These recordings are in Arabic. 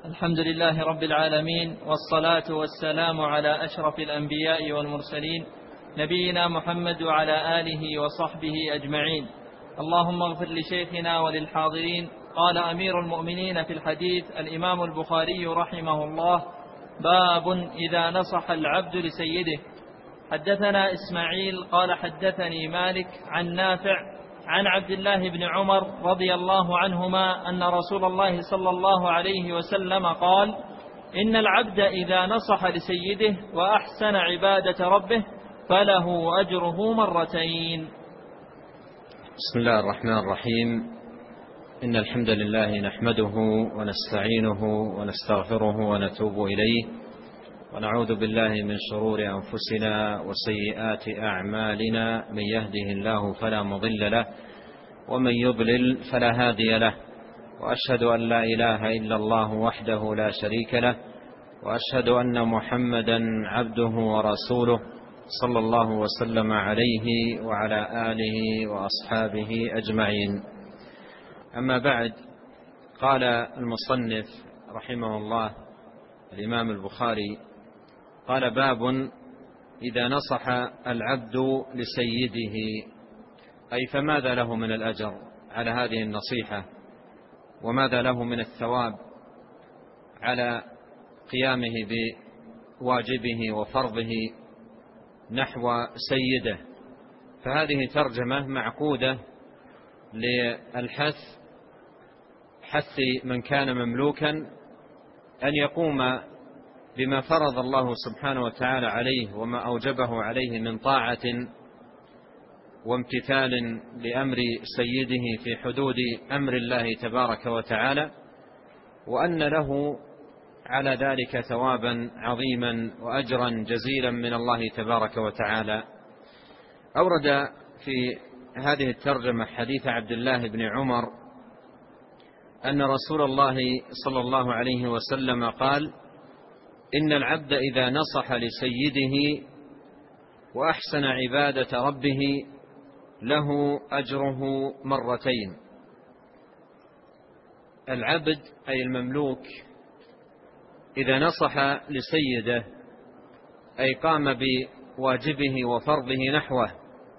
الحمد لله رب العالمين، والصلاة والسلام على أشرف الأنبياء والمرسلين نبينا محمد وعلى آله وصحبه أجمعين. اللهم اغفر لشيخنا وللحاضرين. قال أمير المؤمنين في الحديث الإمام البخاري رحمه الله: باب إذا نصح العبد لسيده. حدثنا إسماعيل قال حدثني مالك عن نافع عن عبد الله بن عمر رضي الله عنهما أن رسول الله صلى الله عليه وسلم قال: إن العبد إذا نصح لسيده وأحسن عبادة ربه فله أجره مرتين. بسم الله الرحمن الرحيم. إن الحمد لله نحمده ونستعينه ونستغفره ونتوب إليه، ونعوذ بالله من شرور أنفسنا وسيئات أعمالنا. من يهده الله فلا مضل له، ومن يضلل فلا هادي له، وأشهد أن لا إله إلا الله وحده لا شريك له، وأشهد أن محمدا عبده ورسوله صلى الله وسلم عليه وعلى آله وأصحابه أجمعين. أما بعد، قال المصنف رحمه الله الإمام البخاري: قال: باب إذا نصح العبد لسيده، أي فماذا له من الأجر على هذه النصيحة، وماذا له من الثواب على قيامه بواجبه وفرضه نحو سيده. فهذه ترجمة معقودة للحث، حث من كان مملوكا أن يقوم بما فرض الله سبحانه وتعالى عليه وما أوجبه عليه من طاعة وامتثال لأمر سيده في حدود أمر الله تبارك وتعالى، وأن له على ذلك ثوابا عظيما وأجرا جزيلا من الله تبارك وتعالى. أورد في هذه الترجمة حديث عبد الله بن عمر أن رسول الله صلى الله عليه وسلم قال: إن العبد إذا نصح لسيده وأحسن عبادة ربه له أجره مرتين. العبد أي المملوك إذا نصح لسيده، أي قام بواجبه وفرضه نحوه،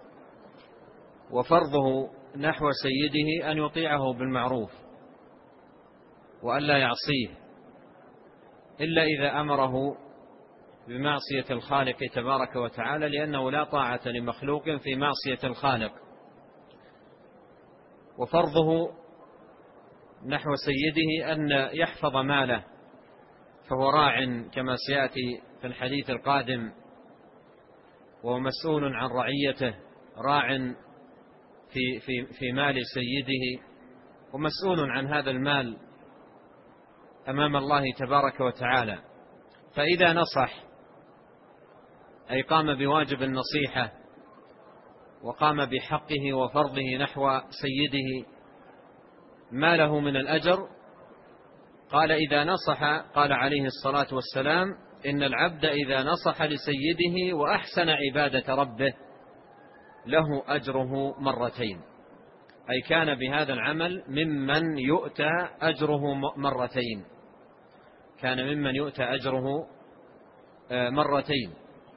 وفرضه نحو سيده أن يطيعه بالمعروف وأن لا يعصيه إلا إذا أمره بمعصية الخالق تبارك وتعالى، لأنه لا طاعة لمخلوق في معصية الخالق. وفرضه نحو سيده أن يحفظ ماله، فهو راع كما سيأتي في الحديث القادم، وهو مسؤول عن رعيته، راع في مال سيده، ومسؤول عن هذا المال أمام الله تبارك وتعالى. فإذا نصح، أي قام بواجب النصيحة وقام بحقه وفرضه نحو سيده، ما له من الأجر. قال: إذا نصح، قال عليه الصلاة والسلام: إن العبد إذا نصح لسيده وأحسن عبادة ربه له أجره مرتين، أي كان بهذا العمل ممن يؤتى أجره مرتين، كان ممن يؤتى أجره مرتين،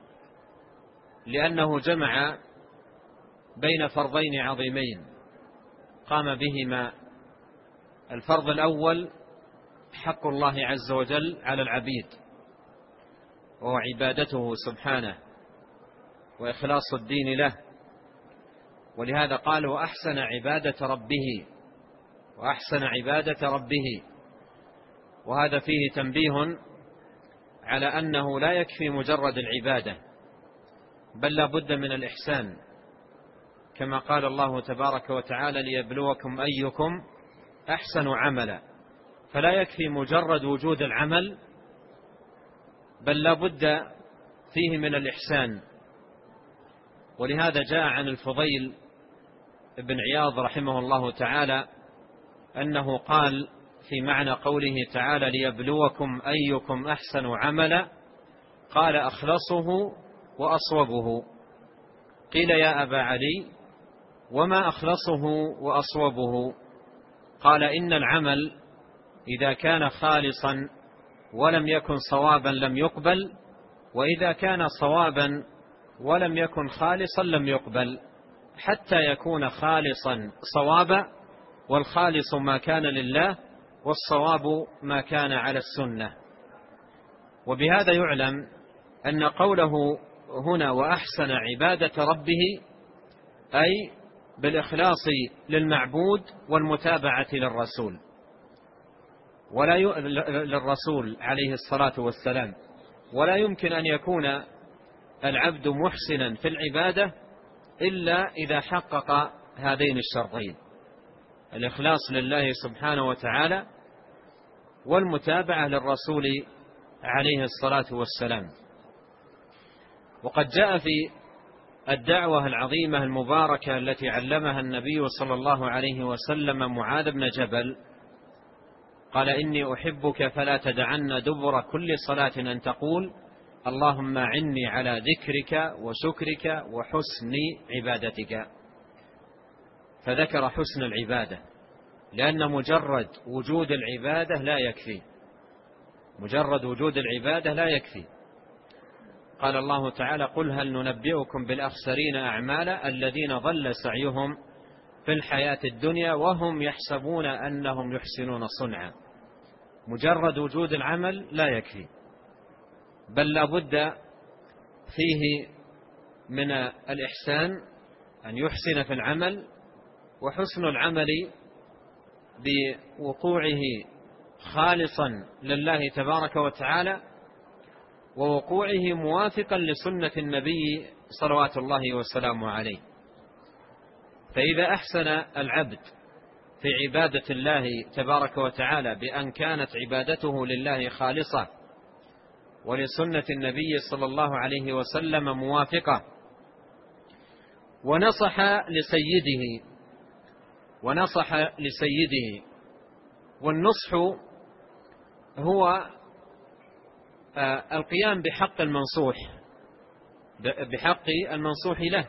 لأنه جمع بين فرضين عظيمين قام بهما. الفرض الأول حق الله عز وجل على العبيد، وهو عبادته سبحانه وإخلاص الدين له، ولهذا قال: وأحسن عبادة ربه، وأحسن عبادة ربه. وهذا فيه تنبيه على أنه لا يكفي مجرد العبادة، بل لا بد من الإحسان، كما قال الله تبارك وتعالى: ليبلوكم أيكم أحسن عملا. فلا يكفي مجرد وجود العمل، بل لا بد فيه من الإحسان. ولهذا جاء عن الفضيل بن عياض رحمه الله تعالى أنه قال في معنى قوله تعالى: ليبلوكم أيكم أحسن عملا، قال: أخلصه وأصوبه. قيل: يا أبا علي، وما أخلصه وأصوبه؟ قال: إن العمل إذا كان خالصا ولم يكن صوابا لم يقبل، وإذا كان صوابا ولم يكن خالصا لم يقبل، حتى يكون خالصا صوابا، والخالص ما كان لله، والصواب ما كان على السنة. وبهذا يعلم أن قوله هنا وأحسن عبادة ربه أي بالإخلاص للمعبود والمتابعة للرسول، للرسول عليه الصلاة والسلام. ولا يمكن أن يكون العبد محسنا في العبادة إلا إذا حقق هذين الشرطين: الإخلاص لله سبحانه وتعالى والمتابعة للرسول عليه الصلاة والسلام. وقد جاء في الدعوة العظيمة المباركة التي علمها النبي صلى الله عليه وسلم معاذ بن جبل، قال: إني أحبك فلا تدعن دبر كل صلاة أن تقول اللهم أعني على ذكرك وشكرك وحسن عبادتك. فذكر حسن العبادة، لأن مجرد وجود العبادة لا يكفي، مجرد وجود العبادة لا يكفي. قال الله تعالى: قل هل ننبئكم بالأخسرين أعمالا الذين ضل سعيهم في الحياة الدنيا وهم يحسبون أنهم يحسنون صنعا. مجرد وجود العمل لا يكفي، بل لا بد فيه من الإحسان، أن يحسن في العمل، وحسن العمل بوقوعه خالصا لله تبارك وتعالى، ووقوعه موافقا لسنة النبي صلوات الله وسلامه عليه. فإذا أحسن العبد في عبادة الله تبارك وتعالى بأن كانت عبادته لله خالصة ولسنة النبي صلى الله عليه وسلم موافقة، ونصح لسيده، والنصح هو القيام بحق المنصوح له.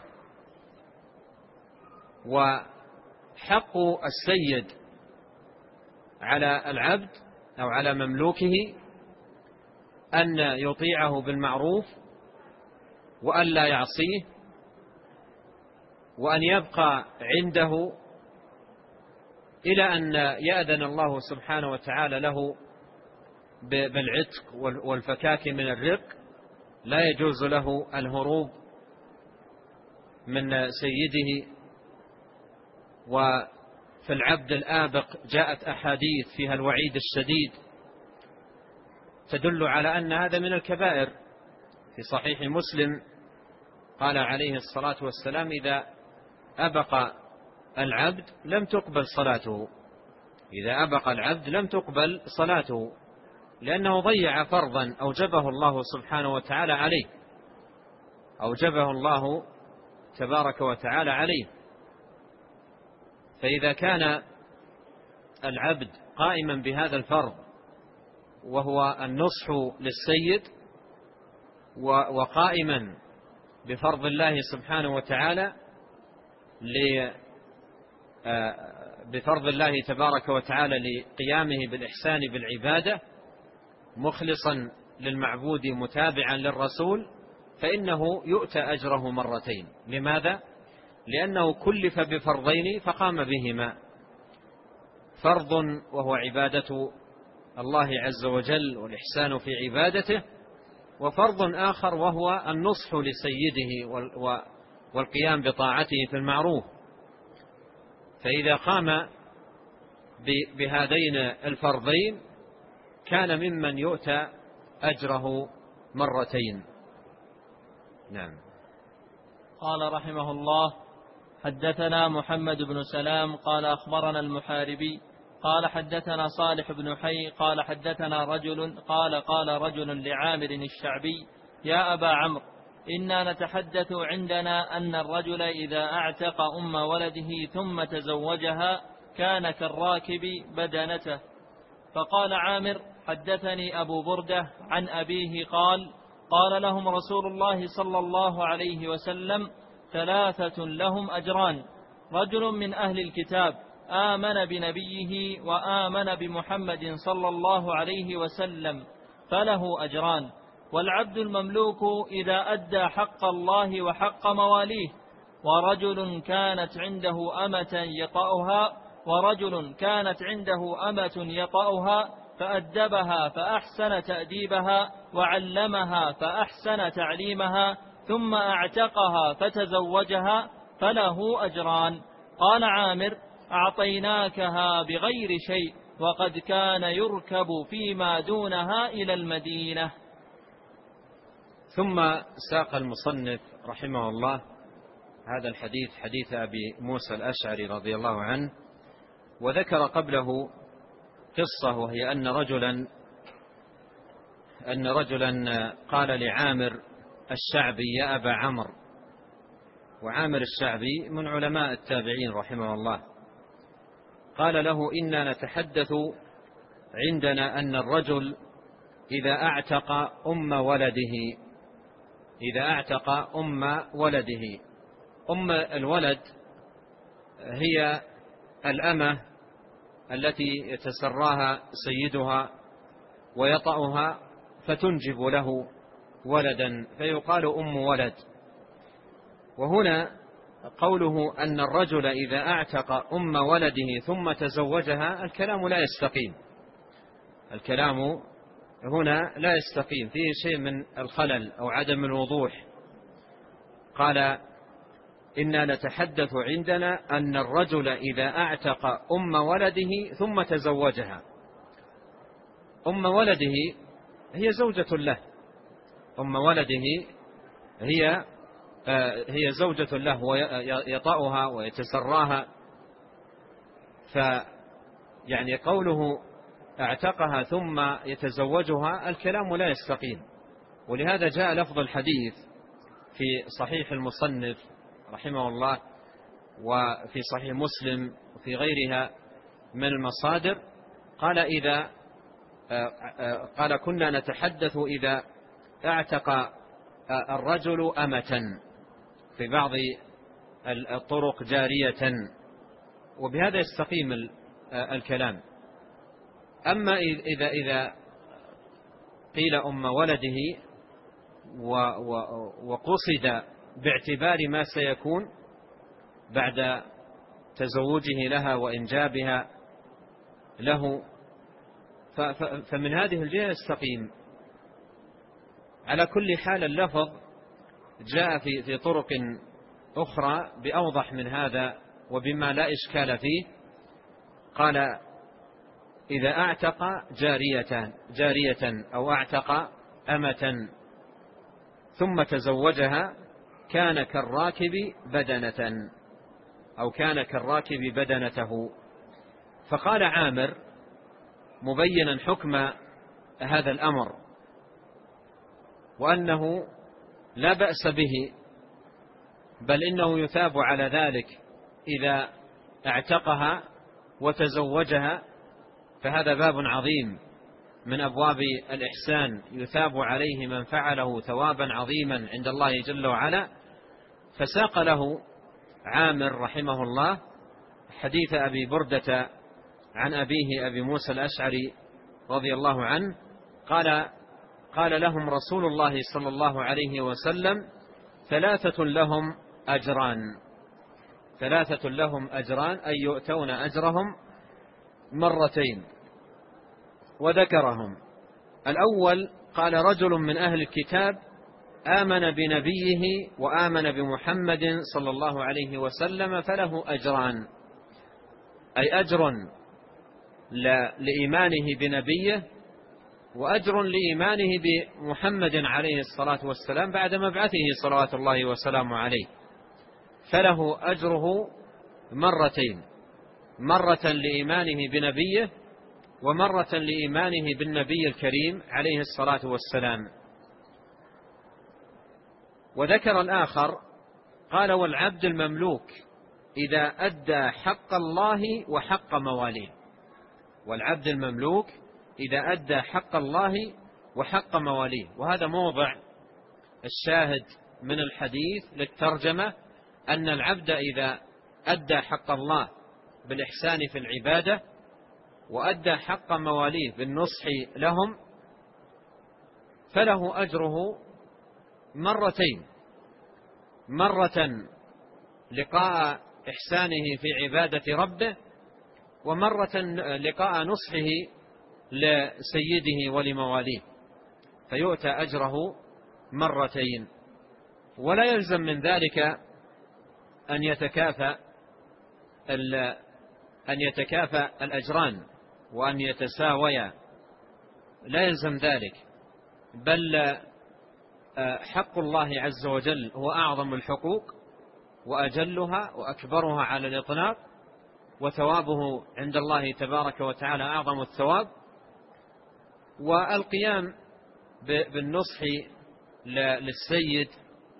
وحق السيد على العبد أو على مملوكه أن يطيعه بالمعروف وأن لا يعصيه، وأن يبقى عنده إلى أن يأذن الله سبحانه وتعالى له بالعتق والفكاك من الرق. لا يجوز له الهروب من سيده. وفي العبد الآبق جاءت أحاديث فيها الوعيد الشديد تدل على أن هذا من الكبائر. في صحيح مسلم قال عليه الصلاة والسلام: إذا أبق العبد لم تقبل صلاته، إذا أبق العبد لم تقبل صلاته، لأنه ضيع فرضا أوجبه الله سبحانه وتعالى عليه، أوجبه الله تبارك وتعالى عليه. فإذا كان العبد قائما بهذا الفرض وهو النصح للسيد، وقائما بفرض الله سبحانه وتعالى بفرض الله تبارك وتعالى لقيامه بالإحسان بالعبادة مخلصا للمعبود متابعا للرسول، فإنه يؤتى أجره مرتين. لماذا؟ لأنه كلف بفرضين فقام بهما: فرض وهو عبادة الله عز وجل والإحسان في عبادته، وفرض آخر وهو النصح لسيده والقيام بطاعته في المعروف. فإذا قام بهذين الفرضين كان ممن يؤتى أجره مرتين. نعم. قال رحمه الله: حدثنا محمد بن سلام قال أخبرنا المحاربي قال حدثنا صالح بن حي قال حدثنا رجل قال رجل لعامر الشعبي: يا أبا عمرو، إنا نتحدث عندنا أن الرجل إذا أعتق أم ولده ثم تزوجها كان كالراكب بدنته. فقال عامر: حدثني أبو بردة عن أبيه قال لهم رسول الله صلى الله عليه وسلم: ثلاثة لهم أجران: رجل من أهل الكتاب آمن بنبيه وآمن بمحمد صلى الله عليه وسلم فله أجران. والعبد المملوك إذا أدى حق الله وحق مواليه، ورجل كانت عنده أمة يطأها فأدبها فأحسن تأديبها وعلمها فأحسن تعليمها ثم أعتقها فتزوجها فله أجران. قال عامر: أعطيناكها بغير شيء، وقد كان يركب فيما دونها إلى المدينة. ثم ساق المصنف رحمه الله هذا الحديث، حديث أبي موسى الأشعري رضي الله عنه، وذكر قبله قصة، وهي أن رجلا قال لعامر الشعبي: يا أبا عمرو. وعامر الشعبي من علماء التابعين رحمه الله. قال له: إنا نتحدث عندنا أن الرجل إذا أعتق أم ولده، أم الولد هي الأمة التي يتسراها سيدها ويطأها فتنجب له ولدا فيقال أم ولد. وهنا قوله أن الرجل إذا أعتق أم ولده ثم تزوجها، الكلام لا يستقيم، الكلام هنا لا يستقيم، فيه شيء من الخلل أو عدم الوضوح. قال: إنا نتحدث عندنا أن الرجل إذا أعتق أم ولده ثم تزوجها. أم ولده هي زوجة له، أم ولده هي زوجة له ويطأها ويتسراها، فيعني قوله اعتقها ثم يتزوجها الكلام لا يستقيم. ولهذا جاء لفظ الحديث في صحيح المصنف رحمه الله وفي صحيح مسلم وفي غيرها من المصادر، قال: كنا نتحدث إذا اعتق الرجل أمة، في بعض الطرق جارية، وبهذا يستقيم الكلام. أما إذا قيل أم ولده وقصد باعتبار ما سيكون بعد تزوجه لها وإنجابها له، فمن هذه الجهة يستقيم. على كل حال اللفظ جاء في طرق أخرى بأوضح من هذا وبما لا إشكال فيه. قال: إذا أعتق جارية أو أعتق أمة ثم تزوجها كان كالراكب بدنته. فقال عامر مبينا حكم هذا الأمر وأنه لا بأس به، بل إنه يثاب على ذلك إذا اعتقها وتزوجها، فهذا باب عظيم من أبواب الإحسان يثاب عليه من فعله ثوابا عظيما عند الله جل وعلا. فساق له عامر رحمه الله حديث أبي بردة عن أبيه أبي موسى الأشعري رضي الله عنه قال لهم رسول الله صلى الله عليه وسلم: ثلاثة لهم أجران أي يؤتون أجرهم مرتين. وذكرهم: الأول قال: رجل من أهل الكتاب آمن بنبيه وآمن بمحمد صلى الله عليه وسلم فله أجران، أي أجر لإيمانه بنبيه وأجر لإيمانه بمحمد عليه الصلاة والسلام بعد مبعثه صلوات الله وسلامه عليه، فله أجره مرتين، مرة لإيمانه بنبيه ومرة لإيمانه بالنبي الكريم عليه الصلاة والسلام. وذكر الآخر قال: والعبد المملوك إذا أدى حق الله وحق مواليه. والعبد المملوك إذا أدى حق الله وحق مواليه. وهذا موضع الشاهد من الحديث للترجمة، أن العبد إذا أدى حق الله بالإحسان في العبادة وأدى حق مواليه بالنصح لهم فله أجره مرتين: مرة لقاء إحسانه في عبادة ربه، ومرة لقاء نصحه لسيده ولمواليه، فيؤتى أجره مرتين. ولا يلزم من ذلك أن يتكافأ الأجران وأن يتساويا، لا يلزم ذلك، بل حق الله عز وجل هو أعظم الحقوق وأجلها وأكبرها على الإطلاق، وثوابه عند الله تبارك وتعالى أعظم الثواب. والقيام بالنصح للسيد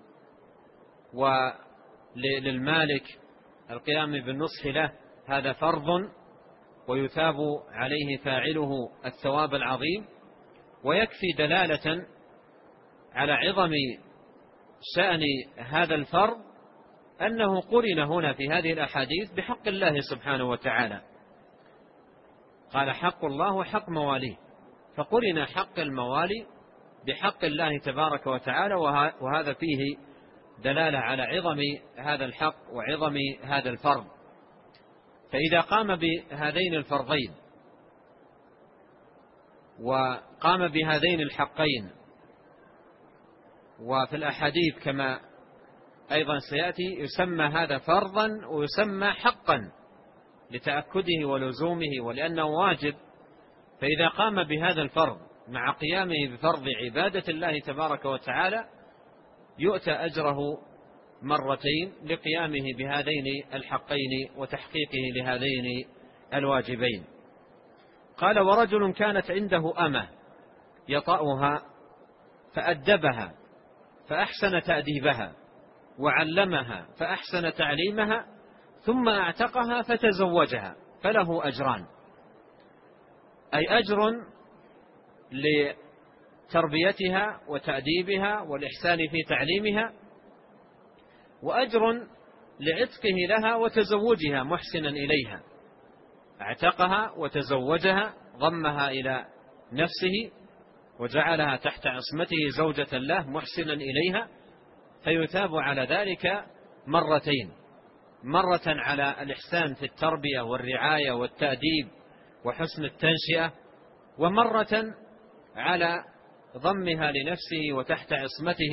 وللمالك، القيام بالنصح له هذا فرض ويثاب عليه فاعله الثواب العظيم، ويكفي دلالة على عظم شأن هذا الفرض أنه قرن هنا في هذه الأحاديث بحق الله سبحانه وتعالى، قال حق الله وحق مواليه، فقرن حق الموالي بحق الله تبارك وتعالى، وهذا فيه دلالة على عظم هذا الحق وعظم هذا الفرض. فإذا قام بهذين الفرضين وقام بهذين الحقين، وفي الأحاديث كما أيضا سيأتي يسمى هذا فرضا ويسمى حقا لتأكده ولزومه ولأنه واجب. فإذا قام بهذا الفرض مع قيامه بفرض عبادة الله تبارك وتعالى يؤتى أجره مرتين لقيامه بهذين الحقين وتحقيقه لهذين الواجبين. قال: ورجل كانت عنده أمة يطأها فأدبها فأحسن تأديبها وعلمها فأحسن تعليمها ثم أعتقها فتزوجها فله أجران، أي أجر لتربيتها وتأديبها والإحسان في تعليمها، وأجر لعتقه لها وتزوجها محسنا إليها، اعتقها وتزوجها، ضمها إلى نفسه وجعلها تحت عصمته زوجة له محسنا إليها، فيثاب على ذلك مرتين: مرة على الإحسان في التربية والرعاية والتأديب وحسن التنشئة، ومرة على ضمها لنفسه وتحت عصمته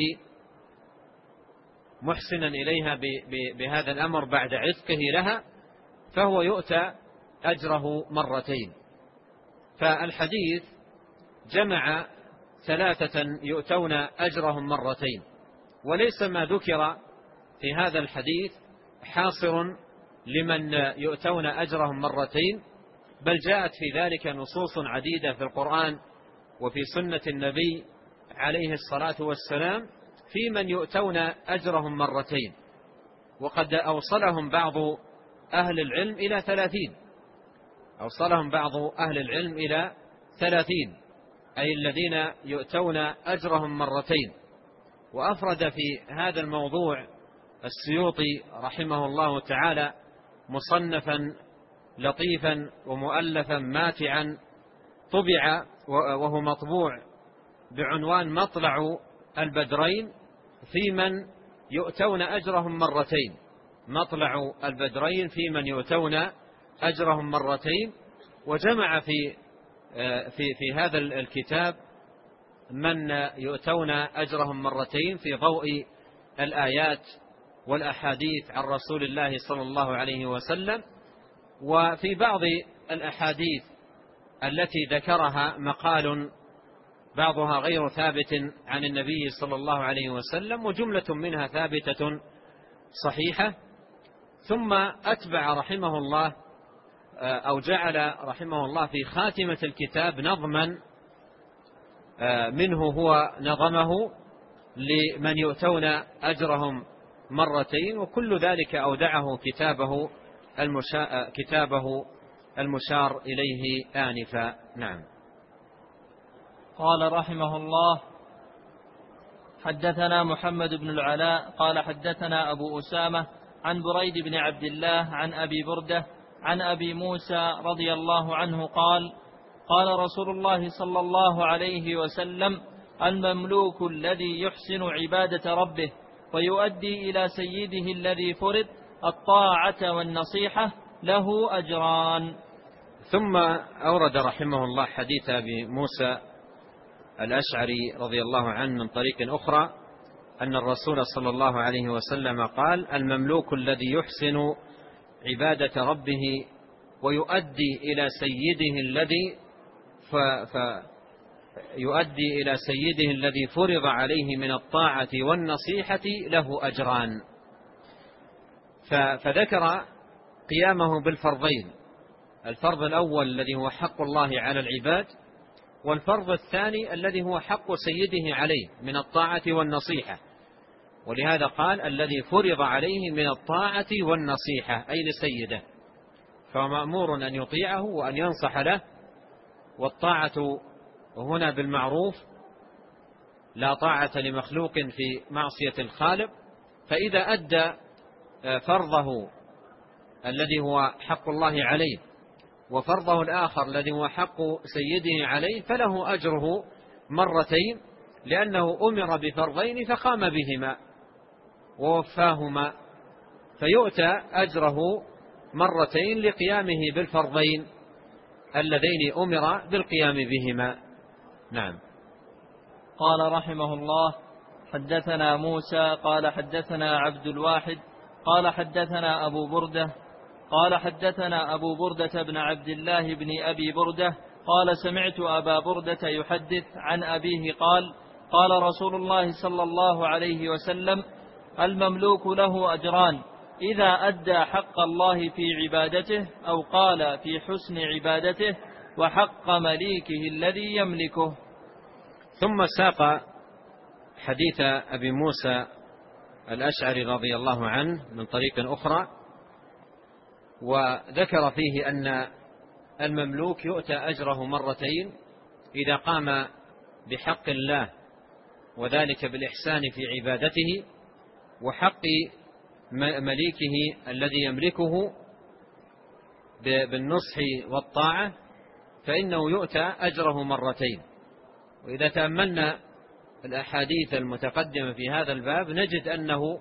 محسنا إليها بهذا الأمر بعد عتقه لها، فهو يؤتى أجره مرتين. فالحديث جمع ثلاثة يؤتون أجرهم مرتين، وليس ما ذكر في هذا الحديث حاصر لمن يؤتون أجرهم مرتين، بل جاءت في ذلك نصوص عديدة في القرآن وفي سنة النبي عليه الصلاة والسلام في من يؤتون أجرهم مرتين، وقد أوصلهم بعض أهل العلم إلى 30، أوصلهم بعض أهل العلم إلى 30، أي الذين يؤتون أجرهم مرتين. وأفرد في هذا الموضوع السيوطي رحمه الله تعالى مصنفا لطيفا ومؤلفا ماتعا طبع وهو مطبوع بعنوان مطلع البدرين في من يؤتون أجرهم مرتين، مطلع البدرين في من يؤتون أجرهم مرتين. وجمع في هذا الكتاب من يؤتون أجرهم مرتين في ضوء الآيات والأحاديث عن رسول الله صلى الله عليه وسلم. وفي بعض الأحاديث التي ذكرها مقال بعضها غير ثابت عن النبي صلى الله عليه وسلم، وجملة منها ثابتة صحيحة. ثم أتبع رحمه الله أو جعل رحمه الله في خاتمة الكتاب نظما منه هو نظمه لمن يؤتون أجرهم مرتين، وكل ذلك أودعه كتابه المشار إليه آنفا. نعم. قال رحمه الله: حدثنا محمد بن العلاء قال حدثنا أبو أسامة عن بريد بن عبد الله عن أبي بردة عن أبي موسى رضي الله عنه قال: قال رسول الله صلى الله عليه وسلم: المملوك الذي يحسن عبادة ربه ويؤدي إلى سيده الذي فرض الطاعة والنصيحة له أجران. ثم أورد رحمه الله حديث أبي موسى الأشعري رضي الله عنه من طريق أخرى أن الرسول صلى الله عليه وسلم قال: المملوك الذي يحسن عبادة ربه ويؤدي إلى سيده الذي فرض عليه من الطاعة والنصيحة له أجران. فذكر قيامه بالفرضين: الفرض الأول الذي هو حق الله على العباد، والفرض الثاني الذي هو حق سيده عليه من الطاعة والنصيحة. ولهذا قال: الذي فرض عليه من الطاعة والنصيحة، أي لسيده، فهو مأمور أن يطيعه وأن ينصح له. والطاعة هنا بالمعروف، لا طاعة لمخلوق في معصية الخالق. فإذا أدى فرضه الذي هو حق الله عليه وفرضه الآخر الذي هو حق سيده عليه فله أجره مرتين، لأنه أمر بفرضين فقام بهما ووفاهما، فيؤتى أجره مرتين لقيامه بالفرضين اللذين أمر بالقيام بهما. نعم. قال رحمه الله: حدثنا موسى قال حدثنا عبد الواحد قال حدثنا أبو بردة قال حدثنا أبو بردة بن عبد الله بن أبي بردة قال: سمعت أبا بردة يحدث عن أبيه قال: قال رسول الله صلى الله عليه وسلم: المملوك له أجران: إذا أدى حق الله في عبادته، أو قال في حسن عبادته، وحق مليكه الذي يملكه. ثم ساق حديث أبي موسى الأشعري رضي الله عنه من طريق أخرى، وذكر فيه أن المملوك يؤتى أجره مرتين إذا قام بحق الله، وذلك بالإحسان في عبادته، وحق مليكه الذي يملكه بالنصح والطاعة، فإنه يؤتى أجره مرتين. وإذا تأملنا الأحاديث المتقدمة في هذا الباب نجد أنه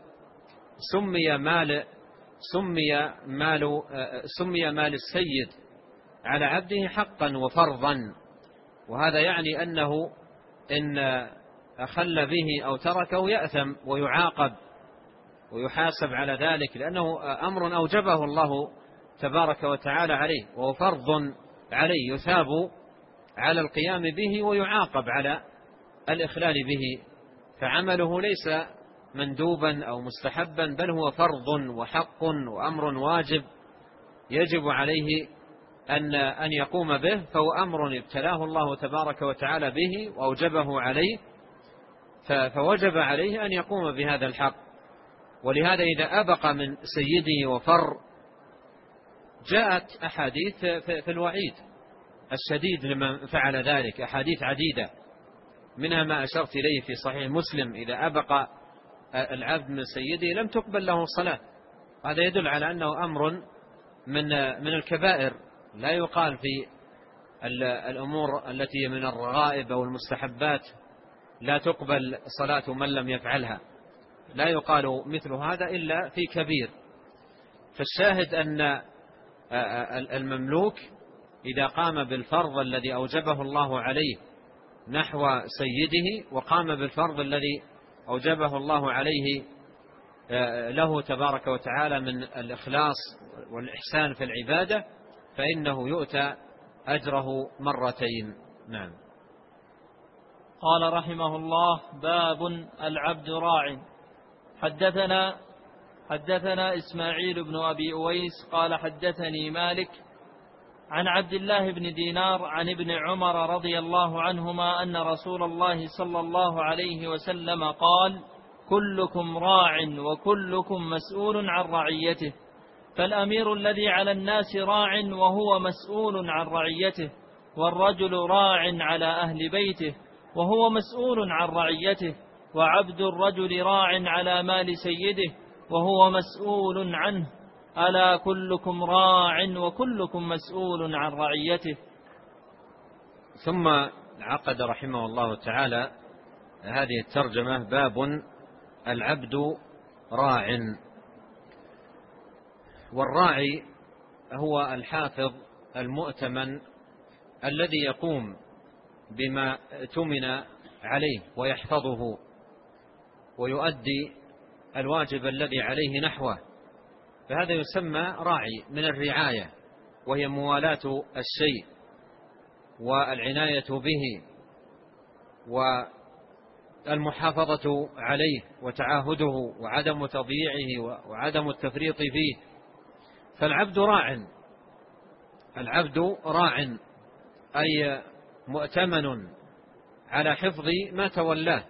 سمي مال السيد على عبده حقا وفرضا، وهذا يعني أنه إن أخل به أو تركه يأثم ويعاقب ويحاسب على ذلك، لأنه أمر أوجبه الله تبارك وتعالى عليه، وهو فرض عليه يثاب على القيام به ويعاقب على الإخلال به. فعمله ليس مندوبا أو مستحبا، بل هو فرض وحق وأمر واجب يجب عليه أن يقوم به، فهو أمر ابتلاه الله تبارك وتعالى به وأوجبه عليه، فوجب عليه أن يقوم بهذا الحق. ولهذا إذا أبق من سيده وفر جاءت أحاديث في الوعيد الشديد لمن فعل ذلك، أحاديث عديدة، منها ما أشرت إليه في صحيح مسلم: إذا أبق العبد من سيده لم تقبل له صلاة. هذا يدل على أنه أمر من الكبائر، لا يقال في الأمور التي من الرغائب أو المستحبات لا تقبل صلاة من لم يفعلها، لا يقال مثل هذا إلا في كبير. فالشاهد أن المملوك إذا قام بالفرض الذي أوجبه الله عليه نحو سيده، وقام بالفرض الذي أوجبه الله عليه له تبارك وتعالى من الإخلاص والإحسان في العبادة، فإنه يؤتى أجره مرتين. نعم. قال رحمه الله: باب العبد راع. حدثنا إسماعيل بن أبي أويس قال حدثني مالك عن عبد الله بن دينار عن ابن عمر رضي الله عنهما أن رسول الله صلى الله عليه وسلم قال: كلكم راع وكلكم مسؤول عن رعيته، فالأمير الذي على الناس راع وهو مسؤول عن رعيته، والرجل راع على أهل بيته وهو مسؤول عن رعيته، وعبد الرجل راع على مال سيده وهو مسؤول عنه، ألا كلكم راع وكلكم مسؤول عن رعيته. ثم عقد رحمه الله تعالى هذه الترجمة: باب العبد راع. والراعي هو الحافظ المؤتمن الذي يقوم بما اؤتمن عليه ويحفظه ويؤدي الواجب الذي عليه نحوه، فهذا يسمى راعي من الرعاية، وهي موالاة الشيء والعناية به والمحافظة عليه وتعاهده وعدم تضييعه وعدم التفريط فيه. فالعبد راع، العبد راع أي مؤتمن على حفظ ما تولاه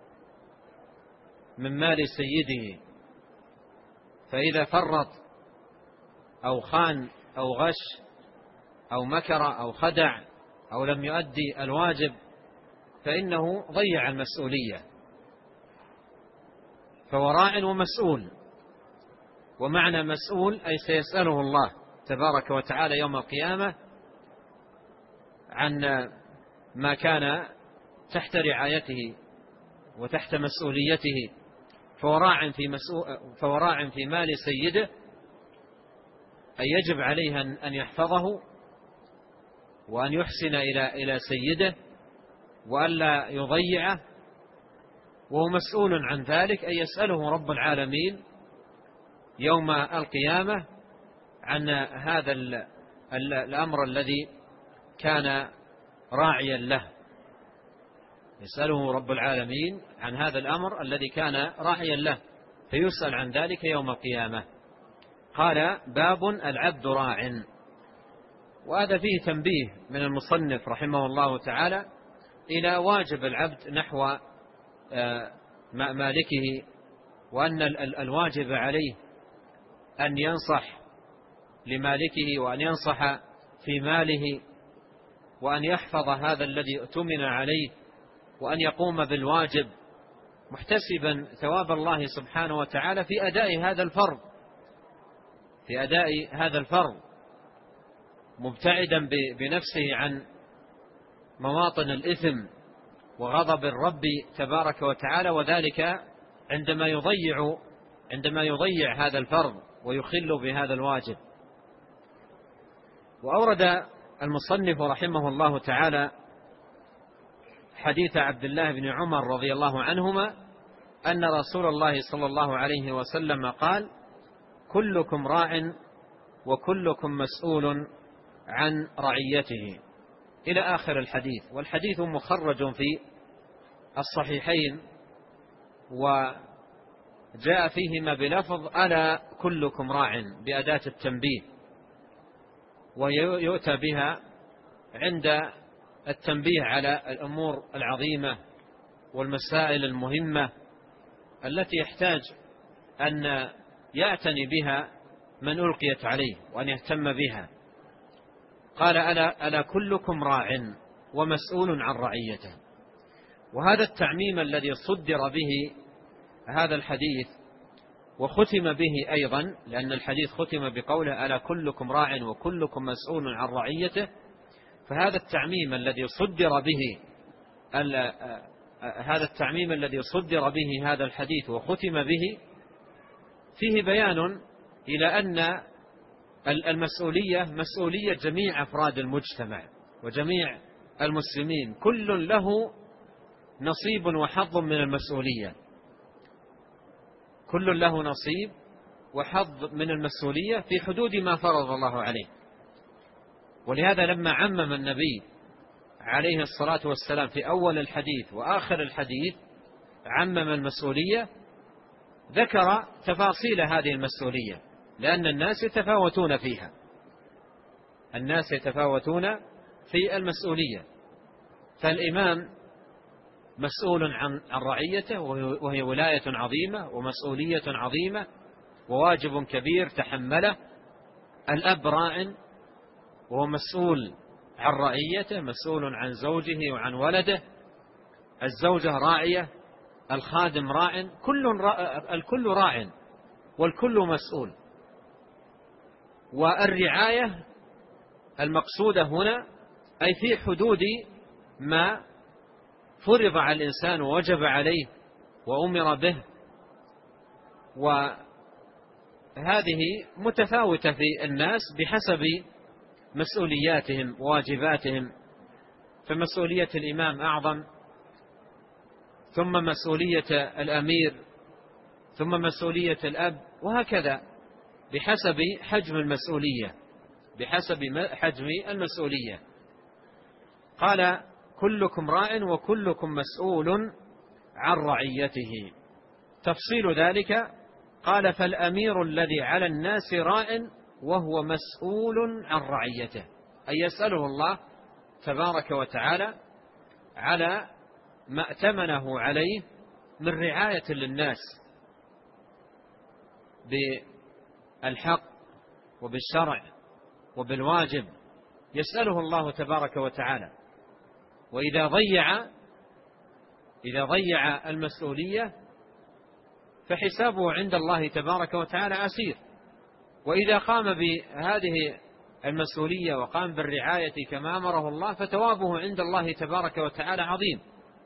من مال سيده، فإذا فرط أو خان أو غش أو مكر أو خدع أو لم يؤدي الواجب فإنه ضيع المسؤولية، فهو راع ومسؤول. ومعنى مسؤول أي سيسأله الله تبارك وتعالى يوم القيامة عن ما كان تحت رعايته وتحت مسؤوليته، فهو راع في مال سيده، أي يجب عليه أن يحفظه وأن يحسن إلى سيده وألا يضيعه، وهو مسؤول عن ذلك، أي يسأله رب العالمين يوم القيامة عن هذا الأمر الذي كان راعيا له. يسأله رب العالمين عن هذا الأمر الذي كان راعيا له، فيسأل عن ذلك يوم القيامة. قال: باب العبد راع. وهذا فيه تنبيه من المصنف رحمه الله تعالى إلى واجب العبد نحو مالكه، وأن الواجب عليه أن ينصح لمالكه وأن ينصح في ماله وأن يحفظ هذا الذي اؤتمن عليه وأن يقوم بالواجب محتسبا ثواب الله سبحانه وتعالى في أداء هذا الفرض، مبتعدا بنفسه عن مواطن الإثم وغضب الرب تبارك وتعالى، وذلك عندما يضيع هذا الفرض ويخل بهذا الواجب. وأورد المصنف رحمه الله تعالى حديث عبد الله بن عمر رضي الله عنهما أن رسول الله صلى الله عليه وسلم قال: كلكم راع وكلكم مسؤول عن رعيته، إلى آخر الحديث. والحديث مخرج في الصحيحين، وجاء فيهما بلفظ ألا كلكم راع بأداة التنبيه، ويؤتى بها عند التنبيه على الأمور العظيمة والمسائل المهمة التي يحتاج أن يعتني بها من ألقيت عليه وأن يهتم بها. قال: ألا كلكم راع ومسؤول عن رعيته. وهذا التعميم الذي صدر به هذا الحديث وختم به أيضا، لأن الحديث ختم بقوله: ألا كلكم راع وكلكم مسؤول عن رعيته، فهذا التعميم الذي صدر به هذا الحديث وختم به فيه بيان إلى أن المسؤولية مسؤولية جميع أفراد المجتمع وجميع المسلمين، كل له نصيب وحظ من المسؤولية، كل له نصيب وحظ من المسؤولية في حدود ما فرض الله عليه. ولهذا لما عمم النبي عليه الصلاة والسلام في أول الحديث وآخر الحديث عمم المسؤولية، ذكر تفاصيل هذه المسؤولية، لأن الناس يتفاوتون فيها، الناس يتفاوتون في المسؤولية. فالإمام مسؤول عن رعيته، وهي ولاية عظيمة ومسؤولية عظيمة وواجب كبير تحمله. الأب راع وهو مسؤول عن رعيته، مسؤول عن زوجه وعن ولده. الزوجة راعية، الخادم راع، الكل راع والكل مسؤول. والرعاية المقصودة هنا أي في حدود ما فرض على الإنسان ووجب عليه وأمر به، وهذه متفاوتة في الناس بحسب مسؤولياتهم وواجباتهم، فمسؤولية الإمام أعظم، ثم مسؤولية الأمير، ثم مسؤولية الأب، وهكذا بحسب حجم المسؤولية، بحسب حجم المسؤولية. قال كلكم راع وكلكم مسؤول عن رعيته. تفصيل ذلك قال فالأمير الذي على الناس راع وهو مسؤول عن رعيته، أي يسأله الله تبارك وتعالى على ما ائتمنه عليه من رعاية للناس بالحق وبالشرع وبالواجب، يسأله الله تبارك وتعالى. وإذا ضيع المسؤولية فحسابه عند الله تبارك وتعالى عسير، وإذا قام بهذه المسؤولية وقام بالرعاية كما أمره الله فتوابه عند الله تبارك وتعالى عظيم.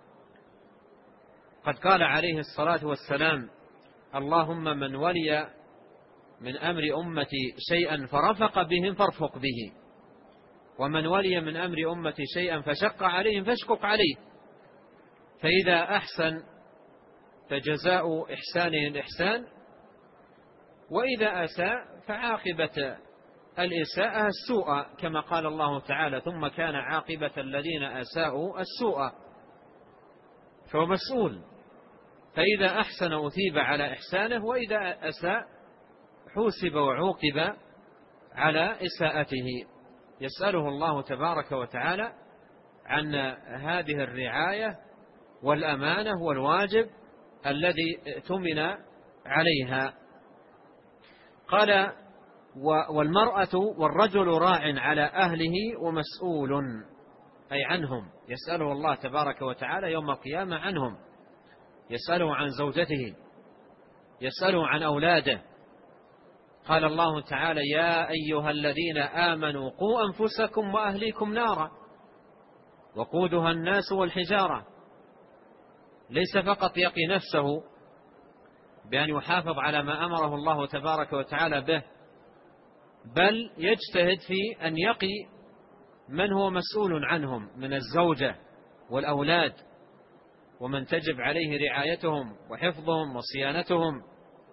قد قال عليه الصلاة والسلام اللهم من ولي من أمر أمتي شيئا فرفق بهم فارفق به، ومن ولي من أمر أمتي شيئا فشق عليهم فاشقق عليه. فإذا أحسن فجزاء إحسانه الإحسان، وإذا أساء فعاقبة الإساءة السوء، كما قال الله تعالى ثم كان عاقبة الذين أساءوا السوء. فهو مسؤول، فإذا أحسن أثيب على إحسانه، وإذا أساء حوسب وعوقب على إساءته. يسأله الله تبارك وتعالى عن هذه الرعاية والأمانة والواجب الذي ائتمن عليها. قال والمرأة والرجل راع على أهله ومسؤول أي عنهم، يسأله الله تبارك وتعالى يوم القيامة عنهم، يسأله عن زوجته، يسأله عن أولاده. قال الله تعالى يا أيها الذين آمنوا قوا أنفسكم وأهليكم نارا وقودها الناس والحجارة. ليس فقط يقي نفسه بأن يحافظ على ما أمره الله تبارك وتعالى به، بل يجتهد في أن يقي من هو مسؤول عنهم من الزوجة والأولاد، ومن تجب عليه رعايتهم وحفظهم وصيانتهم.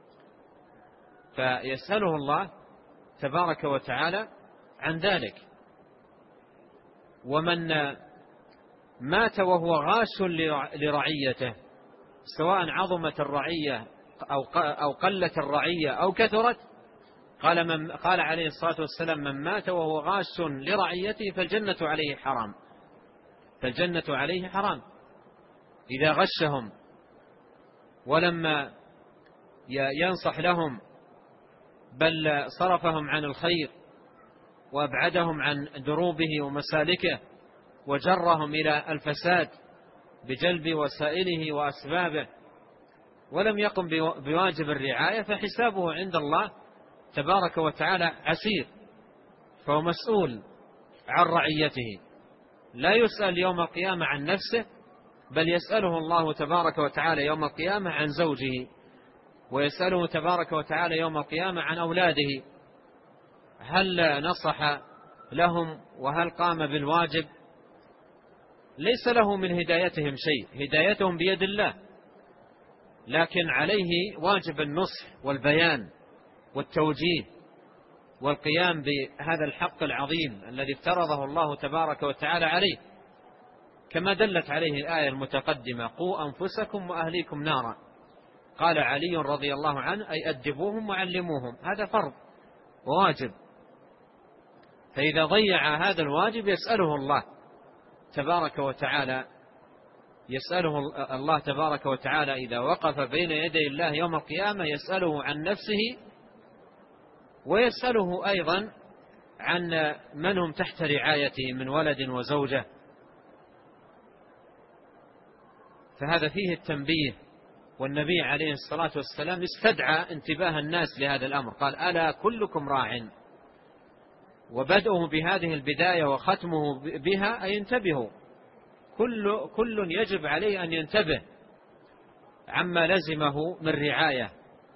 فيسأله الله تبارك وتعالى عن ذلك. ومن مات وهو غاش لرعيته، سواء عظمت الرعية أو قلت الرعية أو كثرت، قال عليه الصلاة والسلام من مات وهو غاش لرعيته فالجنة عليه حرام، فالجنة عليه حرام. إذا غشهم ولما ينصح لهم بل صرفهم عن الخير وأبعدهم عن دروبه ومسالكه وجرهم إلى الفساد بجلب وسائله وأسبابه، ولم يقم بواجب الرعاية، فحسابه عند الله تبارك وتعالى عسير، فهو مسؤول عن رعيته. لا يسأل يوم القيامة عن نفسه، بل يسأله الله تبارك وتعالى يوم القيامة عن زوجه، ويسأله تبارك وتعالى يوم القيامة عن أولاده، هل نصح لهم وهل قام بالواجب؟ ليس له من هدايتهم شيء، هدايتهم بيد الله، لكن عليه واجب النصح والبيان والتوجيه والقيام بهذا الحق العظيم الذي افترضه الله تبارك وتعالى عليه، كما دلت عليه الآية المتقدمة قوا أنفسكم وأهليكم نارا. قال علي رضي الله عنه أي أدبوهم وعلموهم، هذا فرض وواجب. فإذا ضيع هذا الواجب يسأله الله تبارك وتعالى، يسأله الله تبارك وتعالى إذا وقف بين يدي الله يوم القيامة، يسأله عن نفسه ويسأله أيضا عن من هم تحت رعايته من ولد وزوجة. فهذا فيه التنبيه، والنبي عليه الصلاة والسلام استدعى انتباه الناس لهذا الأمر، قال ألا كلكم راع وبدأه بهذه البداية وختمه بها أي انتبهوا، كل يجب عليه أن ينتبه عما لزمه من رعاية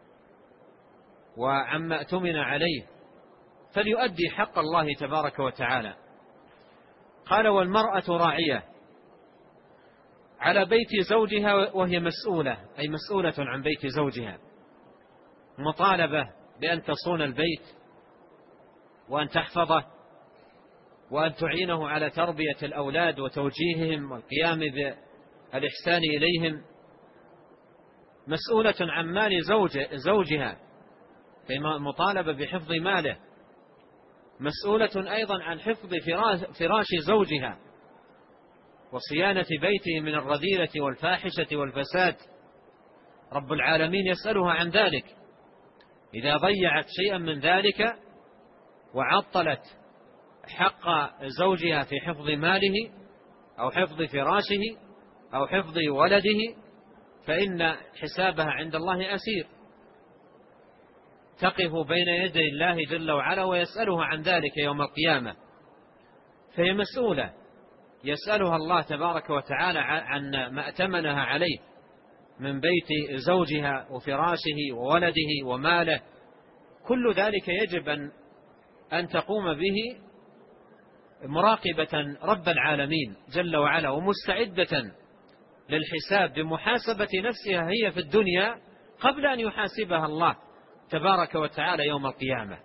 وعما اؤتمن عليه، فليؤدي حق الله تبارك وتعالى. قال: والمرأة راعية على بيت زوجها وهي مسؤولة، أي مسؤولة عن بيت زوجها، مطالبة بأن تصون البيت وأن تحفظه وأن تعينه على تربية الأولاد وتوجيههم والقيام بالإحسان إليهم، مسؤولة عن مال زوجها، مطالبة بحفظ ماله، مسؤولة أيضا عن حفظ فراش زوجها وصيانة بيته من الرذيلة والفاحشة والفساد. رب العالمين يسألها عن ذلك، إذا ضيعت شيئا من ذلك وعطلت حق زوجها في حفظ ماله أو حفظ فراشه أو حفظ ولده فإن حسابها عند الله أسير، تقف بين يدي الله جل وعلا ويسألها عن ذلك يوم القيامة، فهي مسؤولة يسألها الله تبارك وتعالى عن ما أتمنها عليه من بيت زوجها وفراشه وولده وماله. كل ذلك يجب أن تقوم به مراقبة رب العالمين جل وعلا ومستعدة للحساب بمحاسبة نفسها هي في الدنيا قبل أن يحاسبها الله تبارك وتعالى يوم القيامة.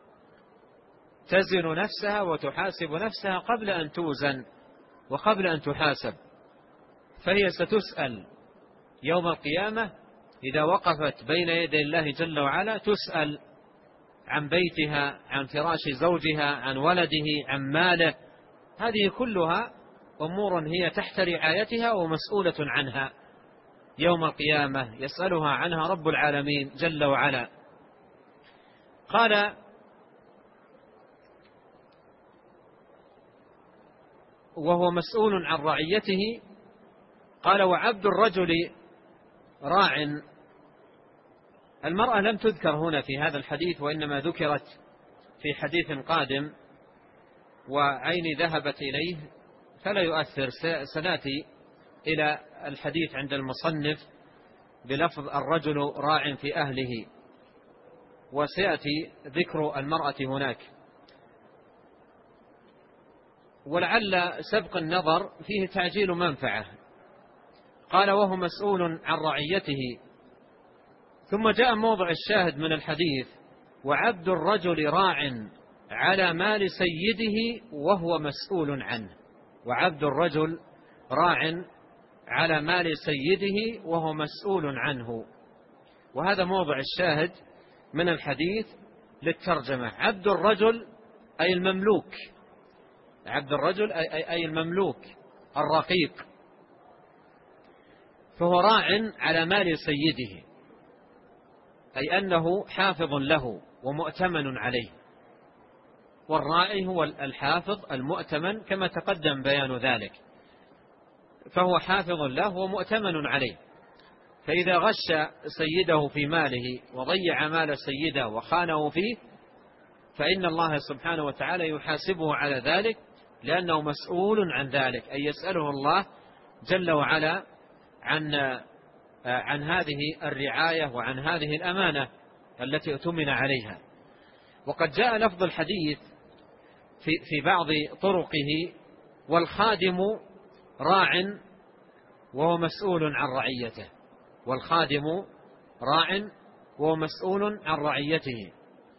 تزن نفسها وتحاسب نفسها قبل أن توزن وقبل أن تحاسب، فهي ستسأل يوم القيامة إذا وقفت بين يدي الله جل وعلا، تسأل عن بيتها، عن فراش زوجها، عن ولده، عن ماله. هذه كلها أمور هي تحت رعايتها ومسؤولة عنها يوم القيامة، يسألها عنها رب العالمين جل وعلا. قال: وهو مسؤول عن رعيته. قال: وعبد الرجل راع. المرأة لم تذكر هنا في هذا الحديث، وإنما ذكرت في حديث قادم وعيني ذهبت إليه فلا يؤثر، سنأتي إلى الحديث عند المصنف بلفظ الرجل راع في أهله، وسيأتي ذكر المرأة هناك. ولعل سبق النظر فيه تعجيل منفعة. قال: وهو مسؤول عن رعيته. ثم جاء موضع الشاهد من الحديث: وعبد الرجل راع على مال سيده وهو مسؤول عنه. وعبد الرجل راع على مال سيده وهو مسؤول عنه. وهذا موضع الشاهد من الحديث للترجمة. عبد الرجل أي المملوك، عبد الرجل أي المملوك الرقيق، فهو راع على مال سيده، أي أنه حافظ له ومؤتمن عليه. والراعي هو الحافظ المؤتمن كما تقدم بيان ذلك، فهو حافظ له ومؤتمن عليه. فإذا غش سيده في ماله وضيع مال سيده وخانه فيه فإن الله سبحانه وتعالى يحاسبه على ذلك، لأنه مسؤول عن ذلك، أي يسأله الله جل وعلا عن هذه الرعاية وعن هذه الأمانة التي اؤتمن عليها. وقد جاء لفظ الحديث في بعض طرقه: والخادم راع وهو مسؤول عن رعيته. والخادم راع وهو مسؤول عن رعيته.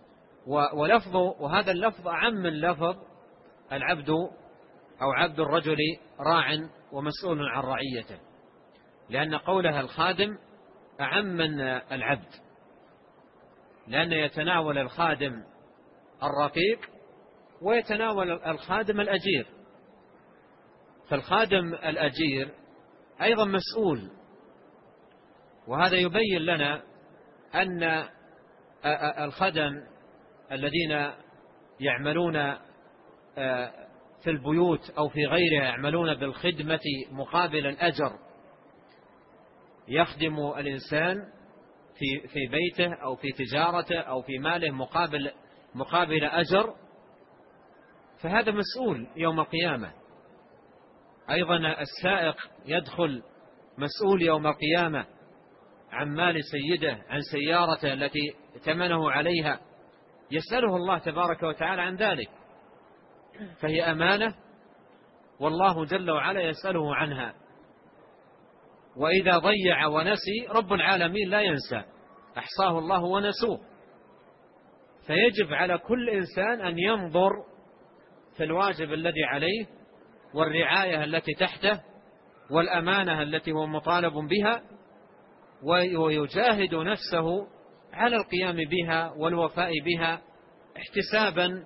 وهذا اللفظ أعم من لفظ العبد أو عبد الرجل راع ومسؤول عن رعيته، لأن قولها الخادم أعم من العبد، لأن يتناول الخادم الرقيق ويتناول الخادم الأجير. فالخادم الأجير أيضا مسؤول. وهذا يبين لنا أن الخدم الذين يعملون في البيوت أو في غيرها يعملون بالخدمة مقابل الأجر، يخدم الإنسان في بيته أو في تجارته أو في ماله مقابل أجر، فهذا مسؤول يوم القيامة. أيضا السائق يدخل مسؤول يوم القيامة عن مال سيده، عن سيارته التي ائتمنه عليها، يسأله الله تبارك وتعالى عن ذلك، فهي أمانة والله جل وعلا يسأله عنها. وإذا ضيع ونسي رب العالمين لا ينسى، أحصاه الله ونسوه. فيجب على كل إنسان أن ينظر في الواجب الذي عليه والرعاية التي تحته والأمانة التي هو مطالب بها، ويجاهد نفسه على القيام بها والوفاء بها احتسابا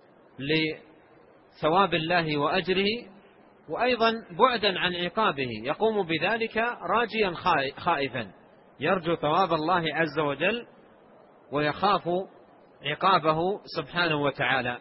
لثواب الله وأجره، وأيضا بعدا عن عقابه، يقوم بذلك راجيا خائفا، يرجو ثواب الله عز وجل ويخاف عقابه سبحانه وتعالى.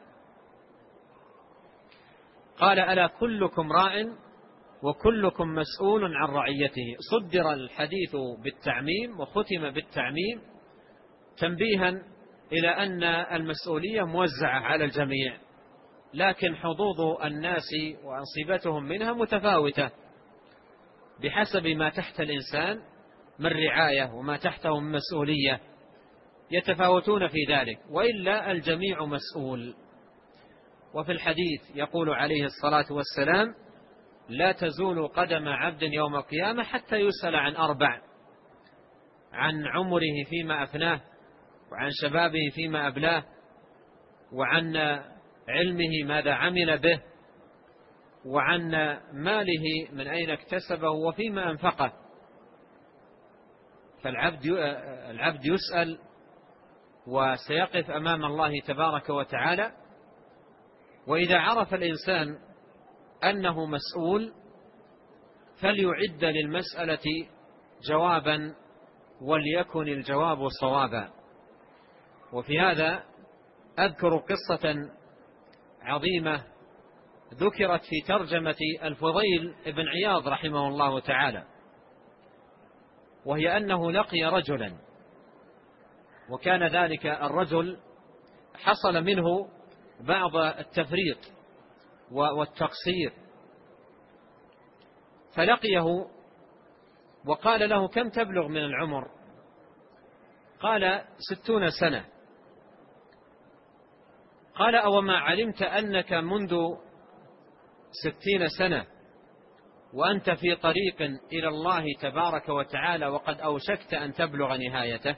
قال: ألا كلكم راع وكلكم مسؤول عن رعيته. صدر الحديث بالتعميم وختم بالتعميم تنبيها إلى أن المسؤولية موزعة على الجميع، لكن حظوظ الناس وأنصبتهم منها متفاوتة بحسب ما تحت الإنسان من رعاية وما تحته من مسؤولية، يتفاوتون في ذلك، وإلا الجميع مسؤول. وفي الحديث يقول عليه الصلاة والسلام: لا تزول قدم عبد يوم القيامة حتى يسأل عن 4: عن عمره فيما أفناه، وعن شبابه فيما أبلاه، وعن علمه ماذا عمل به، وعن ماله من أين اكتسبه وفيما أنفقه. فالعبد يسأل وسيقف أمام الله تبارك وتعالى. وإذا عرف الإنسان أنه مسؤول فليعد للمسألة جوابا وليكن الجواب صوابا. وفي هذا أذكر قصة عظيمة ذكرت في ترجمة الفضيل بن عياض رحمه الله تعالى، وهي أنه لقي رجلا، وكان ذلك الرجل حصل منه بعض التفريط والتقصير، فلقيه وقال له: كم تبلغ من العمر؟ قال: 60 سنة. قال: أوما علمت أنك منذ 60 سنة وأنت في طريق إلى الله تبارك وتعالى وقد أوشكت أن تبلغ نهايته؟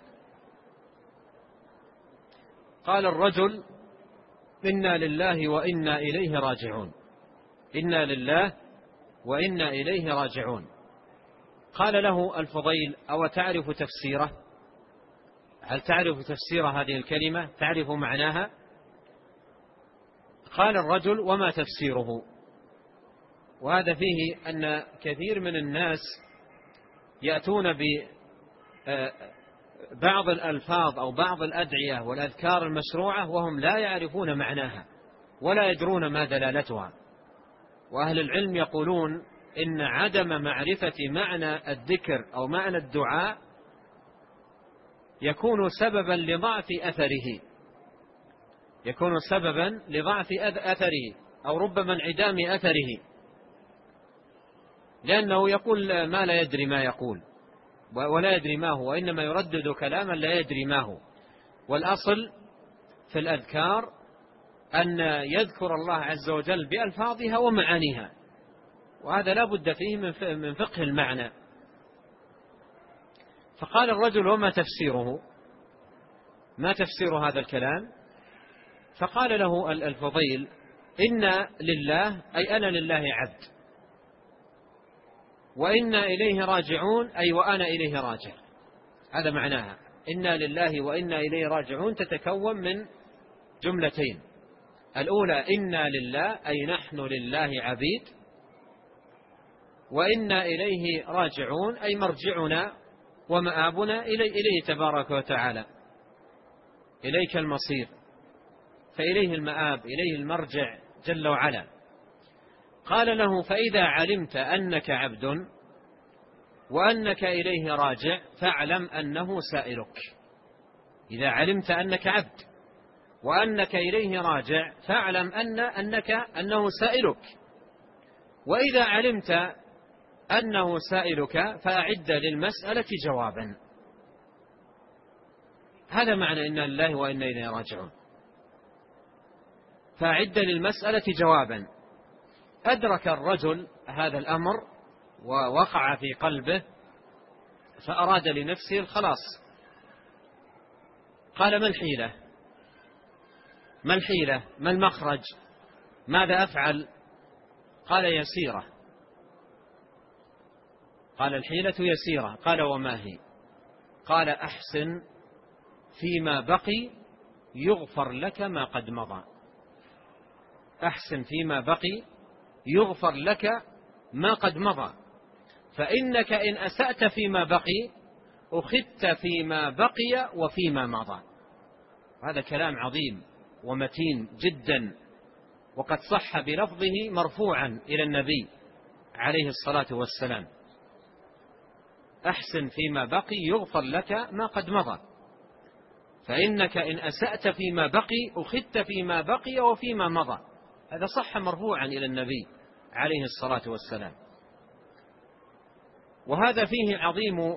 قال الرجل: إنا لله وإنا إليه راجعون، إنا لله وإنا إليه راجعون. قال له الفضيل: أو تعرف تفسيره؟ هل تعرف تفسير هذه الكلمة؟ تعرف معناها؟ قال الرجل: وما تفسيره؟ وهذا فيه أن كثير من الناس يأتون ببعض الألفاظ أو بعض الأدعية والأذكار المشروعة وهم لا يعرفون معناها ولا يدرون ما دلالتها. وأهل العلم يقولون إن عدم معرفة معنى الذكر أو معنى الدعاء يكون سببا لضعف أثره، يكون سببا لضعف أثره أو ربما انعدام أثره، لأنه يقول ما لا يدري ما يقول ولا يدري ما هو، وإنما يردد كلاما لا يدري ما هو. والأصل في الأذكار أن يذكر الله عز وجل بألفاظها ومعانيها، وهذا لا بد فيه من فقه المعنى. فقال الرجل: وما تفسيره؟ ما تفسير هذا الكلام؟ فقال له الفضيل: إنا لله، أي أنا لله عبد، وإنا إليه راجعون، أي وأنا إليه راجع. هذا معناها، إنا لله وإنا إليه راجعون تتكون من جملتين: الأولى إنا لله أي نحن لله عبيد، وإنا إليه راجعون أي مرجعنا ومآبنا إليه تبارك وتعالى، إليك المصير، فإليه المآب، إليه المرجع جل وعلا. قال له: فإذا علمت أنك عبد وأنك إليه راجع فاعلم أنه سائلك. إذا علمت أنك عبد وأنك إليه راجع، فاعلم أنه سائلك، وإذا علمت أنه سائلك فأعد للمسألة جوابا. هذا معنى إنا لله وإنا إليه راجعون. فأعد للمسألة جوابا. أدرك الرجل هذا الأمر ووقع في قلبه، فأراد لنفسه الخلاص. قال: ما الحيلة؟ ما الحيلة؟ ما المخرج؟ ماذا أفعل؟ قال: يسيرة. قال: الحيلة يسيرة. قال: وما هي؟ قال: أحسن فيما بقي يغفر لك ما قد مضى. أحسن فيما بقي يغفر لك ما قد مضى، فإنك إن أسأت فيما بقي أخذت فيما بقي وفيما مضى. هذا كلام عظيم ومتين جدا، وقد صح بلفظه مرفوعا إلى النبي عليه الصلاة والسلام: أحسن فيما بقي يغفر لك ما قد مضى، فإنك إن أسأت فيما بقي أخذت فيما بقي وفيما مضى. هذا صح مرفوعا إلى النبي عليه الصلاة والسلام. وهذا فيه عظيم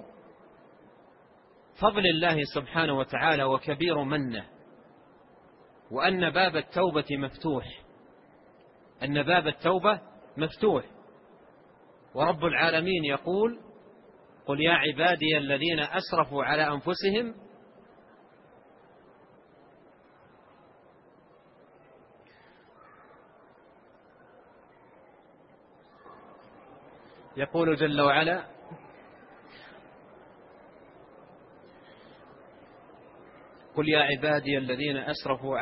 فضل الله سبحانه وتعالى وكبير منه، وأن باب التوبة مفتوح، أن باب التوبة مفتوح. ورب العالمين يقول: قل يا عبادي الذين أسرفوا على أنفسهم يقول جل وعلا: قل يا عبادي الذين أسرفوا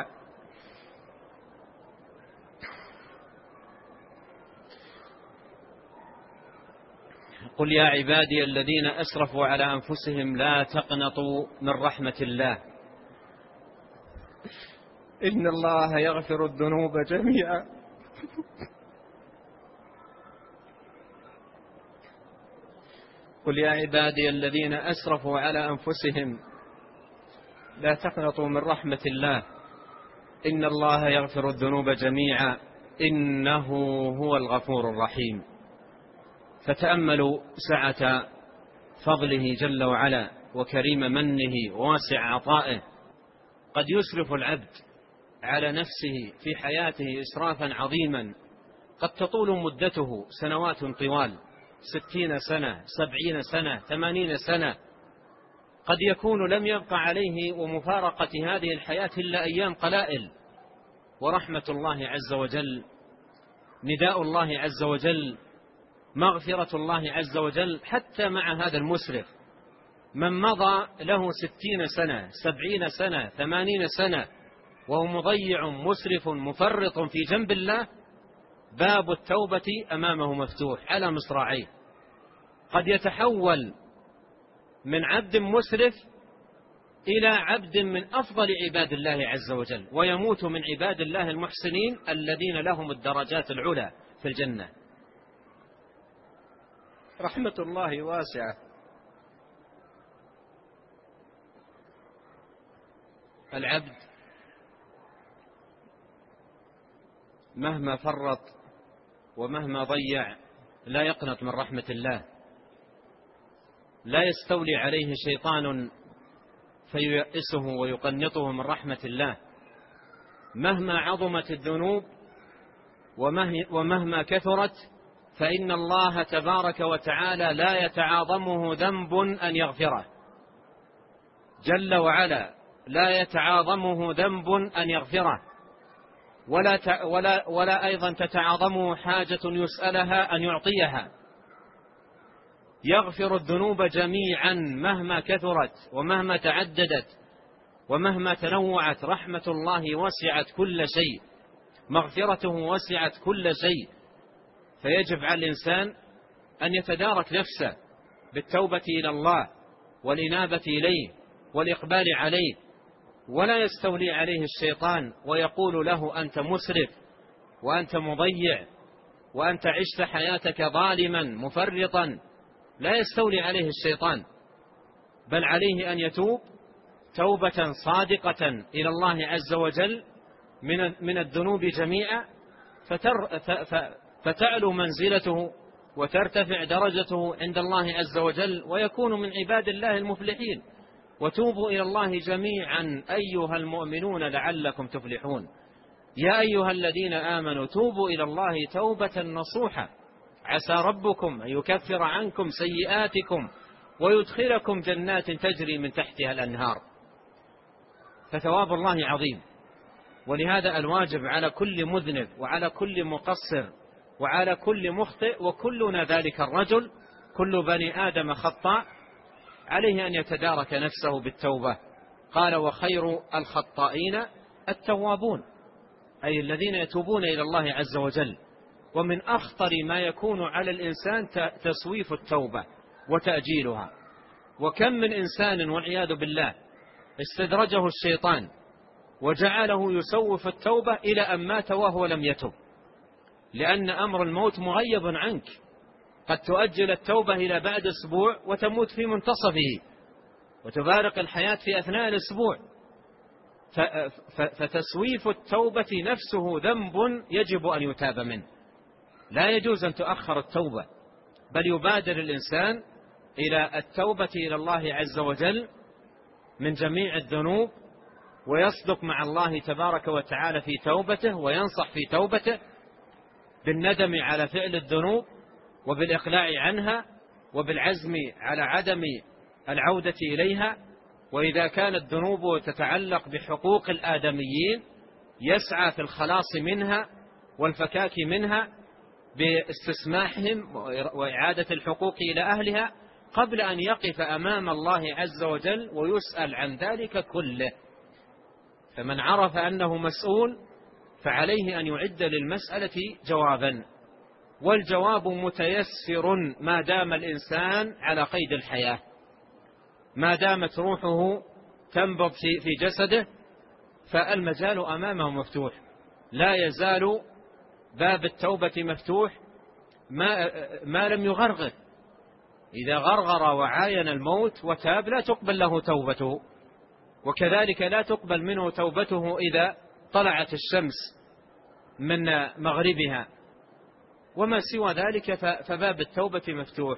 قل يا عبادي الذين أسرفوا على أنفسهم لا تقنطوا من رحمة الله إن الله يغفر الذنوب جميعا قل يا عبادي الذين أسرفوا على أنفسهم لا تقنطوا من رحمة الله إن الله يغفر الذنوب جميعا إنه هو الغفور الرحيم. فتأملوا سعة فضله جل وعلا وكريم منه وواسع عطائه. قد يسرف العبد على نفسه في حياته إسرافا عظيما قد تطول مدته سنوات طوال، 60 سنة 70 سنة 80 سنة، قد يكون لم يبقى عليه ومفارقة هذه الحياة إلا أيام قلائل. ورحمة الله عز وجل، نداء الله عز وجل، مغفرة الله عز وجل حتى مع هذا المسرف. من مضى له 60 سنة 70 سنة 80 سنة وهو مضيع مسرف مفرط في جنب الله، باب التوبة أمامه مفتوح على مصراعيه. قد يتحول من عبد مسرف إلى عبد من أفضل عباد الله عز وجل، ويموت من عباد الله المحسنين الذين لهم الدرجات العلى في الجنة. رحمة الله واسعة. العبد مهما فرط ومهما ضيع لا يقنط من رحمة الله، لا يستولي عليه شيطان فييأسه ويقنطه من رحمة الله. مهما عظمت الذنوب ومهما كثرت فإن الله تبارك وتعالى لا يتعاظمه ذنب أن يغفره جل وعلا، لا يتعاظمه ذنب أن يغفره، ولا أيضا تتعاظمه حاجة يسألها أن يعطيها. يغفر الذنوب جميعا مهما كثرت ومهما تعددت ومهما تنوعت. رحمة الله وسعت كل شيء، مغفرته وسعت كل شيء. فيجب على الإنسان أن يتدارك نفسه بالتوبة إلى الله والإنابة إليه والإقبال عليه، ولا يستولي عليه الشيطان ويقول له أنت مسرف وأنت مضيع وأنت عشت حياتك ظالما مفرطا. لا يستولي عليه الشيطان، بل عليه أن يتوب توبة صادقة إلى الله عز وجل من الذنوب جميعا، فتعلو منزلته وترتفع درجته عند الله عز وجل، ويكون من عباد الله المفلحين. وتوبوا إلى الله جميعا أيها المؤمنون لعلكم تفلحون. يا أيها الذين آمنوا توبوا إلى الله توبة نصوحا عسى ربكم أن يكفر عنكم سيئاتكم ويدخلكم جنات تجري من تحتها الأنهار. فثواب الله عظيم، ولهذا الواجب على كل مذنب وعلى كل مقصر وعلى كل مخطئ، وكلنا ذلك الرجل، كل بني آدم خطاء، عليه أن يتدارك نفسه بالتوبة. قال وخير الخطائين التوابون، أي الذين يتوبون إلى الله عز وجل. ومن أخطر ما يكون على الإنسان تسويف التوبة وتأجيلها. وكم من إنسان والعياذ بالله استدرجه الشيطان وجعله يسوف التوبة إلى أن مات وهو لم يتب، لأن أمر الموت مغيب عنك. قد تؤجل التوبة إلى بعد أسبوع وتموت في منتصفه، وتبارك الحياة في أثناء الأسبوع. فتسويف التوبة نفسه ذنب يجب أن يتاب منه. لا يجوز أن تؤخر التوبة، بل يبادر الإنسان إلى التوبة إلى الله عز وجل من جميع الذنوب، ويصدق مع الله تبارك وتعالى في توبته، وينصح في توبته بالندم على فعل الذنوب وبالإقلاع عنها وبالعزم على عدم العودة إليها. وإذا كانت الذنوب تتعلق بحقوق الآدميين يسعى في الخلاص منها والفكاك منها باستسماحهم وإعادة الحقوق إلى أهلها قبل أن يقف أمام الله عز وجل ويسأل عن ذلك كله. فمن عرف أنه مسؤول فعليه أن يعد للمسألة جوابا، والجواب متيسر ما دام الإنسان على قيد الحياة، ما دامت روحه تنبض في جسده فالمجال أمامه مفتوح. لا يزال باب التوبة مفتوح ما لم يغرغر. إذا غرغر وعاين الموت وتاب لا تقبل له توبته، وكذلك لا تقبل منه توبته إذا طلعت الشمس من مغربها. وما سوى ذلك فباب التوبة مفتوح،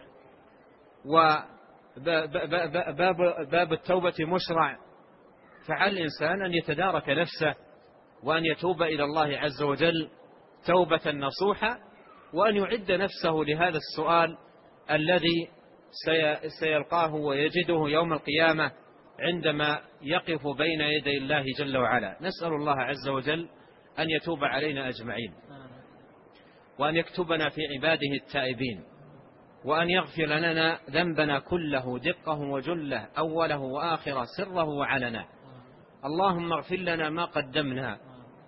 وباب التوبة مشرع. فعلى الإنسان أن يتدارك نفسه وأن يتوب إلى الله عز وجل توبة نصوحة، وأن يعد نفسه لهذا السؤال الذي سيلقاه ويجده يوم القيامة عندما يقف بين يدي الله جل وعلا. نسأل الله عز وجل أن يتوب علينا أجمعين، وأن يكتبنا في عباده التائبين، وأن يغفر لنا ذنبنا كله دقه وجله أوله وآخره سره وعلنا. اللهم اغفر لنا ما قدمنا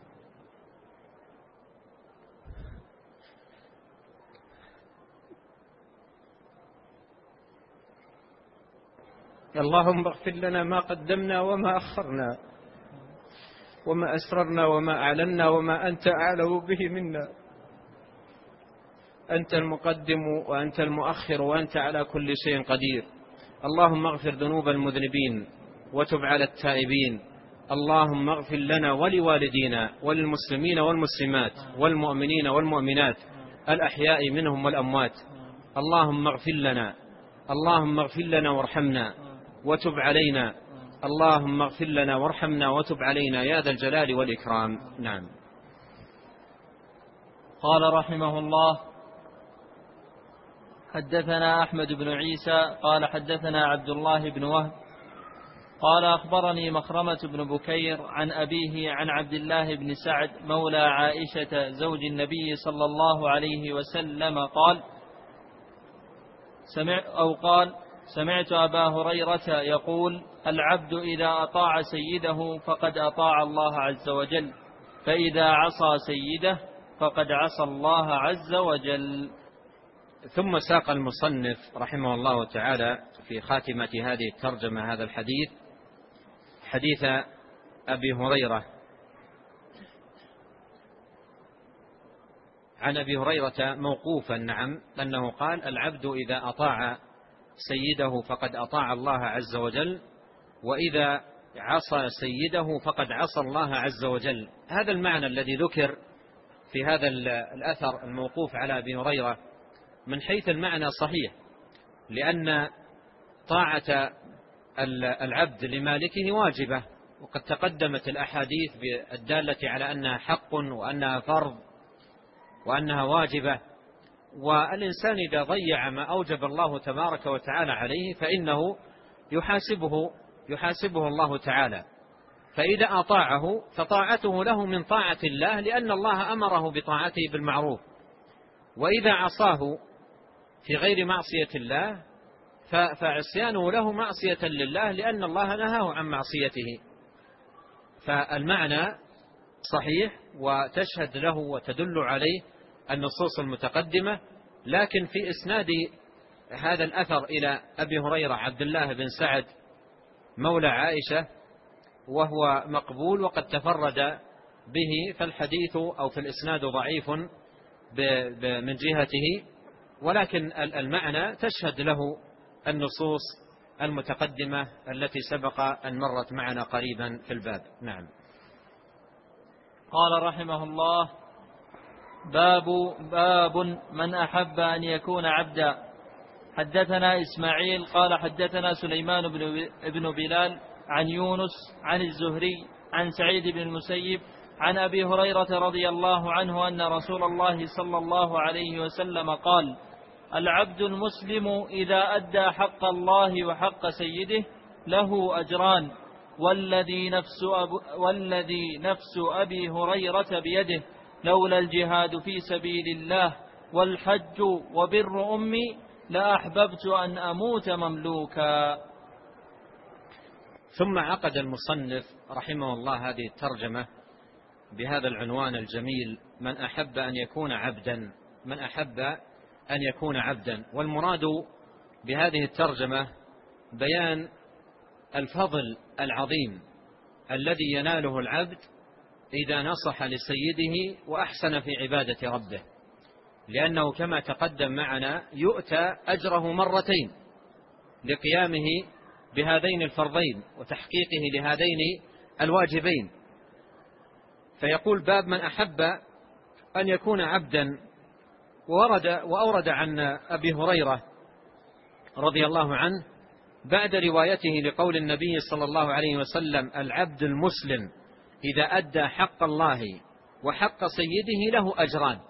اللهم اغفر لنا ما قدمنا وما أخرنا وما أسررنا وما أعلنا وما أنت أعلم به منا. أنت المقدم وأنت المؤخر وأنت على كل شيء قدير. اللهم اغفر ذنوب المذنبين وتب على التائبين. اللهم اغفر لنا ولوالدينا وللمسلمين والمسلمات والمؤمنين والمؤمنات الأحياء منهم والأموات. اللهم اغفر لنا، اللهم اغفر لنا وارحمنا وتب علينا. اللهم اغفر لنا وارحمنا وتب علينا يا ذا الجلال والإكرام. نعم. قال رحمه الله: حدثنا أحمد بن عيسى قال حدثنا عبد الله بن وهب قال أخبرني مخرمة بن بكير عن أبيه عن عبد الله بن سعد مولى عائشة زوج النبي صلى الله عليه وسلم قال: سمعت أبا هريرة يقول: العبد إذا أطاع سيده فقد أطاع الله عز وجل، فإذا عصى سيده فقد عصى الله عز وجل. ثم ساق المصنف رحمه الله تعالى في خاتمة هذه الترجمة هذا الحديث، حديث أبي هريرة عن أبي هريرة موقوفا، نعم، أنه قال: العبد إذا أطاع سيده فقد أطاع الله عز وجل، وإذا عصى سيده فقد عصى الله عز وجل. هذا المعنى الذي ذكر في هذا الأثر الموقوف على أبي هريرة من حيث المعنى صحيح، لأن طاعة العبد لمالكه واجبة، وقد تقدمت الأحاديث الدالة على أنها حق وأنها فرض وأنها واجبة. والإنسان إذا ضيع ما أوجب الله تبارك وتعالى عليه فإنه يحاسبه الله تعالى. فإذا أطاعه فطاعته له من طاعة الله، لأن الله أمره بطاعته بالمعروف. وإذا عصاه في غير معصية الله فعصيانه له معصية لله، لأن الله نهاه عن معصيته. فالمعنى صحيح وتشهد له وتدل عليه النصوص المتقدمة. لكن في إسناد هذا الأثر إلى أبي هريرة عبد الله بن سعد مولى عائشة وهو مقبول وقد تفرد به، فالحديث أو في الإسناد ضعيف من جهته، ولكن المعنى تشهد له النصوص المتقدمة التي سبق أن مرت معنا قريبا في الباب. نعم. قال رحمه الله: باب من أحب أن يكون عبدا. حدثنا إسماعيل قال حدثنا سليمان بن بلال عن يونس عن الزهري عن سعيد بن المسيب عن أبي هريرة رضي الله عنه أن رسول الله صلى الله عليه وسلم قال: العبد المسلم إذا أدى حق الله وحق سيده له أجران، والذي نفس أبي هريرة بيده لولا الجهاد في سبيل الله والحج وبر أمي لأحببت أن أموت مملوكا. ثم عقد المصنف رحمه الله هذه الترجمة بهذا العنوان الجميل: من أحب أن يكون عبدا. من أحب أن يكون عبدا. والمراد بهذه الترجمة بيان الفضل العظيم الذي يناله العبد إذا نصح لسيده وأحسن في عبادة ربه، لأنه كما تقدم معنا يؤتى أجره مرتين لقيامه بهذين الفرضين وتحقيقه لهذين الواجبين. فيقول: باب من أحب أن يكون عبدا. وأورد عن أبي هريرة رضي الله عنه بعد روايته لقول النبي صلى الله عليه وسلم: العبد المسلم إذا أدى حق الله وحق سيده له أجران.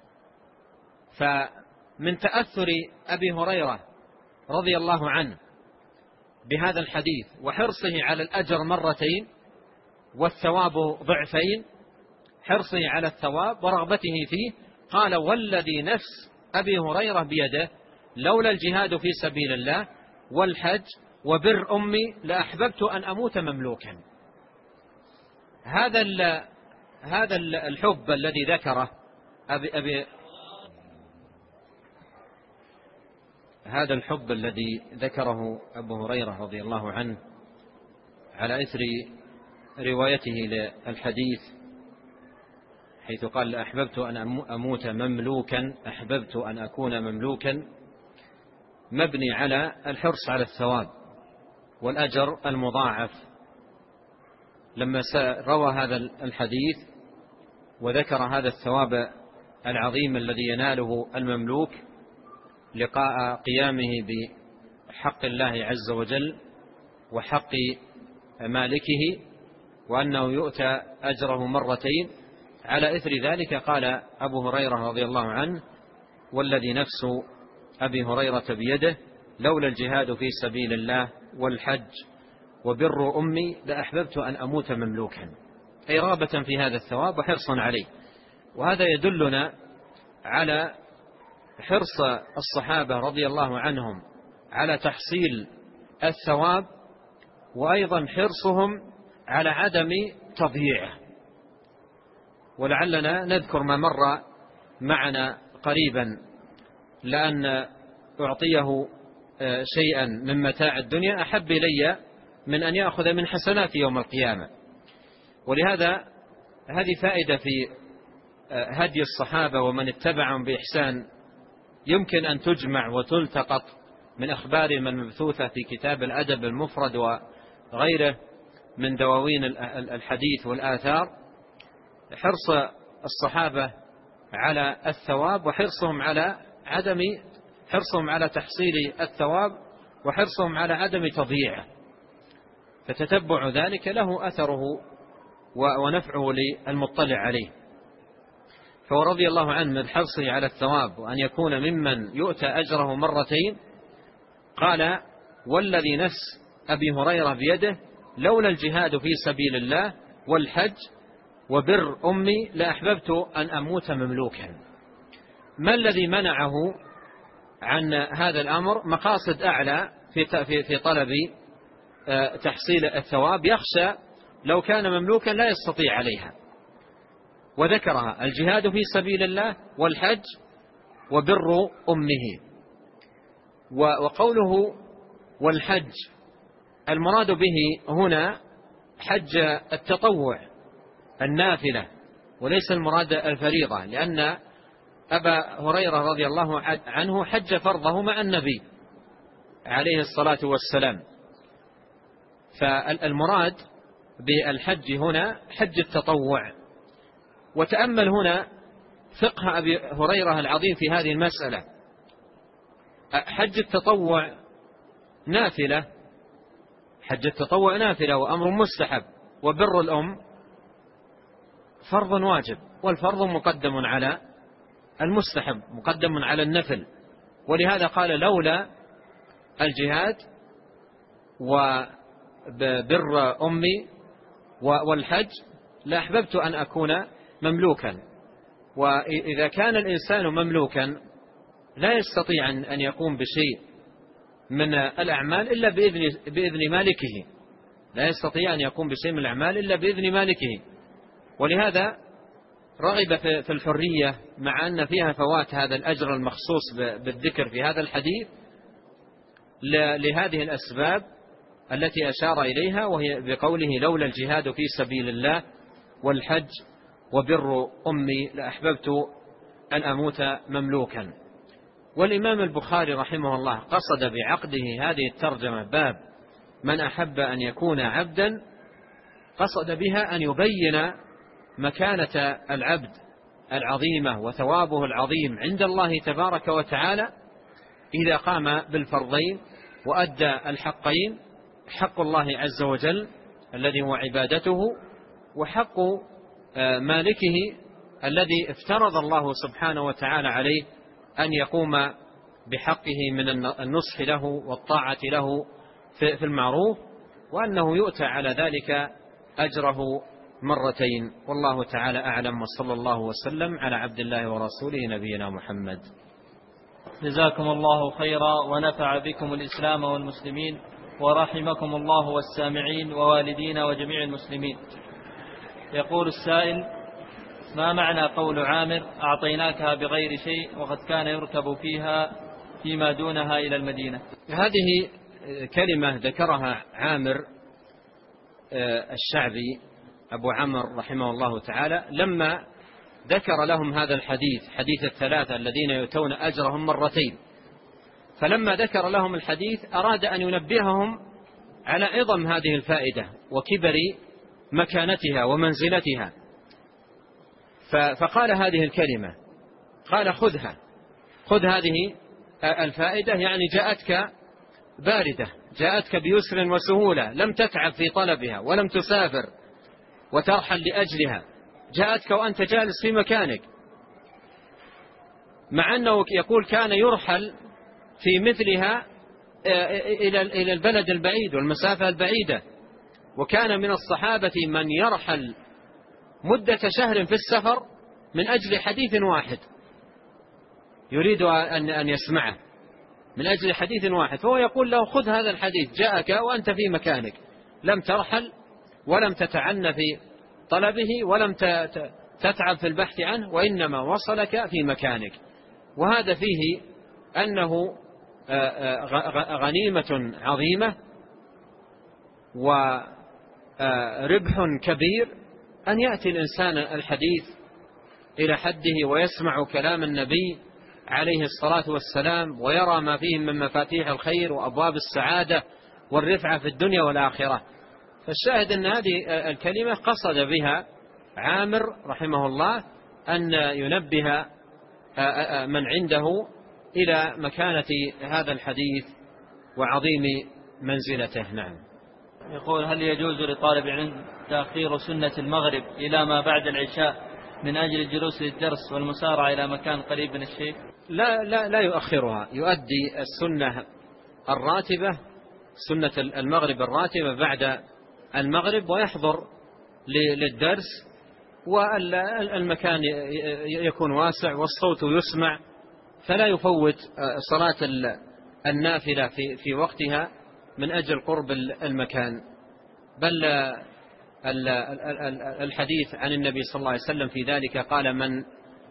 فمن تأثر أبي هريرة رضي الله عنه بهذا الحديث وحرصه على الأجر مرتين والثواب ضعفين، حرصه على الثواب ورغبته فيه، قال: والذي نفس أبي هريرة بيده لولا الجهاد في سبيل الله والحج وبر أمي لأحببت أن أموت مملوكا. هذا الحب الذي ذكره هذا الحب الذي ذكره أبو هريرة رضي الله عنه على إثر روايته للحديث، حيث قال: أحببت أن أموت مملوكا، أحببت أن أكون مملوكا، مبني على الحرص على الثواب والأجر المضاعف. لما روى هذا الحديث وذكر هذا الثواب العظيم الذي يناله المملوك لقاء قيامه بحق الله عز وجل وحق مالكه، وأنه يؤتى أجره مرتين، على إثر ذلك قال أبو هريرة رضي الله عنه: والذي نفس أبي هريرة بيده لولا الجهاد في سبيل الله والحج وبر أمي لأحببت أن أموت مملوكا، أي رغبة في هذا الثواب وحرصا عليه. وهذا يدلنا على حرص الصحابة رضي الله عنهم على تحصيل الثواب، وأيضا حرصهم على عدم تضييعه. ولعلنا نذكر ما مر معنا قريبا، لأن أعطيه شيئا من متاع الدنيا أحب إلي من أن يأخذ من حسنات يوم القيامة. ولهذا هذه فائدة في هدي الصحابة ومن اتبعهم بإحسان يمكن أن تجمع وتلتقط من أخبارهم المبثوثة في كتاب الأدب المفرد وغيره من دواوين الحديث والآثار حرص الصحابة على الثواب، وحرصهم على تحصيل الثواب، وحرصهم على عدم تضييعه، فتتبع ذلك له أثره ونفعه للمطلع عليه. فرضي الله عنه من حرصه على الثواب وأن يكون ممن يؤتى أجره مرتين، قال: والذي نفس أبي هريرة بيده لولا الجهاد في سبيل الله والحج وبر أمي لأحببت أن أموت مملوكا. ما الذي منعه عن هذا الأمر؟ مقاصد أعلى في طلب تحصيل الثواب، يخشى لو كان مملوكا لا يستطيع عليها، وذكرها: الجهاد في سبيل الله والحج وبر أمه. وقوله والحج المراد به هنا حج التطوع النافلة، وليس المراد الفريضة، لأن أبا هريرة رضي الله عنه حج فرضه مع النبي عليه الصلاة والسلام. فالمراد بالحج هنا حج التطوع. وتأمل هنا فقه أبي هريرة العظيم في هذه المسألة. حج التطوع نافلة، حج التطوع نافلة وأمر مستحب، وبر الأم فرض واجب، والفرض مقدم على المستحب، مقدم على النفل. ولهذا قال: لولا الجهاد وبر أمي والحج لأحببت أن أكون مملوكا. وإذا كان الإنسان مملوكا لا يستطيع أن يقوم بشيء من الأعمال إلا بإذن مالكه، لا يستطيع أن يقوم بشيء من الأعمال إلا بإذن مالكه. ولهذا رغب في الحرية، مع أن فيها فوات هذا الأجر المخصوص بالذكر في هذا الحديث لهذه الأسباب التي أشار إليها، وهي بقوله: لولا الجهاد في سبيل الله والحج وبر أمي لأحببت أن أموت مملوكا. والإمام البخاري رحمه الله قصد بعقده هذه الترجمة باب من أحب أن يكون عبدا، قصد بها أن يبين مكانة العبد العظيمة وثوابه العظيم عند الله تبارك وتعالى إذا قام بالفرضين وأدى الحقين: حق الله عز وجل الذي هو عبادته، وحق مالكه الذي افترض الله سبحانه وتعالى عليه أن يقوم بحقه من النصح له والطاعة له في المعروف، وأنه يؤتى على ذلك أجره مرتين. والله تعالى أعلم، وصلى الله وسلم على عبد الله ورسوله نبينا محمد. جزاكم الله خيرا، ونفع بكم الإسلام والمسلمين، ورحمكم الله والسامعين ووالدينا وجميع المسلمين. يقول السائل: ما معنى قول عامر: أعطيناكها بغير شيء، وقد كان يركب فيها فيما دونها إلى المدينة؟ هذه كلمة ذكرها عامر الشعبي أبو عمرو رحمه الله تعالى لما ذكر لهم هذا الحديث، حديث الثلاثة الذين يؤتون أجرهم مرتين. فلما ذكر لهم الحديث أراد أن ينبههم على عظم هذه الفائدة وكبر مكانتها ومنزلتها، فقال هذه الكلمة، قال: خذ هذه الفائدة، يعني جاءتك باردة، جاءتك بيسر وسهولة، لم تتعب في طلبها ولم تسافر وترحل لأجلها، جاءتك وأنت جالس في مكانك. مع أنه يقول كان يرحل في مثلها إلى البلد البعيد والمسافة البعيدة، وكان من الصحابة من يرحل مدة شهر في السفر من أجل حديث واحد يريد أن يسمعه، من أجل حديث واحد. فهو يقول له: خذ هذا الحديث، جاءك وأنت في مكانك، لم ترحل ولم تتعنى في طلبه ولم تتعب في البحث عنه، وإنما وصلك في مكانك. وهذا فيه أنه غنيمة عظيمة وربح كبير أن يأتي الإنسان الحديث إلى حده ويسمع كلام النبي عليه الصلاة والسلام، ويرى ما فيه من مفاتيح الخير وأبواب السعادة والرفعة في الدنيا والآخرة. فالشاهد أن هذه الكلمة قصد بها عامر رحمه الله أن ينبه من عنده إلى مكانة هذا الحديث وعظيم منزلته. نعم. يقول: هل يجوز لطالب العلم تأخير سنة المغرب إلى ما بعد العشاء من أجل الجلوس للدرس والمسارعة إلى مكان قريب من الشيخ؟ لا يؤخرها، يؤدي السنة الراتبة، سنة المغرب الراتبة بعد المغرب، ويحضر للدرس، والمكان يكون واسع والصوت يسمع، فلا يفوت صلاة النافلة في وقتها من أجل قرب المكان. بل الحديث عن النبي صلى الله عليه وسلم في ذلك قال: من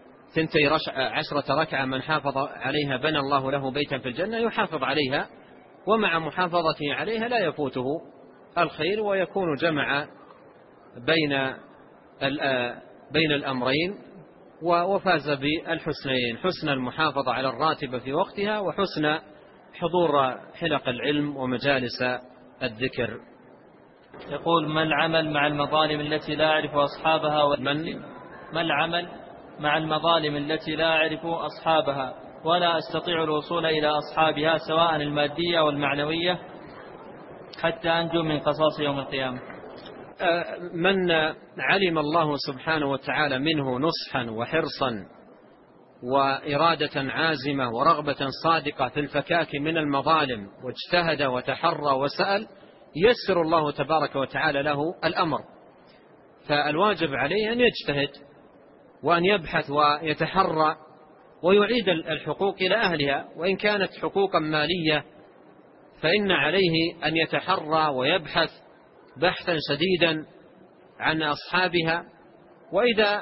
12 ركعة من حافظ عليها بنى الله له بيتا في الجنة، يحافظ عليها، ومع محافظته عليها لا يفوته الخير، ويكون جمع بين الأمرين وفاز بالحسنين: حسن المحافظة على الراتبة في وقتها، وحسن حضور حلق العلم ومجالس الذكر. يقول: ما العمل مع المظالم التي لا أعرف أصحابها ما العمل مع المظالم التي لا أعرف أصحابها ولا أستطيع الوصول إلى أصحابها سواء المادية والمعنوية حتى أنجو من قصاص يوم القيامة؟ من علم الله سبحانه وتعالى منه نصحا وحرصا وإرادة عازمة ورغبة صادقة في الفكاك من المظالم، واجتهد وتحرى وسأل، يسر الله تبارك وتعالى له الأمر. فالواجب عليه أن يجتهد وأن يبحث ويتحرى ويعيد الحقوق إلى أهلها، وإن كانت حقوقا مالية فإن عليه أن يتحرى ويبحث بحثا شديدا عن أصحابها، وإذا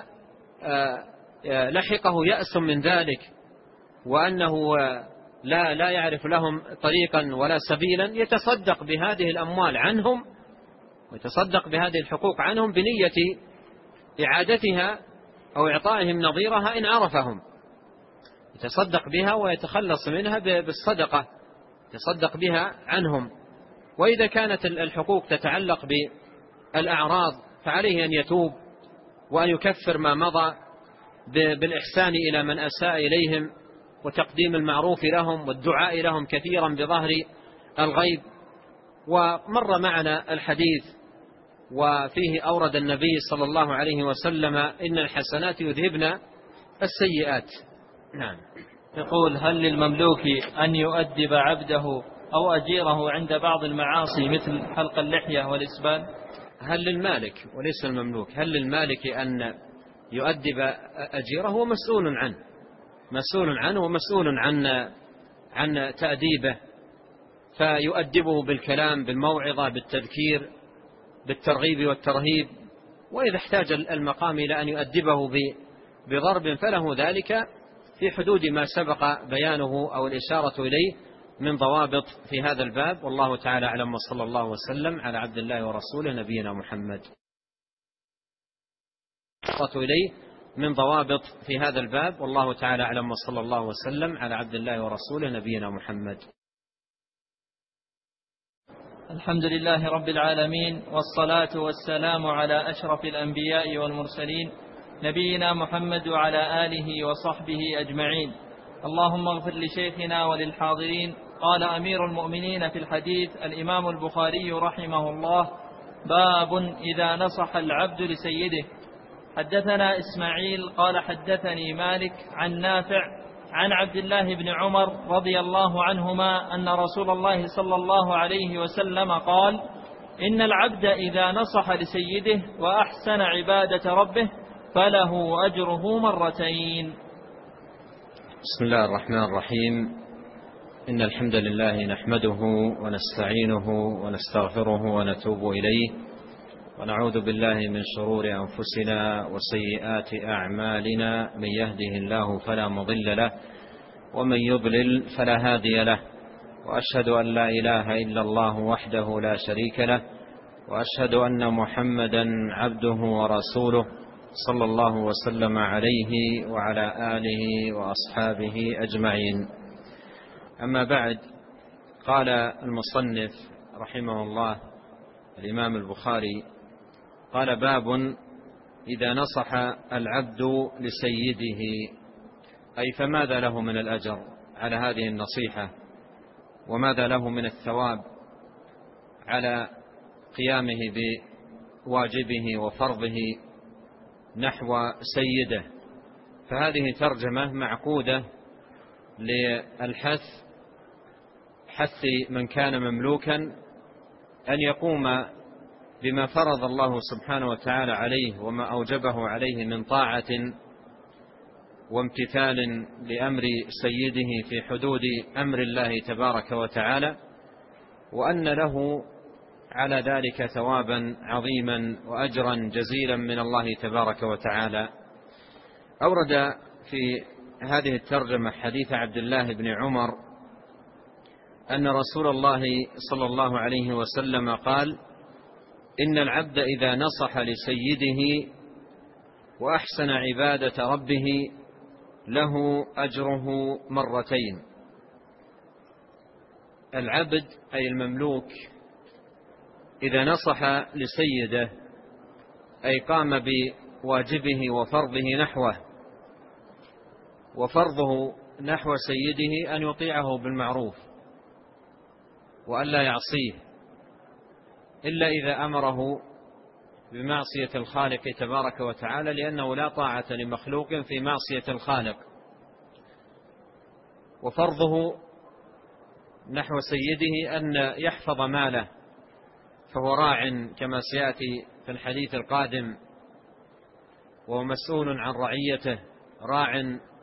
لحقه يأس من ذلك وأنه لا يعرف لهم طريقا ولا سبيلا، يتصدق بهذه الأموال عنهم ويتصدق بهذه الحقوق عنهم بنية إعادتها أو إعطائهم نظيرها إن عرفهم، يتصدق بها ويتخلص منها بالصدقة، يتصدق بها عنهم. وإذا كانت الحقوق تتعلق بالأعراض فعليه أن يتوب وأن يكفر ما مضى بالإحسان إلى من أساء إليهم وتقديم المعروف لهم والدعاء لهم كثيرا بظهر الغيب. ومر معنا الحديث وفيه أورد النبي صلى الله عليه وسلم: إن الحسنات يذهبن السيئات. نعم. يقول: هل للمملوك أن يؤدب عبده أو أجيره عند بعض المعاصي مثل حلق اللحية والإسبال؟ هل للمالك وليس المملوك، هل للمالك أن يؤدب أجيره؟ هو مسؤول عنه ومسؤول عن تأديبه، فيؤدبه بالكلام، بالموعظة، بالتذكير، بالترغيب والترهيب. وإذا احتاج المقام إلى أن يؤدبه بضرب فله ذلك في حدود ما سبق بيانه أو الإشارة إليه من ضوابط في هذا الباب. والله تعالى أعلم، وصلى الله وسلم على عبد الله ورسوله نبينا محمد. إليه من ضوابط في هذا الباب. والله تعالى أعلم، وصلى الله وسلم على عبد الله ورسوله نبينا محمد. الحمد لله رب العالمين، والصلاة والسلام على أشرف الأنبياء والمرسلين نبينا محمد وعلى آله وصحبه أجمعين. اللهم اغفر لشيخنا وللحاضرين. قال أمير المؤمنين في الحديث الإمام البخاري رحمه الله: باب إذا نصح العبد لسيده. حدثنا إسماعيل قال حدثني مالك عن نافع عن عبد الله بن عمر رضي الله عنهما أن رسول الله صلى الله عليه وسلم قال: إن العبد إذا نصح لسيده وأحسن عبادة ربه فله أجره مرتين. بسم الله الرحمن الرحيم. إن الحمد لله نحمده ونستعينه ونستغفره ونتوب إليه، ونعوذ بالله من شرور أنفسنا وسيئات أعمالنا. من يهده الله فلا مضل له، ومن يضلل فلا هادي له. وأشهد أن لا إله إلا الله وحده لا شريك له، وأشهد أن محمدا عبده ورسوله صلى الله وسلم عليه وعلى آله وأصحابه أجمعين. أما بعد، قال المصنف رحمه الله: الإمام البخاري قال: باب إذا نصح العبد لسيده، أي فماذا له من الأجر على هذه النصيحة، وماذا له من الثواب على قيامه بواجبه وفرضه نحو سيده. فهذه ترجمة معقودة للحث، حث من كان مملوكا أن يقوم بما فرض الله سبحانه وتعالى عليه وما أوجبه عليه من طاعة وامتثال لأمر سيده في حدود أمر الله تبارك وتعالى، وأن له على ذلك ثوابا عظيما وأجرا جزيلا من الله تبارك وتعالى. أورد في هذه الترجمة حديث عبد الله بن عمر أن رسول الله صلى الله عليه وسلم قال: إن العبد إذا نصح لسيده وأحسن عبادة ربه له أجره مرتين. العبد أي المملوك إذا نصح لسيده أي قام بواجبه وفرضه نحوه، وفرضه نحو سيده أن يطيعه بالمعروف وأن لا يعصيه إلا إذا أمره بمعصية الخالق تبارك وتعالى، لأنه لا طاعة لمخلوق في معصية الخالق. وفرضه نحو سيده أن يحفظ ماله، فهو راع كما سيأتي في الحديث القادم، وهو مسؤول عن رعيته، راع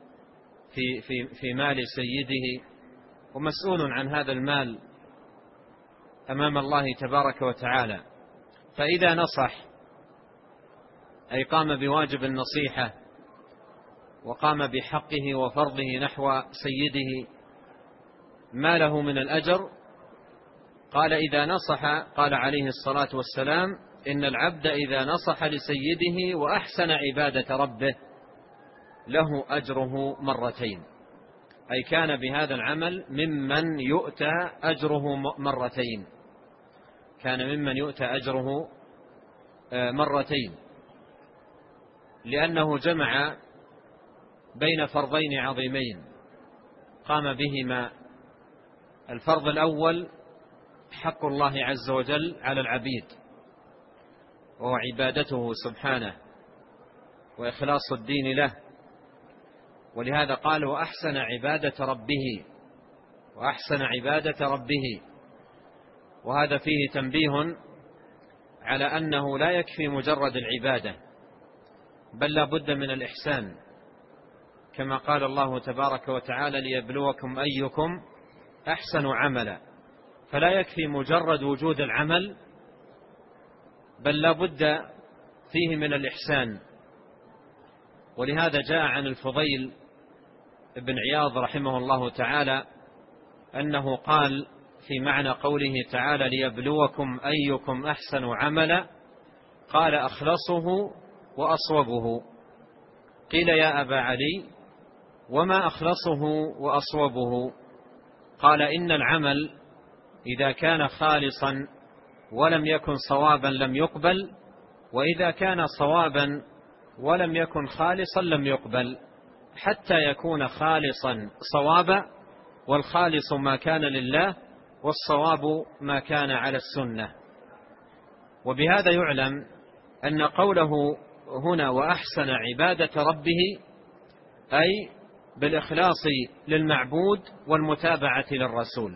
في مال سيده، ومسؤول عن هذا المال أمام الله تبارك وتعالى. فإذا نصح أي قام بواجب النصيحة وقام بحقه وفرضه نحو سيده، ما له من الأجر؟ قال: إذا نصح، قال عليه الصلاة والسلام: إن العبد إذا نصح لسيده وأحسن عبادة ربه له أجره مرتين، أي كان بهذا العمل ممن يؤتى أجره مرتين، كان ممن يؤتى أجره مرتين، لأنه جمع بين فرضين عظيمين قام بهما. الفرض الأول حق الله عز وجل على العبيد، وهو عبادته سبحانه وإخلاص الدين له، ولهذا قال: وأحسن عبادة ربه، وأحسن عبادة ربه. وهذا فيه تنبيه على أنه لا يكفي مجرد العبادة، بل لا بد من الإحسان، كما قال الله تبارك وتعالى: ليبلوكم أيكم أحسن عملا. فلا يكفي مجرد وجود العمل، بل لا بد فيه من الإحسان. ولهذا جاء عن الفضيل بن عياض رحمه الله تعالى أنه قال في معنى قوله تعالى: ليبلوكم أيكم أحسن عملا، قال: أخلصه وأصوبه. قيل: يا أبا علي، وما أخلصه وأصوبه؟ قال: إن العمل إذا كان خالصا ولم يكن صوابا لم يقبل، وإذا كان صوابا ولم يكن خالصا لم يقبل، حتى يكون خالصا صوابا، والخالص ما كان لله، والصواب ما كان على السنة. وبهذا يعلم أن قوله هنا وأحسن عبادة ربه أي بالإخلاص للمعبود والمتابعة للرسول،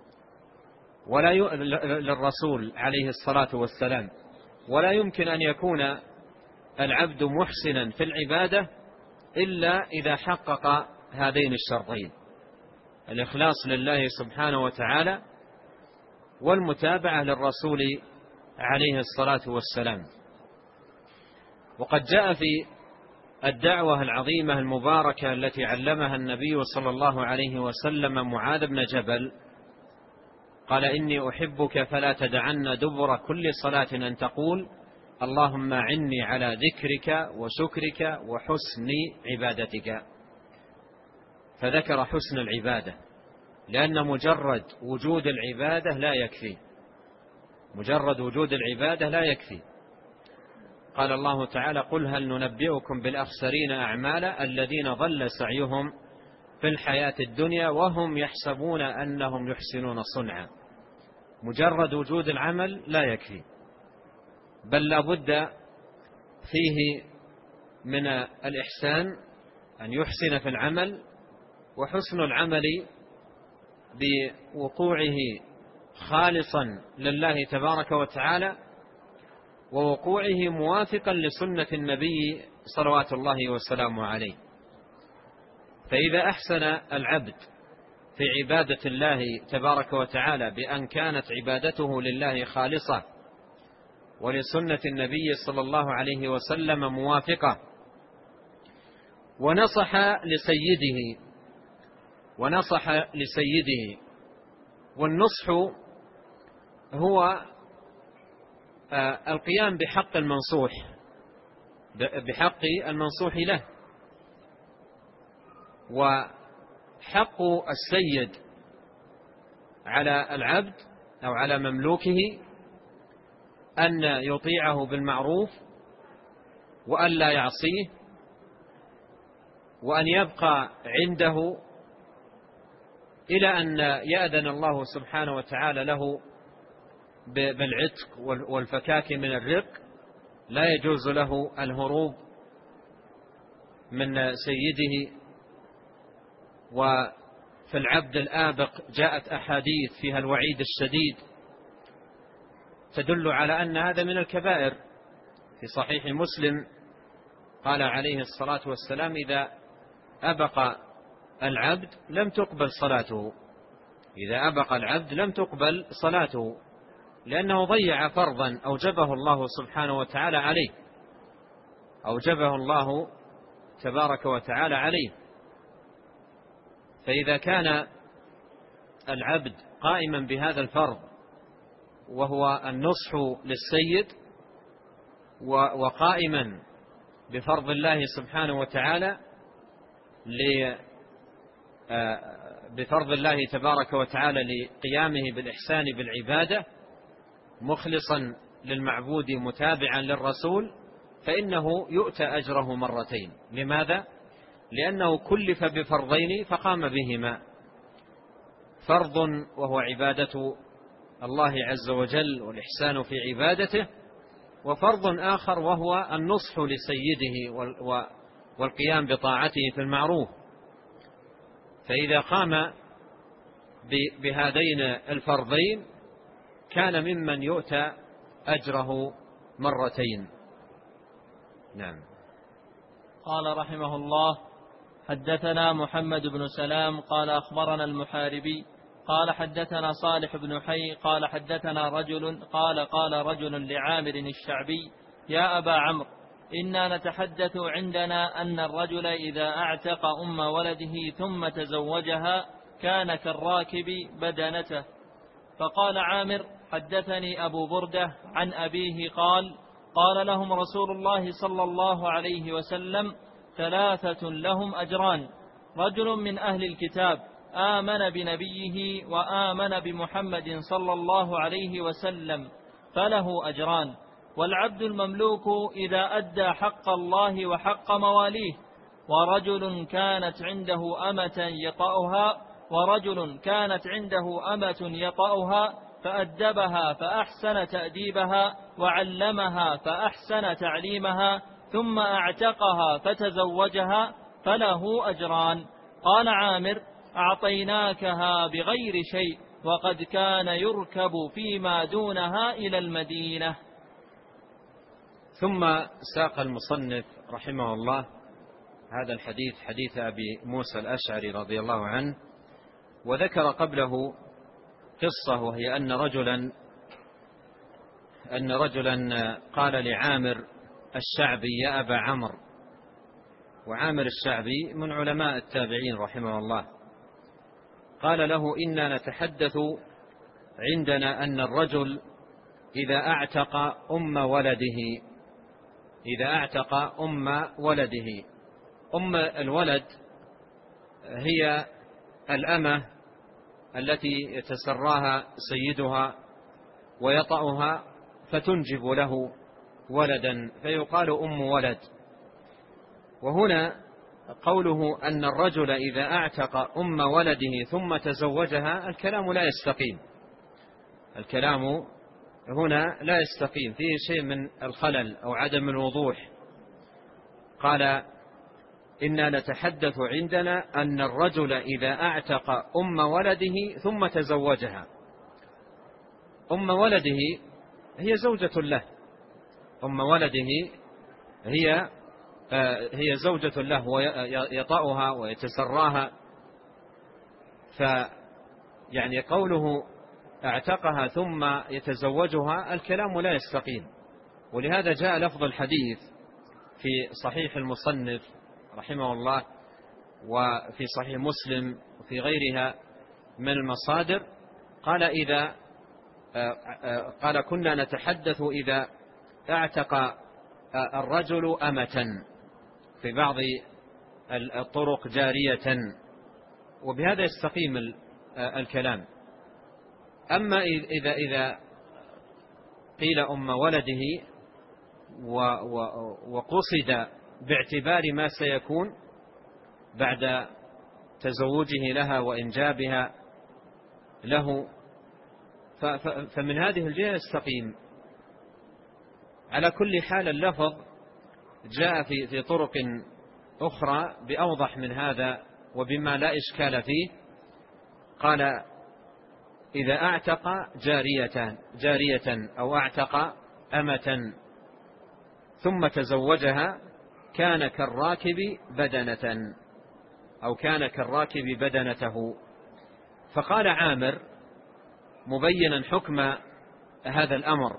للرسول عليه الصلاة والسلام. ولا يمكن أن يكون العبد محسنا في العبادة إلا إذا حقق هذين الشرطين: الإخلاص لله سبحانه وتعالى والمتابعة للرسول عليه الصلاة والسلام. وقد جاء في الدعوة العظيمة المباركة التي علمها النبي صلى الله عليه وسلم معاذ بن جبل، قال: إني أحبك فلا تدعن دبر كل صلاة أن تقول: اللهم أعني على ذكرك وشكرك وحسن عبادتك. فذكر حسن العبادة، لأن مجرد وجود العبادة لا يكفي، مجرد وجود العبادة لا يكفي. قال الله تعالى: قل هل ننبئكم بالأخسرين أعمالا الذين ضل سعيهم في الحياة الدنيا وهم يحسبون أنهم يحسنون صنعا. مجرد وجود العمل لا يكفي، بل لا بد فيه من الإحسان، أن يحسن في العمل، وحسن العمل بوقوعه خالصا لله تبارك وتعالى، ووقوعه موافقا لسنة النبي صلوات الله وسلامه عليه. فإذا أحسن العبد في عبادة الله تبارك وتعالى بأن كانت عبادته لله خالصة ولسنة النبي صلى الله عليه وسلم موافقة، ونصح لسيده، والنصح هو القيام بحق المنصوح له. وحق السيد على العبد أو على مملوكه أن يطيعه بالمعروف وأن لا يعصيه، وأن يبقى عنده إلى أن يأذن الله سبحانه وتعالى له بالعتق والفكاك من الرق. لا يجوز له الهروب من سيده. وفي العبد الآبق جاءت أحاديث فيها الوعيد الشديد تدل على أن هذا من الكبائر. في صحيح مسلم قال عليه الصلاة والسلام: إذا أبق العبد لم تقبل صلاته. إذا أبق العبد لم تقبل صلاته، لأنه ضيع فرضا أوجبه الله سبحانه وتعالى عليه، أوجبه الله تبارك وتعالى عليه. فإذا كان العبد قائما بهذا الفرض وهو النصح للسيد، وقائما بفرض الله سبحانه وتعالى بفرض الله تبارك وتعالى لقيامه بالإحسان بالعبادة مخلصا للمعبود متابعا للرسول، فإنه يؤتى أجره مرتين. لماذا؟ لأنه كلف بفرضين فقام بهما: فرض وهو عبادة الله عز وجل والإحسان في عبادته، وفرض آخر وهو النصح لسيده والقيام بطاعته في المعروف. فإذا قام بهذين الفرضين كان ممن يؤتى أجره مرتين. نعم. قال رحمه الله: حدثنا محمد بن سلام قال أخبرنا المحاربي قال حدثنا صالح بن حي قال حدثنا رجل قال رجل لعامر الشعبي: يا أبا عمرو، إنا نتحدث عندنا أن الرجل إذا أعتق أم ولده ثم تزوجها كان كالراكب بدنته. فقال عامر: حدثني أبو بردة عن أبيه قال لهم رسول الله صلى الله عليه وسلم: ثلاثة لهم أجران: رجل من أهل الكتاب آمن بنبيه وآمن بمحمد صلى الله عليه وسلم فله أجران، والعبد المملوك إذا أدى حق الله وحق مواليه، ورجل كانت عنده أمة يطأها فأدبها فأحسن تأديبها وعلمها فأحسن تعليمها ثم أعتقها فتزوجها فله أجران. قال عامر: أعطيناكها بغير شيء، وقد كان يركب فيما دونها إلى المدينة. ثم ساق المصنف رحمه الله هذا الحديث، حديث أبي موسى الأشعري رضي الله عنه، وذكر قبله قصة، وهي أن رجلا قال لعامر الشعبي: يا أبا عمرو. وعامر الشعبي من علماء التابعين رحمه الله. قال له: إنا نتحدث عندنا أن الرجل إذا أعتق أم ولده. أم الولد هي الأمة التي يتسراها سيدها ويطأها فتنجب له ولدا فيقال أم ولد. وهنا قوله أن الرجل إذا أعتق أم ولده ثم تزوجها الكلام لا يستقيم، الكلام هنا لا يستقيم، فيه شيء من الخلل أو عدم الوضوح. قال إنا نتحدث عندنا أن الرجل إذا أعتق أم ولده ثم تزوجها. أم ولده هي زوجة له، أم ولده هي زوجة له ويطأها ويتسراها، فيعني قوله اعتقها ثم يتزوجها الكلام لا يستقيم. ولهذا جاء لفظ الحديث في صحيح المصنف رحمه الله وفي صحيح مسلم وفي غيرها من المصادر، قال كنا نتحدث إذا اعتق الرجل أمة، في بعض الطرق جارية، وبهذا يستقيم الكلام. أما إذا قيل أم ولده وقصد باعتبار ما سيكون بعد تزوجه لها وإنجابها له، فمن هذه الجهة يستقيم. على كل حال اللفظ جاء في طرق أخرى بأوضح من هذا وبما لا إشكال فيه. قال إذا أعتق جارية أو أعتق أمة ثم تزوجها كان كالراكب بدنة أو كان كالراكب بدنته. فقال عامر مبينا حكم هذا الأمر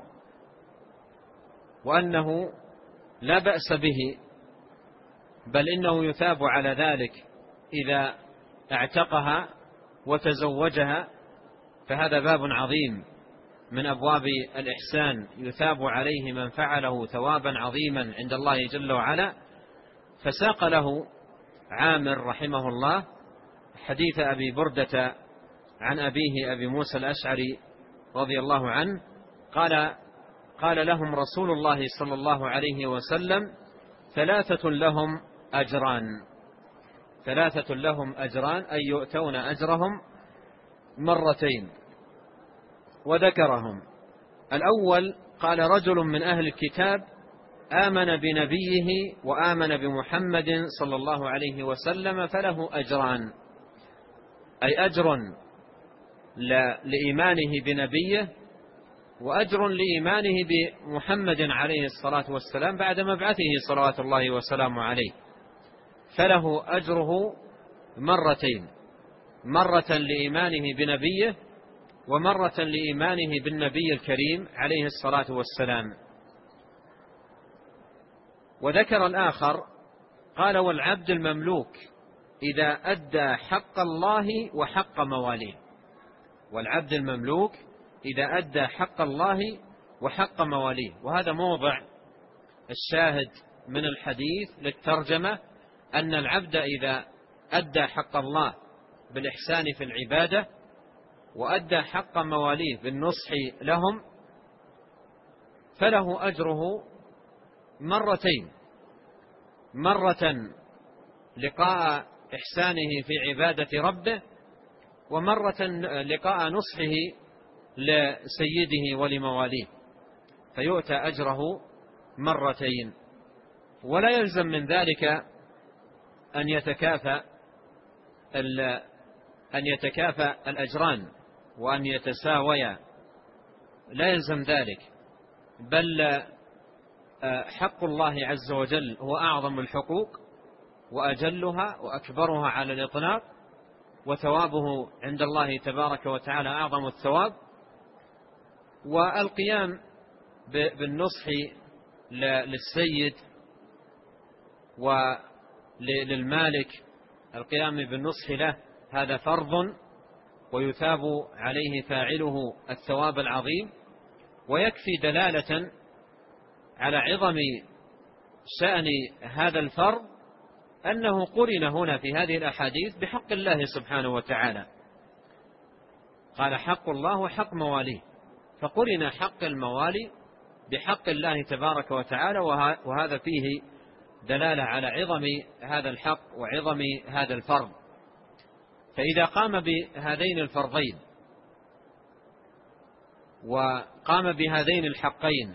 وأنه لا بأس به، بل إنه يثاب على ذلك إذا اعتقها وتزوجها، فهذا باب عظيم من أبواب الإحسان يثاب عليه من فعله ثوابا عظيما عند الله جل وعلا. فساق له عامر رحمه الله حديث أبي بردة عن أبيه أبي موسى الأشعري رضي الله عنه قال لهم رسول الله صلى الله عليه وسلم ثلاثة لهم أجران أي يؤتون أجرهم مرتين. وذكرهم: الأول قال رجل من أهل الكتاب آمن بنبيه وآمن بمحمد صلى الله عليه وسلم فله أجران، أي أجر لإيمانه بنبيه وأجر لإيمانه بمحمد عليه الصلاة والسلام بعد مبعثه صلوات الله وسلامه عليه، فله أجره مرتين، مرة لإيمانه بنبيه ومرة لإيمانه بالنبي الكريم عليه الصلاة والسلام. وذكر الآخر قال: والعبد المملوك إذا أدى حق الله وحق مواليه. والعبد المملوك إذا أدى حق الله وحق مواليه. وهذا موضع الشاهد من الحديث للترجمة، أن العبد إذا أدى حق الله بالإحسان في العبادة وأدى حق مواليه بالنصح لهم فله أجره مرتين، مرة لقاء إحسانه في عبادة ربه، ومرة لقاء نصحه لسيده ولمواليه، فيؤتى أجره مرتين. ولا يلزم من ذلك أن يتكافى الأجران وأن يتساويا، لا يلزم ذلك، بل حق الله عز وجل هو أعظم الحقوق وأجلها وأكبرها على الإطلاق، وثوابه عند الله تبارك وتعالى أعظم الثواب. والقيام بالنصح للسيد وللمالك، القيام بالنصح له هذا فرض ويثاب عليه فاعله الثواب العظيم. ويكفي دلالة على عظم شأن هذا الفرض أنه قرن هنا في هذه الأحاديث بحق الله سبحانه وتعالى، قال حق الله وحق مواليه، فقرن حق الموالي بحق الله تبارك وتعالى، وهذا فيه دلالة على عظم هذا الحق وعظم هذا الفرض. فإذا قام بهذين الفرضين وقام بهذين الحقين،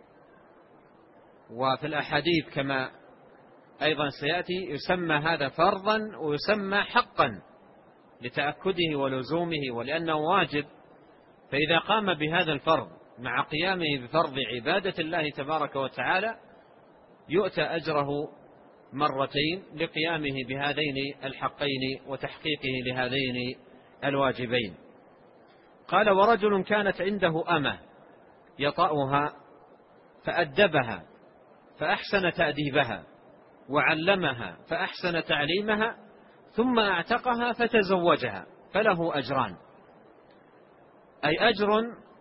وفي الأحاديث كما أيضا سيأتي يسمى هذا فرضا ويسمى حقا لتأكده ولزومه ولأنه واجب. فإذا قام بهذا الفرض مع قيامه بفرض عبادة الله تبارك وتعالى يؤتى أجره مرتين لقيامه بهذين الحقين وتحقيقه لهذين الواجبين. قال: ورجل كانت عنده أمة يطأها فأدبها فأحسن تأديبها وعلمها فأحسن تعليمها ثم أعتقها فتزوجها فله أجران، أي أجر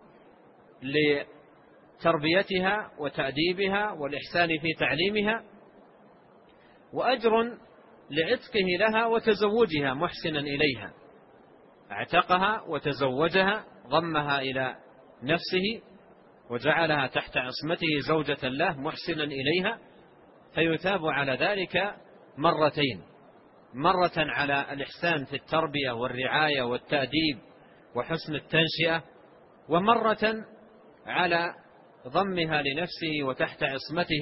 لتربيتها وتأديبها والإحسان في تعليمها، وأجر لعتقه لها وتزوجها محسنا إليها. اعتقها وتزوجها، ضمها إلى نفسه وجعلها تحت عصمته زوجة له محسنا إليها، فيثاب على ذلك مرتين: مرة على الإحسان في التربية والرعاية والتأديب وحسن التنشئة، ومرة على ضمها لنفسه وتحت عصمته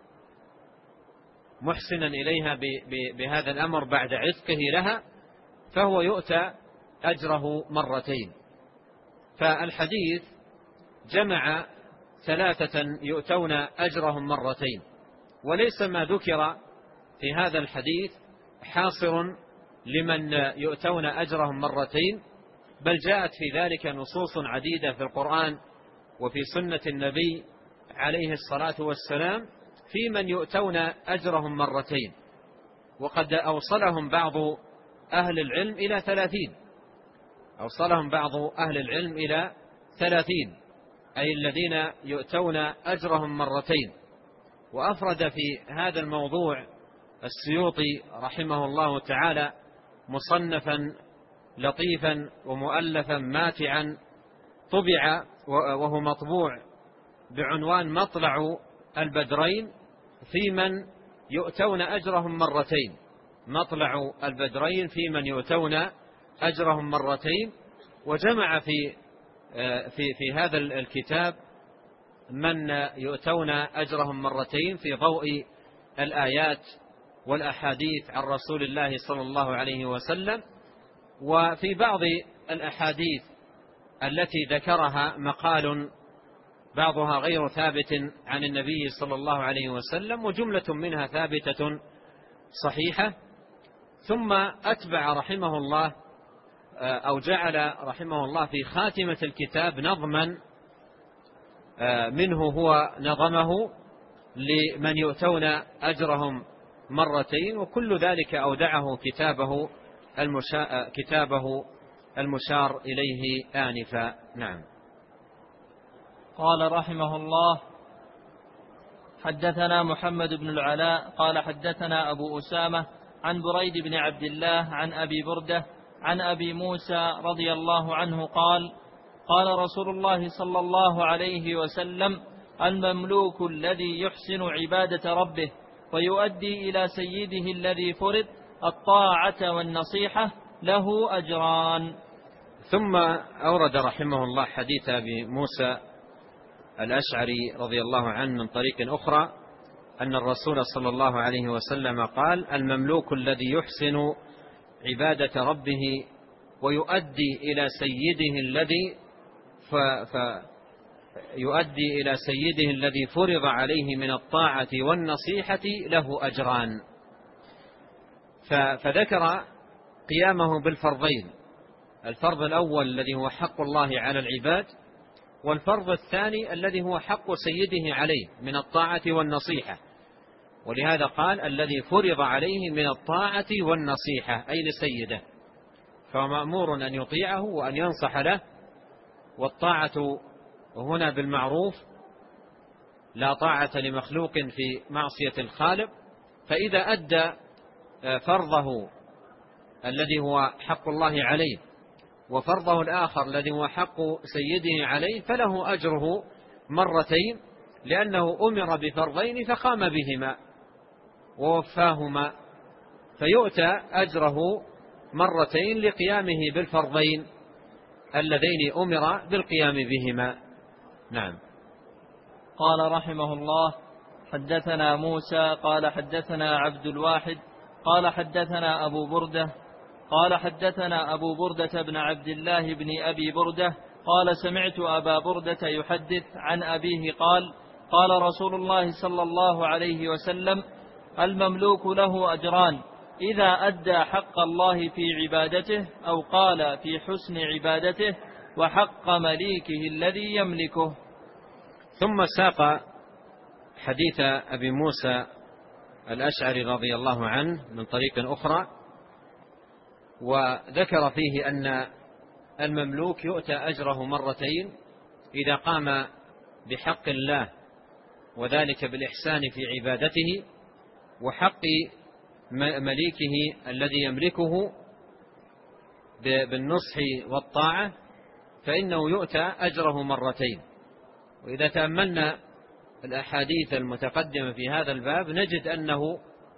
محسنا إليها بهذا الأمر بعد عتقه لها، فهو يؤتى أجره مرتين. فالحديث جمع ثلاثة يؤتون أجرهم مرتين، وليس ما ذكر في هذا الحديث حاصر لمن يؤتون أجرهم مرتين، بل جاءت في ذلك نصوص عديدة في القرآن وفي سنة النبي عليه الصلاة والسلام في من يؤتون أجرهم مرتين. وقد أوصلهم بعض أهل العلم إلى 30، أوصلهم بعض أهل العلم إلى 30، أي الذين يؤتون أجرهم مرتين. وأفرد في هذا الموضوع السيوطي رحمه الله تعالى مصنفا لطيفا ومؤلفا ماتعا طبع وهو مطبوع بعنوان مطلع البدرين في من يؤتون أجرهم مرتين. مطلع البدرين في من يؤتون أجرهم مرتين. وجمع في هذا الكتاب من يؤتون أجرهم مرتين في ضوء الآيات والأحاديث عن رسول الله صلى الله عليه وسلم. وفي بعض الأحاديث التي ذكرها مقال بعضها غير ثابت عن النبي صلى الله عليه وسلم، وجملة منها ثابتة صحيحة. ثم أتبع رحمه الله أو جعل رحمه الله في خاتمة الكتاب نظما منه هو نظمه لمن يؤتون أجرهم مرتين، وكل ذلك أودعه كتابه المشار إليه آنفا. نعم. قال رحمه الله: حدثنا محمد بن العلاء قال حدثنا أبو أسامة عن بريد بن عبد الله عن أبي بردة عن أبي موسى رضي الله عنه قال: قال رسول الله صلى الله عليه وسلم: المملوك الذي يحسن عبادة ربه ويؤدي إلى سيده الذي فرض الطاعة والنصيحة له أجران. ثم أورد رحمه الله حديث أبي موسى الأشعري رضي الله عنه من طريق أخرى أن الرسول صلى الله عليه وسلم قال: المملوك الذي يحسن عبادة ربه ويؤدي إلى سيده الذي فرض عليه من الطاعة والنصيحة له أجران. فذكر قيامه بالفرضين: الفرض الأول الذي هو حق الله على العباد، والفرض الثاني الذي هو حق سيده عليه من الطاعة والنصيحة. ولهذا قال: الذي فرض عليه من الطاعة والنصيحة، أي لسيده، فهو مأمور أن يطيعه وأن ينصح له. والطاعة هنا بالمعروف، لا طاعة لمخلوق في معصية الخالق. فإذا أدى فرضه الذي هو حق الله عليه وفرضه الآخر الذي هو حق سيده عليه فله أجره مرتين، لأنه أمر بفرضين فقام بهما ووفاهما، فيؤتى أجره مرتين لقيامه بالفرضين اللذين أمر بالقيام بهما. نعم. قال رحمه الله: حدثنا موسى قال حدثنا عبد الواحد قال حدثنا أبو بردة قال حدثنا أبو بردة بن عبد الله بن أبي بردة قال: سمعت أبا بردة يحدث عن أبيه قال: قال رسول الله صلى الله عليه وسلم: المملوك له أجران: إذا أدى حق الله في عبادته، أو قال في حسن عبادته، وحق مليكه الذي يملكه. ثم ساق حديث أبي موسى الأشعري رضي الله عنه من طريق أخرى، وذكر فيه أن المملوك يؤتى أجره مرتين إذا قام بحق الله، وذلك بالإحسان في عبادته، وحق مليكه الذي يملكه بالنصح والطاعة، فإنه يؤتى أجره مرتين. وإذا تأملنا الأحاديث المتقدمة في هذا الباب نجد أنه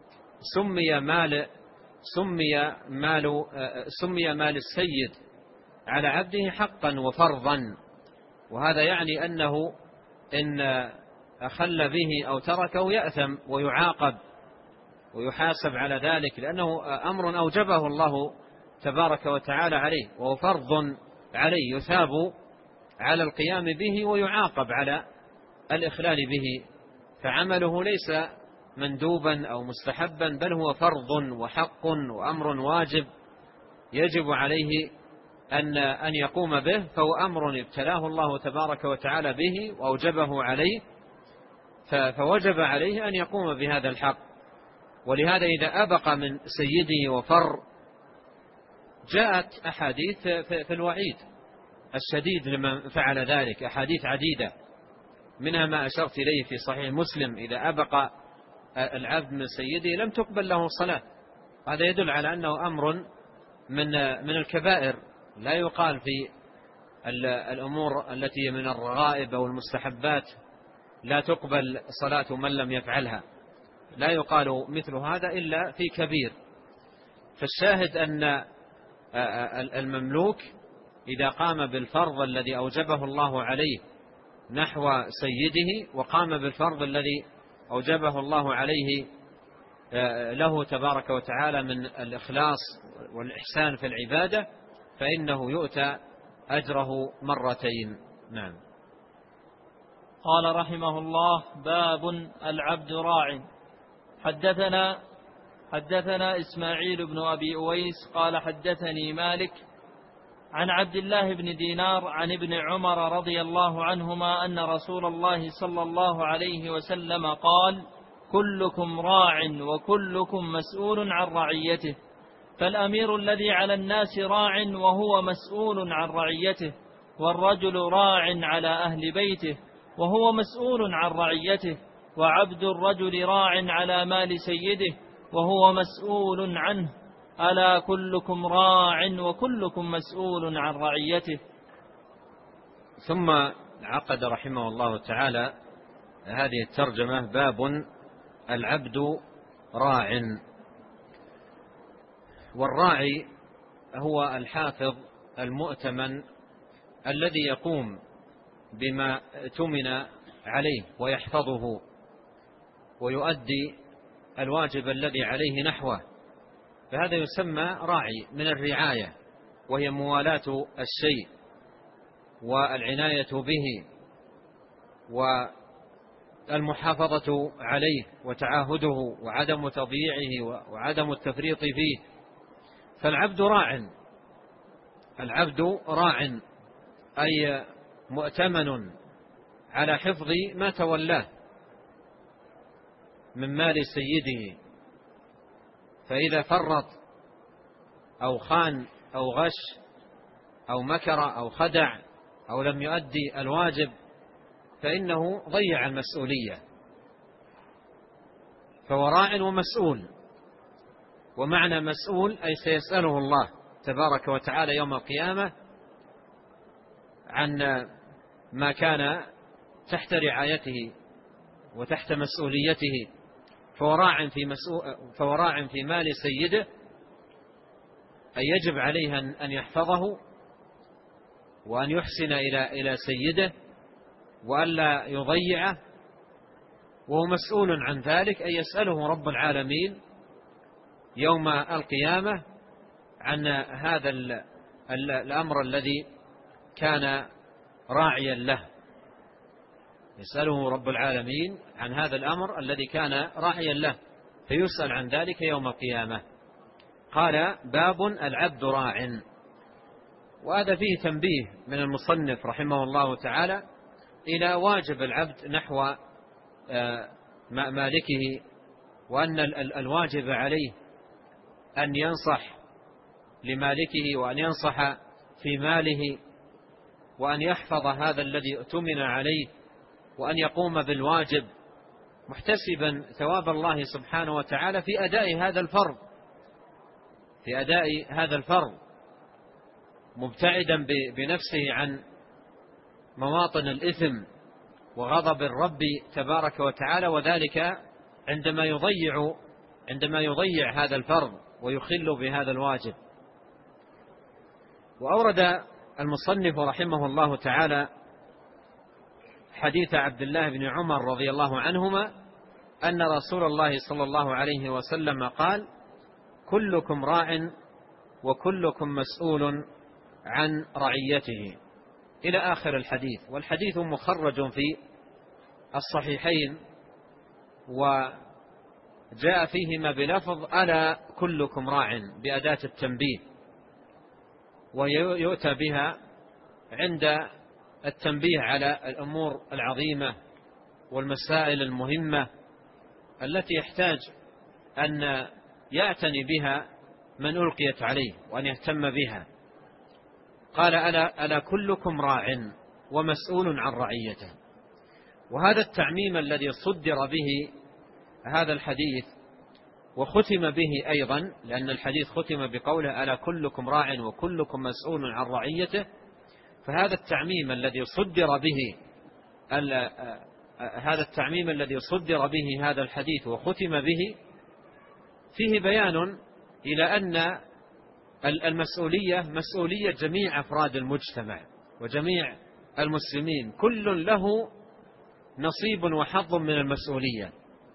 سمي مال السيد على عبده حقا وفرضا، وهذا يعني أنه إن أخل به أو تركه يأثم ويعاقب ويحاسب على ذلك، لأنه أمر أوجبه الله تبارك وتعالى عليه، وهو فرض عليه يثاب على القيام به ويعاقب على الإخلال به، فعمله ليس مندوبا أو مستحبا، بل هو فرض وحق وأمر واجب يجب عليه أن يقوم به، فهو أمر ابتلاه الله تبارك وتعالى به وأوجبه عليه، فوجب عليه أن يقوم بهذا الحق. ولهذا إذا أبق من سيده وفر جاءت أحاديث في الوعيد الشديد لمن فعل ذلك، أحاديث عديدة، منها ما أشرت إليه في صحيح مسلم: إذا أبق العبد من سيده لم تقبل له صلاة. هذا يدل على أنه أمر من الكبائر، لا يقال في الأمور التي من الرغائب أو المستحبات لا تقبل صلاة من لم يفعلها، لا يقال مثل هذا إلا في كبير. فالشاهد أن المملوك إذا قام بالفرض الذي أوجبه الله عليه نحو سيده، وقام بالفرض الذي أوجبه الله عليه له تبارك وتعالى من الإخلاص والإحسان في العبادة، فإنه يؤتى أجره مرتين. نعم. قال رحمه الله: باب العبد راع. حدثنا إسماعيل بن أبي أويس قال حدثني مالك عن عبد الله بن دينار عن ابن عمر رضي الله عنهما أن رسول الله صلى الله عليه وسلم قال: كلكم راع وكلكم مسؤول عن رعيته، فالأمير الذي على الناس راع وهو مسؤول عن رعيته، والرجل راع على أهل بيته وهو مسؤول عن رعيته، وعبد الرجل راع على مال سيده وهو مسؤول عنه، ألا كلكم راع وكلكم مسؤول عن رعيته. ثم عقد رحمه الله تعالى هذه الترجمة: باب العبد راع. والراعي هو الحافظ المؤتمن الذي يقوم بما اؤتمن عليه ويحفظه ويؤدي الواجب الذي عليه نحوه، فهذا يسمى راعي من الرعاية، وهي موالاة الشيء والعناية به والمحافظة عليه وتعاهده وعدم تضييعه وعدم التفريط فيه. فالعبد راع، العبد راع أي مؤتمن على حفظ ما تولاه من مال سيده، فإذا فرط أو خان أو غش أو مكر أو خدع أو لم يؤدي الواجب فإنه ضيع المسؤولية، فهو راع ومسؤول. ومعنى مسؤول أي سيسأله الله تبارك وتعالى يوم القيامة عن ما كان تحت رعايته وتحت مسؤوليته، فهو راع في مال سيده، أن يجب عليه أن يحفظه وأن يحسن إلى سيده وألا يضيعه، وهو مسؤول عن ذلك، أن يسأله رب العالمين يوم القيامة عن هذا الأمر الذي كان راعيا له. يسأله رب العالمين عن هذا الأمر الذي كان راعيا له، فيسأل عن ذلك يوم القيامة. قال: باب العبد راع. وهذا فيه تنبيه من المصنف رحمه الله تعالى إلى واجب العبد نحو مالكه، وأن الواجب عليه أن ينصح لمالكه وأن ينصح في ماله، وأن يحفظ هذا الذي اؤتمن عليه، وأن يقوم بالواجب محتسبا ثواب الله سبحانه وتعالى في أداء هذا الفرض، مبتعدا بنفسه عن مواطن الإثم وغضب الرب تبارك وتعالى، وذلك عندما يضيع هذا الفرض ويخل بهذا الواجب. وأورد المصنف رحمه الله تعالى حديث عبد الله بن عمر رضي الله عنهما أن رسول الله صلى الله عليه وسلم قال: كلكم راع وكلكم مسؤول عن رعيته، إلى آخر الحديث. والحديث مخرج في الصحيحين، وجاء فيهما بلفظ: ألا كلكم راع، بأداة التنبيه، ويؤتى بها عند التنبيه على الأمور العظيمة والمسائل المهمة التي يحتاج أن يعتني بها من ألقيت عليه وأن يهتم بها. قال: ألا كلكم راع ومسؤول عن رعيته. وهذا التعميم الذي صدر به هذا الحديث وختم به أيضا، لأن الحديث ختم بقوله: ألا كلكم راع وكلكم مسؤول عن رعيته، فهذا التعميم الذي صدر به هذا الحديث وختم به فيه بيان إلى أن المسؤولية مسؤولية جميع أفراد المجتمع وجميع المسلمين، كل له نصيب وحظ من المسؤولية،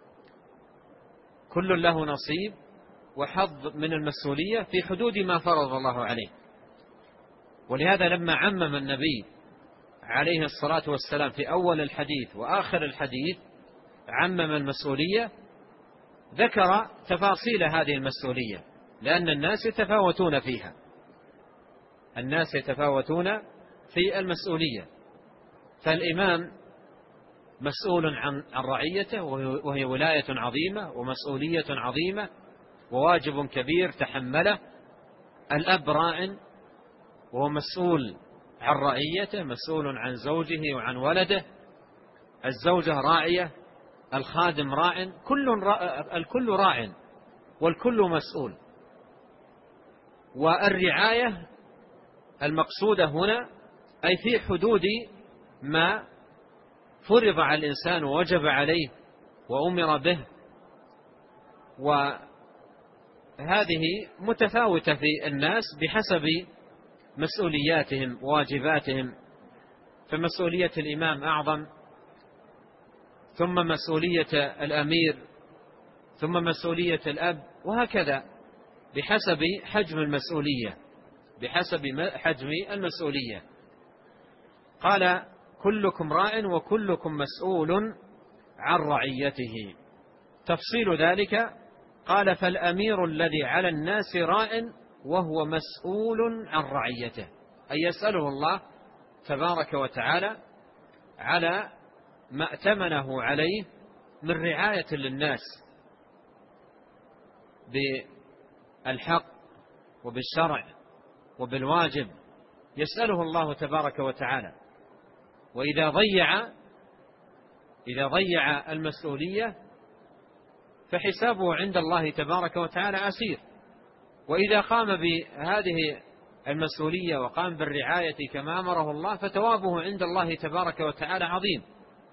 كل له نصيب وحظ من المسؤولية في حدود ما فرض الله عليه. ولهذا لما عمم النبي عليه الصلاة والسلام في أول الحديث وآخر الحديث عمم المسؤولية، ذكر تفاصيل هذه المسؤولية، لأن الناس يتفاوتون فيها، الناس يتفاوتون في المسؤولية. فالإمام مسؤول عن رعيته، وهي ولاية عظيمة ومسؤولية عظيمة وواجب كبير تحمله. الأب راع وهو مسؤول عن رعيته، مسؤول عن زوجه وعن ولده. الزوجة راعية، الخادم راع، الكل راع والكل مسؤول. والرعاية المقصودة هنا أي في حدود ما فرض على الإنسان ووجب عليه وأمر به، وهذه متفاوتة في الناس بحسب مسؤولياتهم وواجباتهم. فمسؤولية الإمام أعظم، ثم مسؤولية الأمير، ثم مسؤولية الأب، وهكذا بحسب حجم المسؤولية. قال: كلكم راع وكلكم مسؤول عن رعيته. تفصيل ذلك قال: فالأمير الذي على الناس راع وهو مسؤول عن رعيته، أي يسأله الله تبارك وتعالى على ما ائتمنه عليه من رعاية للناس بالحق وبالشرع وبالواجب، يسأله الله تبارك وتعالى. وإذا ضيع المسؤولية فحسابه عند الله تبارك وتعالى عسير، وإذا قام بهذه المسؤولية وقام بالرعاية كما أمره الله فثوابه عند الله تبارك وتعالى عظيم.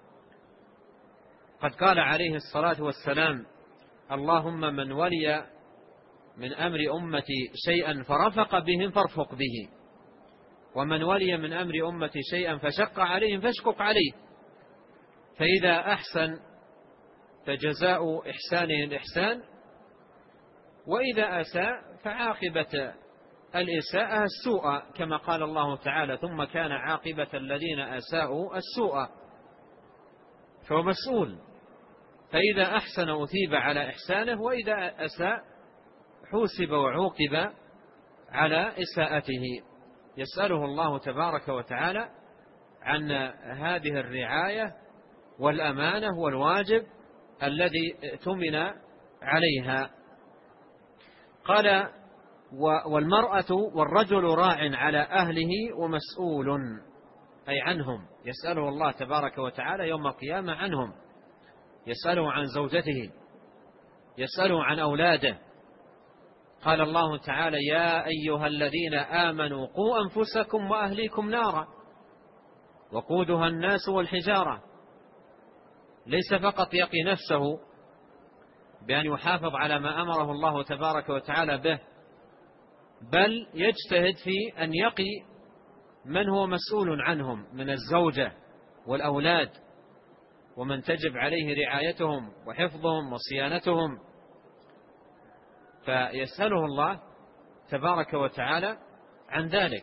قد قال عليه الصلاة والسلام: اللهم من ولي من أمر أمتي شيئا فرفق بهم فارفق به، ومن ولي من أمر أمتي شيئا فشق عليهم فاشقق عليه. فإذا أحسن فجزاء إحسانه الإحسان، وإذا أساء فعاقبة الإساءة السوء، كما قال الله تعالى: ثم كان عاقبة الذين أساءوا السوء. فهو مسؤول، فإذا أحسن أثيب على إحسانه، وإذا أساء حوسب وعوقب على إساءته. يسأله الله تبارك وتعالى عن هذه الرعاية والأمانة والواجب الذي اؤتمن عليها. قال: والمرأة والرجل راع على أهله ومسؤول، أي عنهم. يسأله الله تبارك وتعالى يوم القيامة عنهم، يسأله عن زوجته، يسأله عن أولاده. قال الله تعالى: يا أيها الذين آمنوا قوا أنفسكم وأهليكم نارا وقودها الناس والحجارة. ليس فقط يقي نفسه بأن يحافظ على ما أمره الله تبارك وتعالى به، بل يجتهد في أن يقي من هو مسؤول عنهم من الزوجة والأولاد، ومن تجب عليه رعايتهم وحفظهم وصيانتهم. فيسأله الله تبارك وتعالى عن ذلك.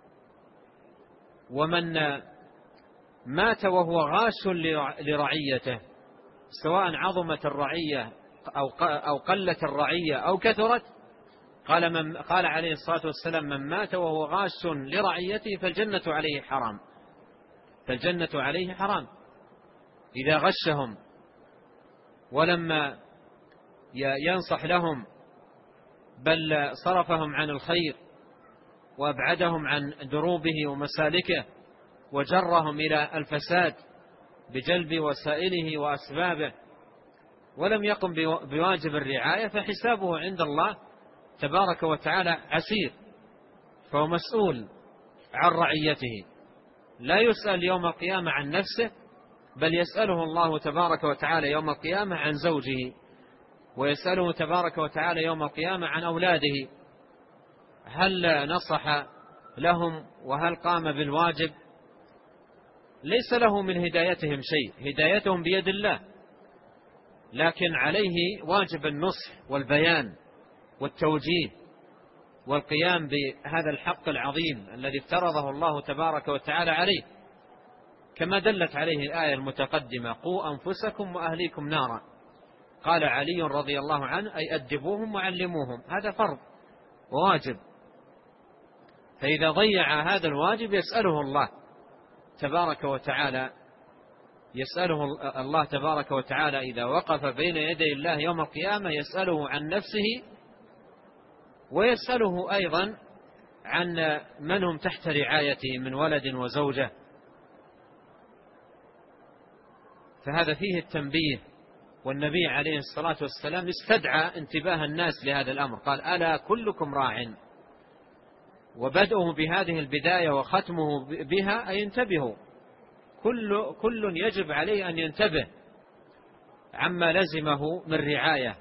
ومن مات وهو غاش لرعيته، سواء عظمت الرعية أو قلت الرعية أو كثرت، قال عليه الصلاة والسلام: من مات وهو غاش لرعيته فالجنة عليه حرام. فالجنة عليه حرام إذا غشهم ولما ينصح لهم، بل صرفهم عن الخير وأبعدهم عن دروبه ومسالكه، وجرهم إلى الفساد بجلب وسائله وأسبابه، ولم يقم بواجب الرعاية، فحسابه عند الله تبارك وتعالى عسير. فهو مسؤول عن رعيته، لا يسأل يوم القيامة عن نفسه، بل يسأله الله تبارك وتعالى يوم القيامة عن زوجه، ويسأله تبارك وتعالى يوم القيامة عن أولاده، هل نصح لهم وهل قام بالواجب؟ ليس له من هدايتهم شيء، هدايتهم بيد الله، لكن عليه واجب النصح والبيان والتوجيه والقيام بهذا الحق العظيم الذي افترضه الله تبارك وتعالى عليه، كما دلت عليه الآية المتقدمة: قوا أنفسكم وأهليكم نارا. قال علي رضي الله عنه: أي أدبوهم وعلموهم. هذا فرض وواجب، فإذا ضيع هذا الواجب يسأله الله تبارك وتعالى، يسأله الله تبارك وتعالى إذا وقف بين يدي الله يوم القيامة، يسأله عن نفسه، ويسأله أيضا عن من هم تحت رعايته من ولد وزوجة. فهذا فيه التنبيه، والنبي عليه الصلاة والسلام استدعى انتباه الناس لهذا الأمر، قال: ألا كلكم راع. وبدأه بهذه البداية وختمه بها أي انتبهوا، كل يجب عليه أن ينتبه عما لزمه من رعاية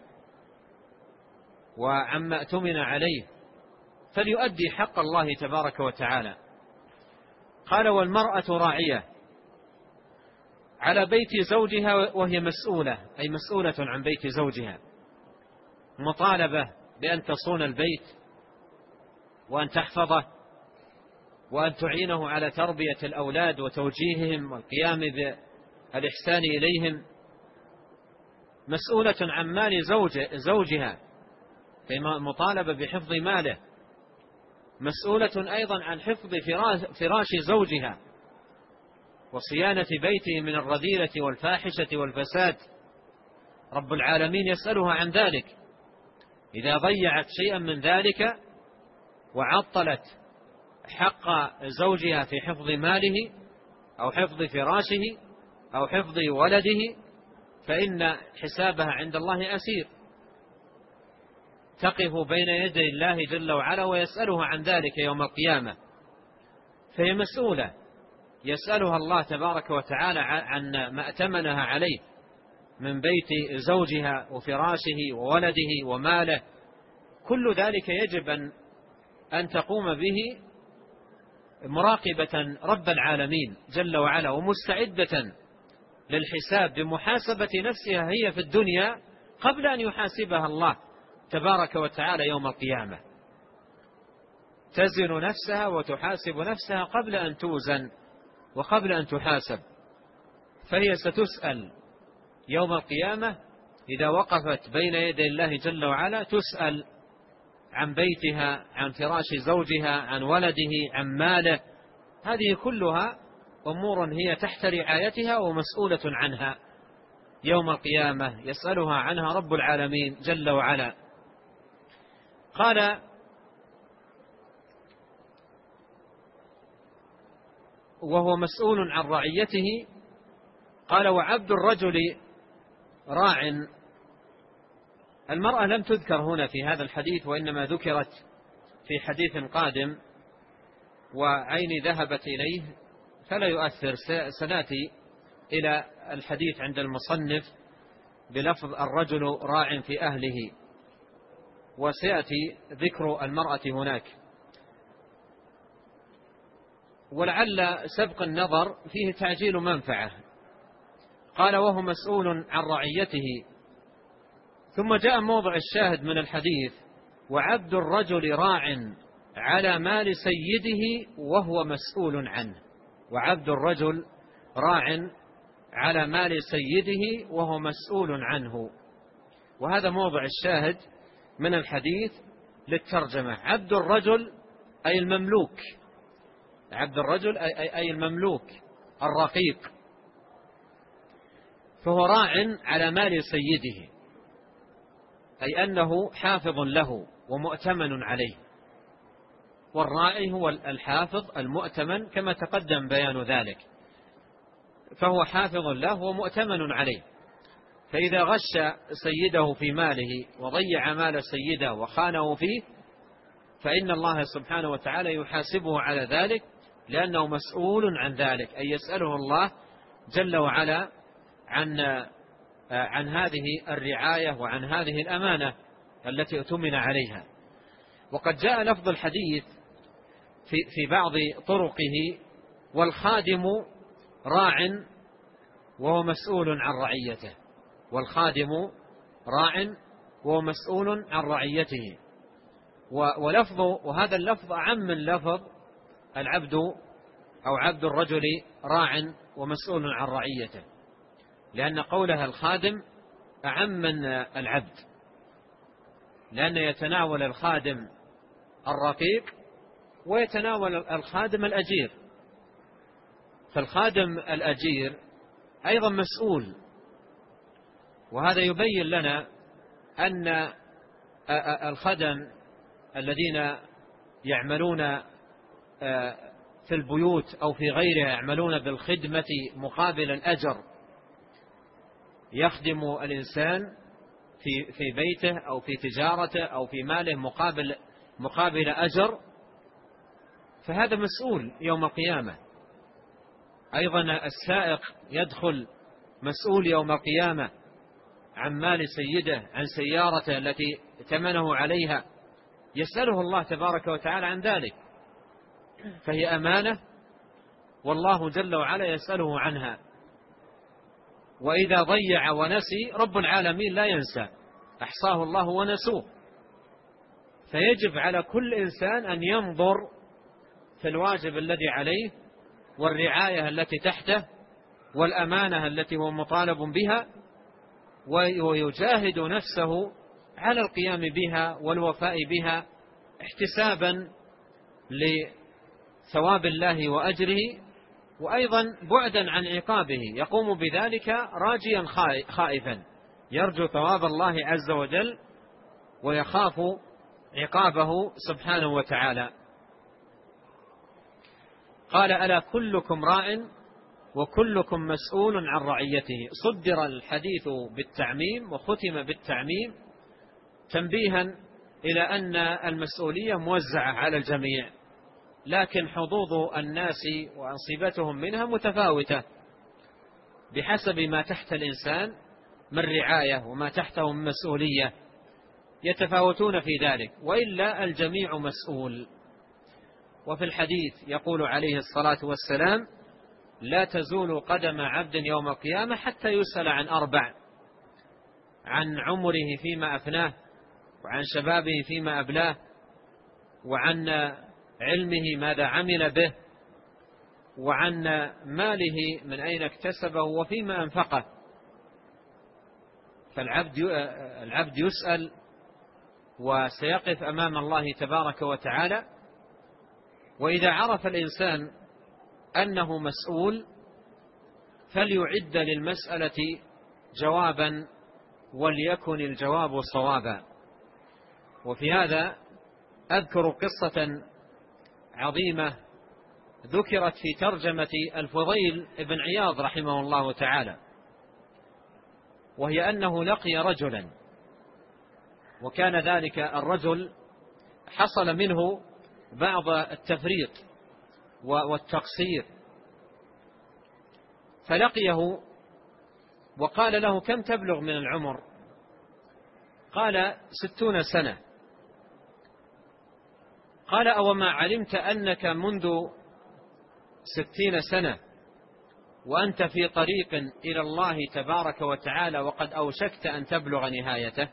وعما اؤتمن عليه، فليؤدي حق الله تبارك وتعالى. قال: والمرأة راعية على بيت زوجها وهي مسؤولة، أي مسؤولة عن بيت زوجها، مطالبة بأن تصون البيت وأن تحفظه وأن تعينه على تربية الأولاد وتوجيههم والقيام بالإحسان إليهم، مسؤولة عن مال زوجها، مطالبة بحفظ ماله، مسؤولة أيضا عن حفظ فراش زوجها وصيانة بيته من الرذيلة والفاحشة والفساد. رب العالمين يسألها عن ذلك. إذا ضيعت شيئا من ذلك وعطلت حق زوجها في حفظ ماله أو حفظ فراشه أو حفظ ولده، فإن حسابها عند الله أسير. تقف بين يدي الله جل وعلا ويسأله عن ذلك يوم القيامة، فهي مسؤولة يسألها الله تبارك وتعالى عن ما أتمنها عليه من بيت زوجها وفراشه وولده وماله. كل ذلك يجب أن تقوم به مراقبة رب العالمين جل وعلا، ومستعدة للحساب بمحاسبة نفسها هي في الدنيا قبل أن يحاسبها الله تبارك وتعالى يوم القيامة. تزن نفسها وتحاسب نفسها قبل أن توزن وقبل أن تحاسب، فهي ستسأل يوم القيامة إذا وقفت بين يدي الله جل وعلا، تسأل عن بيتها، عن فراش زوجها، عن ولده، عن ماله. هذه كلها أمور هي تحت رعايتها ومسؤولة عنها يوم القيامة، يسألها عنها رب العالمين جل وعلا. قال: وهو مسؤول عن رعيته. قال: وعبد الرجل راع. المرأة لم تذكر هنا في هذا الحديث، وإنما ذكرت في حديث قادم وعيني ذهبت إليه فلا يؤثر. سنأتي إلى الحديث عند المصنف بلفظ الرجل راع في أهله، وسيأتي ذكر المرأة هناك. ولعل سبق النظر فيه تعجيل منفعة. قال: وهو مسؤول عن رعيته. ثم جاء موضع الشاهد من الحديث: وعبد الرجل راع على مال سيده وهو مسؤول عنه. وعبد الرجل راع على مال سيده وهو مسؤول عنه. وهذا موضع الشاهد من الحديث للترجمة. عبد الرجل أي المملوك، عبد الرجل أي المملوك الرقيق، فهو راع على مال سيده، أي أنه حافظ له ومؤتمن عليه. والراعي هو الحافظ المؤتمن كما تقدم بيان ذلك، فهو حافظ له ومؤتمن عليه. فإذا غش سيده في ماله وضيع مال سيده وخانه فيه، فإن الله سبحانه وتعالى يحاسبه على ذلك، لأنه مسؤول عن ذلك، أي يسأله الله جل وعلا عن هذه الرعاية وعن هذه الأمانة التي اؤتمن عليها. وقد جاء لفظ الحديث في بعض طرقه: والخادم راع وهو مسؤول عن رعيته. والخادم راع وهو مسؤول عن رعيته. وهذا اللفظ أعم من لفظ العبد أو عبد الرجل راع ومسؤول عن رعيته، لأن قولها الخادم أعم من العبد، لأن يتناول الخادم الرقيق ويتناول الخادم الأجير. فالخادم الأجير أيضا مسؤول. وهذا يبين لنا أن الخدم الذين يعملون في البيوت أو في غيرها يعملون بالخدمة مقابل الأجر، يخدم الإنسان في بيته أو في تجارته أو في ماله مقابل أجر، فهذا مسؤول يوم القيامة. أيضا السائق يدخل مسؤول يوم القيامة عن مال سيده، عن سيارته التي ائتمنه عليها، يسأله الله تبارك وتعالى عن ذلك، فهي أمانة والله جل وعلا يسأله عنها. وإذا ضيع ونسي رب العالمين لا ينسى، أحصاه الله ونسوه. فيجب على كل إنسان أن ينظر في الواجب الذي عليه والرعاية التي تحته والأمانة التي هو مطالب بها، ويجاهد نفسه على القيام بها والوفاء بها احتسابا لثواب الله وأجره، وأيضا بعدا عن عقابه، يقوم بذلك راجيا خائفا، يرجو ثواب الله عز وجل ويخاف عقابه سبحانه وتعالى. قال: ألا كلكم راع وكلكم مسؤول عن رعيته. صدر الحديث بالتعميم وختم بالتعميم تنبيها إلى أن المسؤولية موزعة على الجميع، لكن حظوظ الناس وأنصبتهم منها متفاوتة بحسب ما تحت الإنسان من رعاية وما تحته من مسؤولية، يتفاوتون في ذلك، وإلا الجميع مسؤول. وفي الحديث يقول عليه الصلاة والسلام: لا تزول قدم عبد يوم القيامة حتى يسأل عن 4: عن عمره فيما أفناه، وعن شبابه فيما أبلاه، وعن علمه ماذا عمل به، وعن ماله من أين اكتسبه وفيما أنفقه. فالعبد يسأل وسيقف أمام الله تبارك وتعالى. وإذا عرف الإنسان أنه مسؤول فليعد للمسألة جوابا، وليكن الجواب صوابا. وفي هذا أذكر قصة عظيمة ذكرت في ترجمة الفضيل بن عياض رحمه الله تعالى، وهي أنه لقي رجلا، وكان ذلك الرجل حصل منه بعض التفريط والتقصير، فلقيه وقال له: كم تبلغ من العمر؟ قال: 60 سنة. قال: أوما علمت أنك منذ 60 سنة وأنت في طريق إلى الله تبارك وتعالى وقد أوشكت أن تبلغ نهايته؟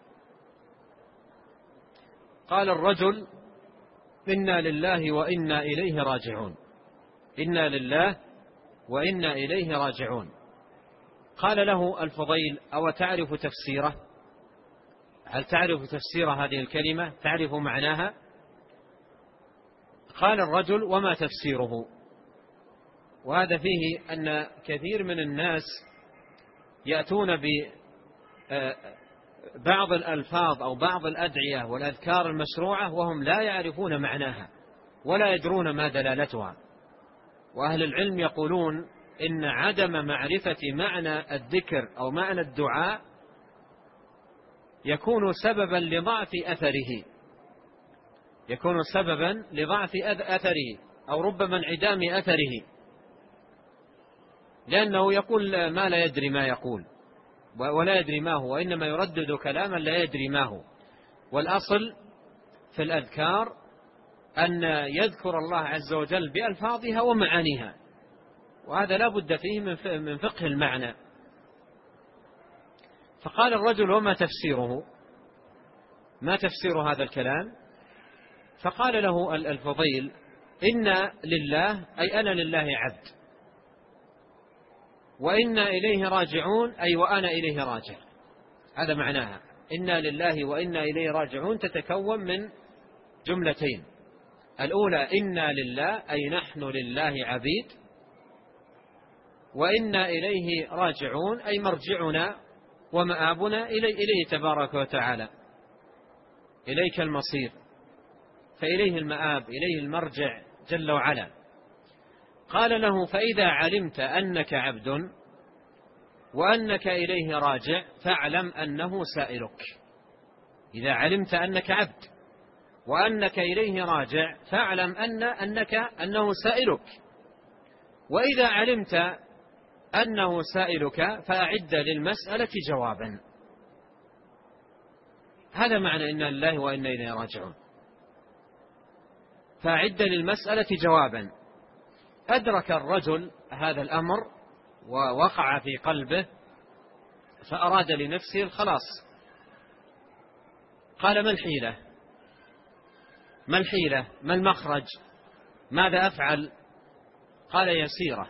قال الرجل: إنا لله وإنا إليه راجعون، إنا لله وإنا إليه راجعون. قال له الفضيل: أو تعرف تفسيره؟ هل تعرف تفسير هذه الكلمة؟ تعرف معناها؟ قال الرجل: وما تفسيره؟ وهذا فيه أن كثير من الناس يأتون ببعض الألفاظ أو بعض الأدعية والأذكار المشروعة وهم لا يعرفون معناها ولا يدرون ما دلالتها. وأهل العلم يقولون إن عدم معرفة معنى الذكر أو معنى الدعاء يكون سببا لضعف أثره، يكون سببا لضعف أثره أو ربما انعدام أثره، لأنه يقول ما لا يدري ما يقول ولا يدري ما هو، وإنما يردد كلاما لا يدري ما هو. والأصل في الأذكار أن يذكر الله عز وجل بألفاظها ومعانيها، وهذا لا بد فيه من فقه المعنى. فقال الرجل: وما تفسيره؟ ما تفسير هذا الكلام؟ فقال له الفضيل: إنا لله أي أنا لله عبد، وإنا إليه راجعون أي وأنا إليه راجع. هذا معناها، إنا لله وإنا إليه راجعون تتكون من جملتين: الأولى إنا لله أي نحن لله عبيد، وإنا إليه راجعون أي مرجعنا ومآبنا إليه تبارك وتعالى، إليك المصير، فإليه المآب، إليه المرجع جل وعلا. قال له: فإذا علمت أنك عبد وأنك إليه راجع فاعلم أنه سائلك. إذا علمت أنك عبد وأنك إليه راجع فاعلم أنه سائلك، وإذا علمت أنه سائلك فأعد للمسألة جوابا. هذا معنى إنا لله وإنا إليه راجعون، فأعد للمسألة جوابا. أدرك الرجل هذا الأمر ووقع في قلبه فأراد لنفسه الخلاص. قال: ما الحيلة؟ ما الحيلة؟ ما المخرج؟ ماذا أفعل؟ قال: يسيرة.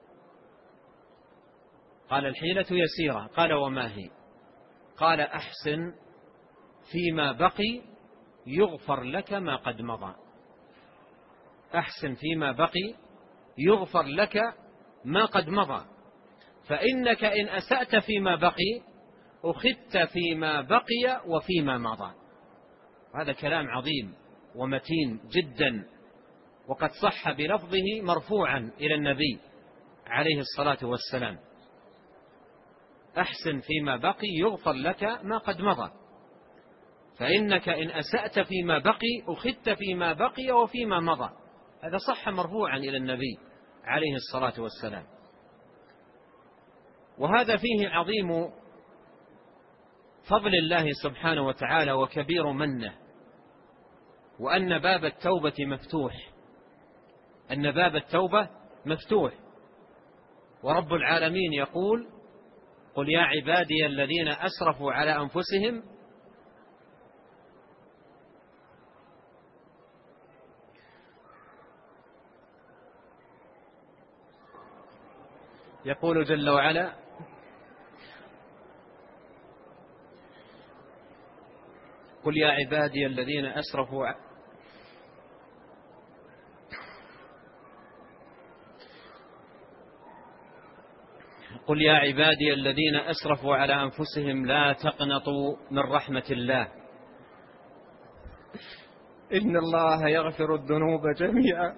قال: الحيلة يسيرة. قال: وما هي؟ قال: أحسن فيما بقي يغفر لك ما قد مضى. أحسن فيما بقي يغفر لك ما قد مضى، فإنك إن أسأت فيما بقي أخذت فيما بقي وفيما مضى. هذا كلام عظيم ومتين جدا، وقد صح بلفظه مرفوعا إلى النبي عليه الصلاة والسلام: أحسن فيما بقي يغفر لك ما قد مضى. فإنك إن أسأت فيما بقي أخذت فيما بقي وفيما مضى. هذا صح مرفوعا إلى النبي عليه الصلاة والسلام. وهذا فيه عظيم فضل الله سبحانه وتعالى وكبير منه، وأن باب التوبة مفتوح، أن باب التوبة مفتوح. ورب العالمين يقول: قل يا عبادي الذين أسرفوا على أنفسهم يقول جل وعلا: قل يا عبادي الذين أسرفوا قل يا عبادي الذين أسرفوا على أنفسهم لا تقنطوا من رحمة الله إن الله يغفر الذنوب جميعا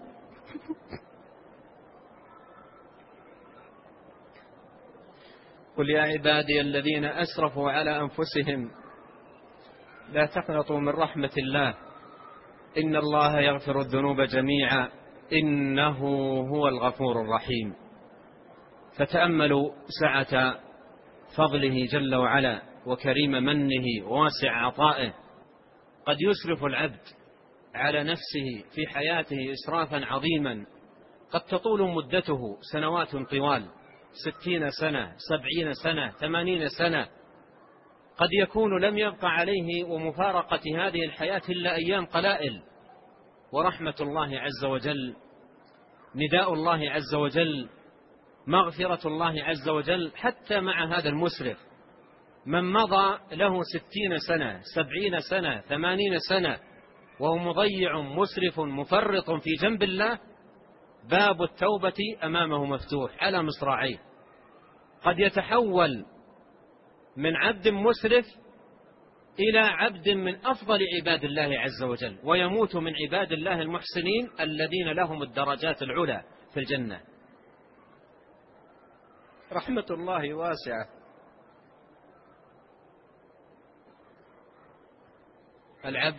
قل يا عبادي الذين أسرفوا على أنفسهم لا تقنطوا من رحمة الله إن الله يغفر الذنوب جميعا إنه هو الغفور الرحيم. فتأملوا سعة فضله جل وعلا وكريم منه وواسع عطائه. قد يسرف العبد على نفسه في حياته إسرافا عظيما قد تطول مدته سنوات طوال، 60 سنة 70 سنة 80 سنة. قد يكون لم يبق عليه ومفارقة هذه الحياة إلا أيام قلائل، ورحمة الله عز وجل، نداء الله عز وجل، مغفرة الله عز وجل حتى مع هذا المسرف. من مضى له 60 سنة 70 سنة 80 سنة وهو مضيع مسرف مفرط في جنب الله، باب التوبة أمامه مفتوح على مصراعيه. قد يتحول من عبد مسرف إلى عبد من أفضل عباد الله عز وجل، ويموت من عباد الله المحسنين الذين لهم الدرجات العلى في الجنة. رحمة الله واسعة. العبد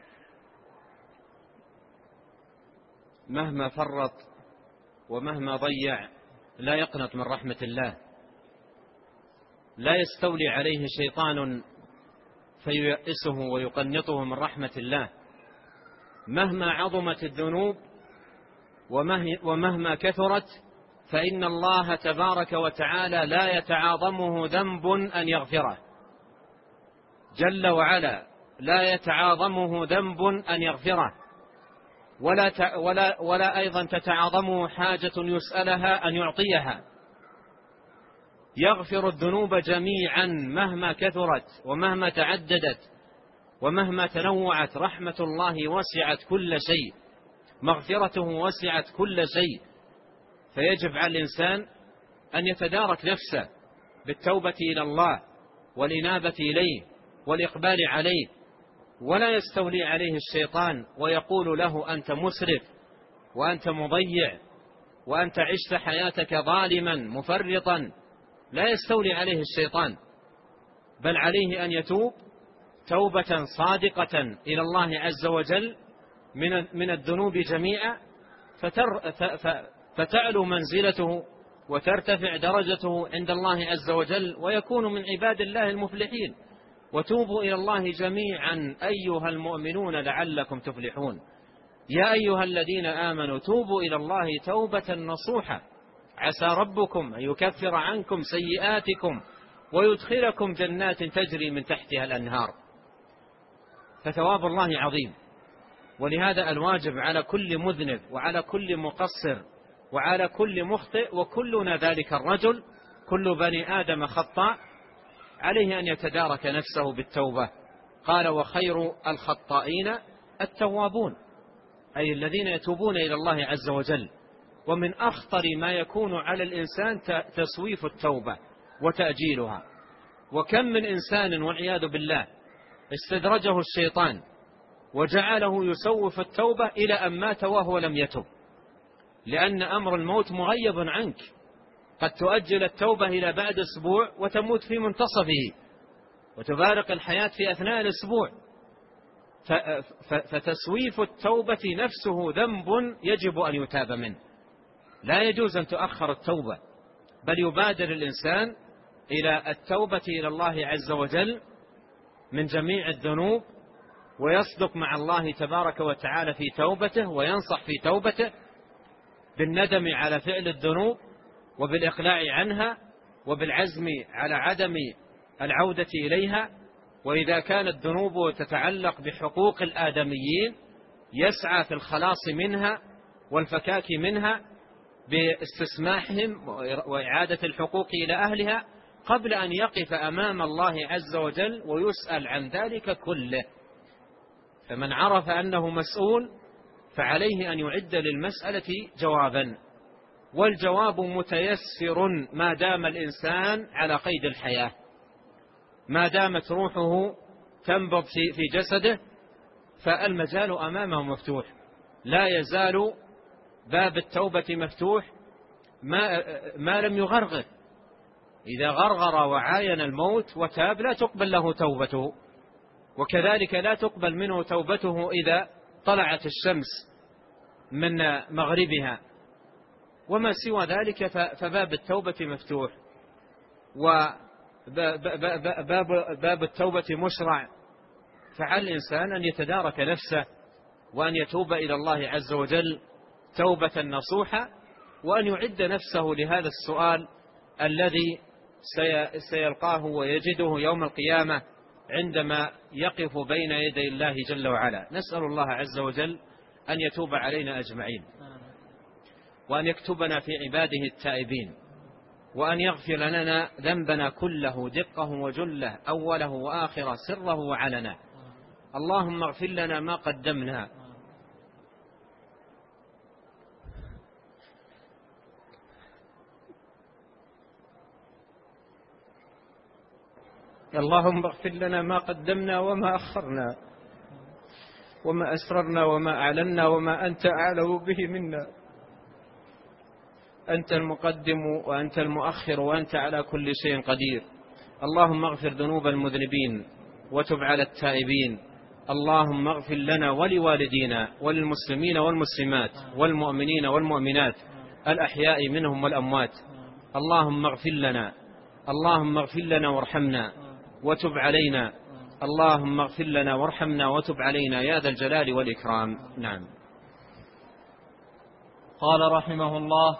مهما فرط ومهما ضيع لا يقنط من رحمة الله، لا يستولي عليه شيطان فييأسه ويقنطه من رحمة الله. مهما عظمت الذنوب ومهما كثرت فإن الله تبارك وتعالى لا يتعاظمه ذنب أن يغفره جل وعلا، لا يتعاظمه ذنب أن يغفره، ولا أيضا تتعاظمه حاجة يسألها أن يعطيها. يغفر الذنوب جميعا مهما كثرت ومهما تعددت ومهما تنوعت. رحمة الله وسعت كل شيء، مغفرته وسعت كل شيء. فيجب على الإنسان أن يتدارك نفسه بالتوبة إلى الله والإنابة إليه والإقبال عليه، ولا يستولي عليه الشيطان ويقول له أنت مسرف وأنت مضيع وأنت عشت حياتك ظالما مفرطا. لا يستولي عليه الشيطان، بل عليه أن يتوب توبة صادقة إلى الله عز وجل من الذنوب جميعا، فتعلو منزلته وترتفع درجته عند الله عز وجل ويكون من عباد الله المفلحين. وتوبوا إلى الله جميعا أيها المؤمنون لعلكم تفلحون. يا أيها الذين آمنوا توبوا إلى الله توبة نصوحة عسى ربكم أن يكفر عنكم سيئاتكم ويدخلكم جنات تجري من تحتها الأنهار. فثواب الله عظيم. ولهذا الواجب على كل مذنب وعلى كل مقصر وعلى كل مخطئ، وكلنا ذلك الرجل، كل بني آدم خطاء، عليه أن يتدارك نفسه بالتوبة. قال وخير الخطائين التوابون، أي الذين يتوبون إلى الله عز وجل. ومن أخطر ما يكون على الإنسان تسويف التوبة وتأجيلها. وكم من إنسان والعياذ بالله استدرجه الشيطان وجعله يسوف التوبة إلى أن مات وهو لم يتب، لأن أمر الموت مغيب عنك. قد تؤجل التوبة إلى بعد أسبوع وتموت في منتصفه، وتبارك الحياة في أثناء الأسبوع. فتسويف التوبة نفسه ذنب يجب أن يتاب منه، لا يجوز أن تؤخر التوبة، بل يبادر الإنسان إلى التوبة إلى الله عز وجل من جميع الذنوب، ويصدق مع الله تبارك وتعالى في توبته، وينصح في توبته بالندم على فعل الذنوب وبالإقلاع عنها وبالعزم على عدم العودة إليها. وإذا كانت الذنوب تتعلق بحقوق الآدميين يسعى في الخلاص منها والفكاك منها باستسماحهم وإعادة الحقوق إلى أهلها قبل أن يقف أمام الله عز وجل ويسأل عن ذلك كله. فمن عرف أنه مسؤول فعليه أن يعد للمسألة جوابا، والجواب متيسر ما دام الإنسان على قيد الحياة، ما دامت روحه تنبض في جسده فالمجال أمامه مفتوح، لا يزال باب التوبة مفتوح ما لم يغرغر. إذا غرغر وعاين الموت وتاب لا تقبل له توبته، وكذلك لا تقبل منه توبته إذا طلعت الشمس من مغربها. وما سوى ذلك فباب التوبة مفتوح، وباب التوبة مشرع، فعلى الإنسان أن يتدارك نفسه وأن يتوب إلى الله عز وجل توبة نصوحة، وأن يعد نفسه لهذا السؤال الذي سيلقاه ويجده يوم القيامة عندما يقف بين يدي الله جل وعلا. نسأل الله عز وجل أن يتوب علينا أجمعين، وأن يكتبنا في عباده التائبين، وأن يغفر لنا ذنبنا كله دقه وجله أوله وآخره سره وعلنا. اللهم اغفر لنا ما قدمنا اللهم اغفر لنا ما قدمنا وما أخرنا وما أسررنا وما أعلنا وما أنت أعلم به منا. أنت المقدم وأنت المؤخر وأنت على كل شيء قدير. اللهم اغفر ذنوب المذنبين وتب على التائبين. اللهم اغفر لنا ولوالدينا وللمسلمين والمسلمات والمؤمنين والمؤمنات الأحياء منهم والأموات. اللهم اغفر لنا، اللهم اغفر لنا وارحمنا وتب علينا. اللهم اغفر لنا وارحمنا وتب علينا يا ذا الجلال والإكرام. نعم. قال رحمه الله: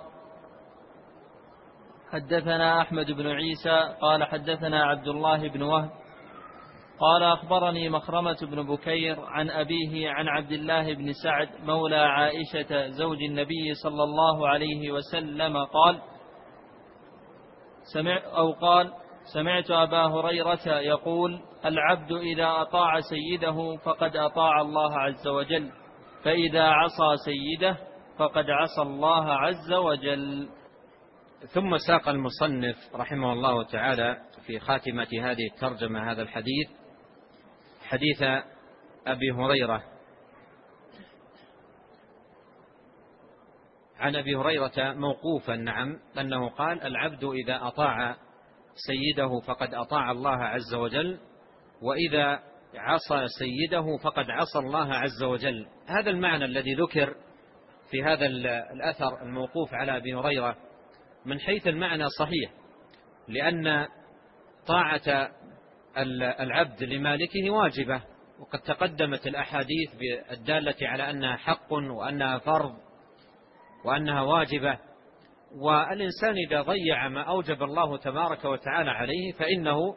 حدثنا أحمد بن عيسى قال حدثنا عبد الله بن وهب قال أخبرني مخرمة بن بكير عن أبيه عن عبد الله بن سعد مولى عائشة زوج النبي صلى الله عليه وسلم قال: سمعت أبا هريرة يقول: العبد إذا أطاع سيده فقد أطاع الله عز وجل، فإذا عصى سيده فقد عصى الله عز وجل. ثم ساق المصنف رحمه الله تعالى في خاتمة هذه الترجمة هذا الحديث، حديث أبي هريرة عن أبي هريرة موقوفا، نعم، أنه قال: العبد إذا أطاع سيده فقد أطاع الله عز وجل، وإذا عصى سيده فقد عصى الله عز وجل. هذا المعنى الذي ذكر في هذا الأثر الموقوف على أبي هريرة من حيث المعنى صحيح، لأن طاعة العبد لمالكه واجبة، وقد تقدمت الأحاديث الدالة على أنها حق وأنها فرض وأنها واجبة. والإنسان إذا ضيع ما أوجب الله تبارك وتعالى عليه فإنه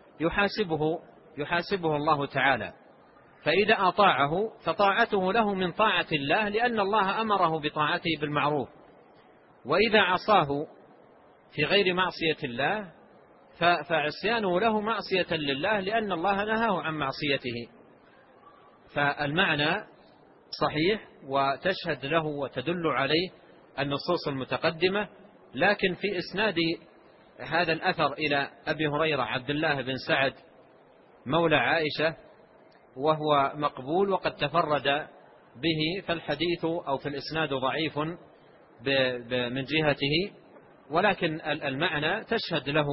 يحاسبه الله تعالى. فإذا أطاعه فطاعته له من طاعة الله، لأن الله أمره بطاعته بالمعروف. وإذا عصاه في غير معصية الله فعصيانه له معصية لله، لأن الله نهاه عن معصيته. فالمعنى صحيح وتشهد له وتدل عليه النصوص المتقدمة. لكن في إسناد هذا الأثر إلى أبي هريرة عبد الله بن سعد مولى عائشة وهو مقبول وقد تفرد به، فالحديث أو في الإسناد ضعيف من جهته، ولكن المعنى تشهد له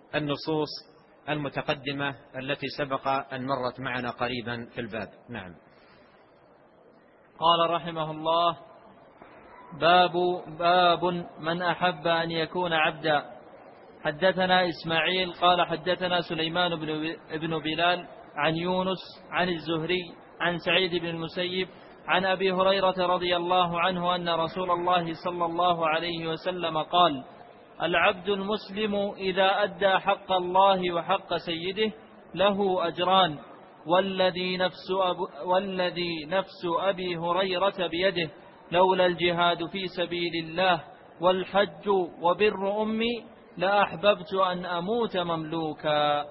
النصوص المتقدمة التي سبق أن مرت معنا قريبا في الباب. نعم. قال رحمه الله: باب من أحب أن يكون عبدا. حدثنا إسماعيل قال حدثنا سليمان بن بلال عن يونس عن الزهري عن سعيد بن المسيب عن أبي هريرة رضي الله عنه أن رسول الله صلى الله عليه وسلم قال: العبد المسلم إذا أدى حق الله وحق سيده له أجران، والذي نفس أبي هريرة بيده لولا الجهاد في سبيل الله والحج وبر أمي لأحببت أن أموت مملوكا.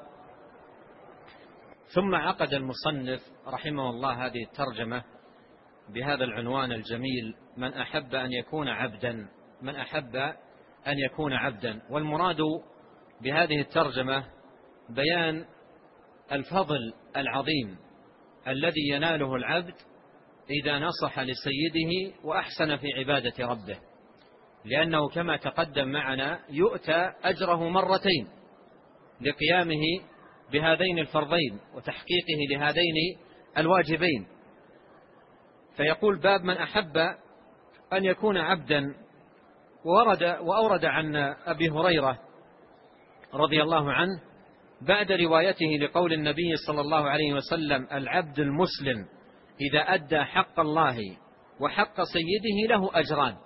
ثم عقد المصنف رحمه الله هذه الترجمة بهذا العنوان الجميل: من أحب أن يكون عبدا. من أحب أن يكون عبدا. والمراد بهذه الترجمة بيان الفضل العظيم الذي يناله العبد إذا نصح لسيده وأحسن في عبادة ربه، لأنه كما تقدم معنا يؤتى أجره مرتين لقيامه بهذين الفرضين وتحقيقه لهذين الواجبين. فيقول: باب من أحب أن يكون عبدا. وأورد عن أبي هريرة رضي الله عنه بعد روايته لقول النبي صلى الله عليه وسلم: العبد المسلم إذا أدى حق الله وحق سيده له أجران.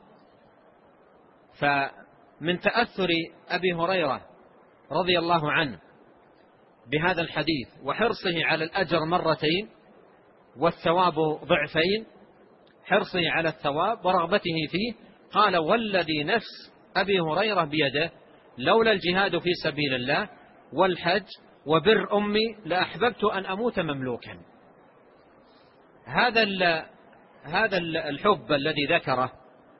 فمن تأثر أبي هريرة رضي الله عنه بهذا الحديث وحرصه على الأجر مرتين والثواب ضعفين، حرصه على الثواب ورغبته فيه، قال: والذي نفس أبي هريرة بيده لولا الجهاد في سبيل الله والحج وبر أمي لأحببت أن أموت مملوكا. هذا الحب الذي ذكره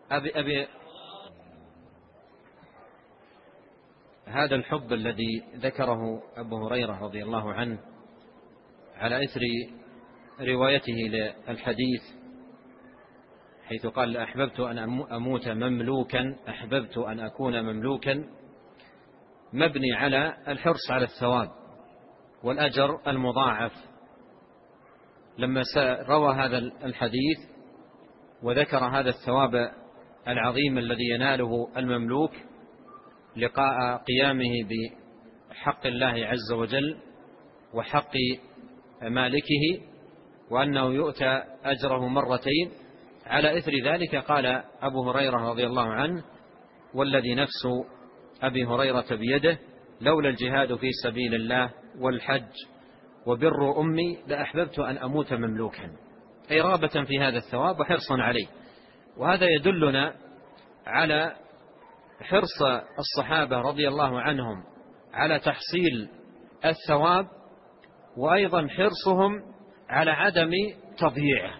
هذا الحب الذي ذكره أبو هريرة رضي الله عنه على إثر روايته للحديث، حيث قال: أحببت أن أموت مملوكا، أحببت أن أكون مملوكا، مبني على الحرص على الثواب والأجر المضاعف. لما روى هذا الحديث وذكر هذا الثواب العظيم الذي يناله المملوك لقاء قيامه بحق الله عز وجل وحق مالكه، وأنه يؤتى أجره مرتين، على إثر ذلك قال أبو هريرة رضي الله عنه: والذي نفس أبي هريرة بيده لولا الجهاد في سبيل الله والحج وبر أمي لأحببت أن أموت مملوكا، أي رغبة في هذا الثواب وحرصا عليه. وهذا يدلنا على حرص الصحابة رضي الله عنهم على تحصيل الثواب، وأيضا حرصهم على عدم تضييعه.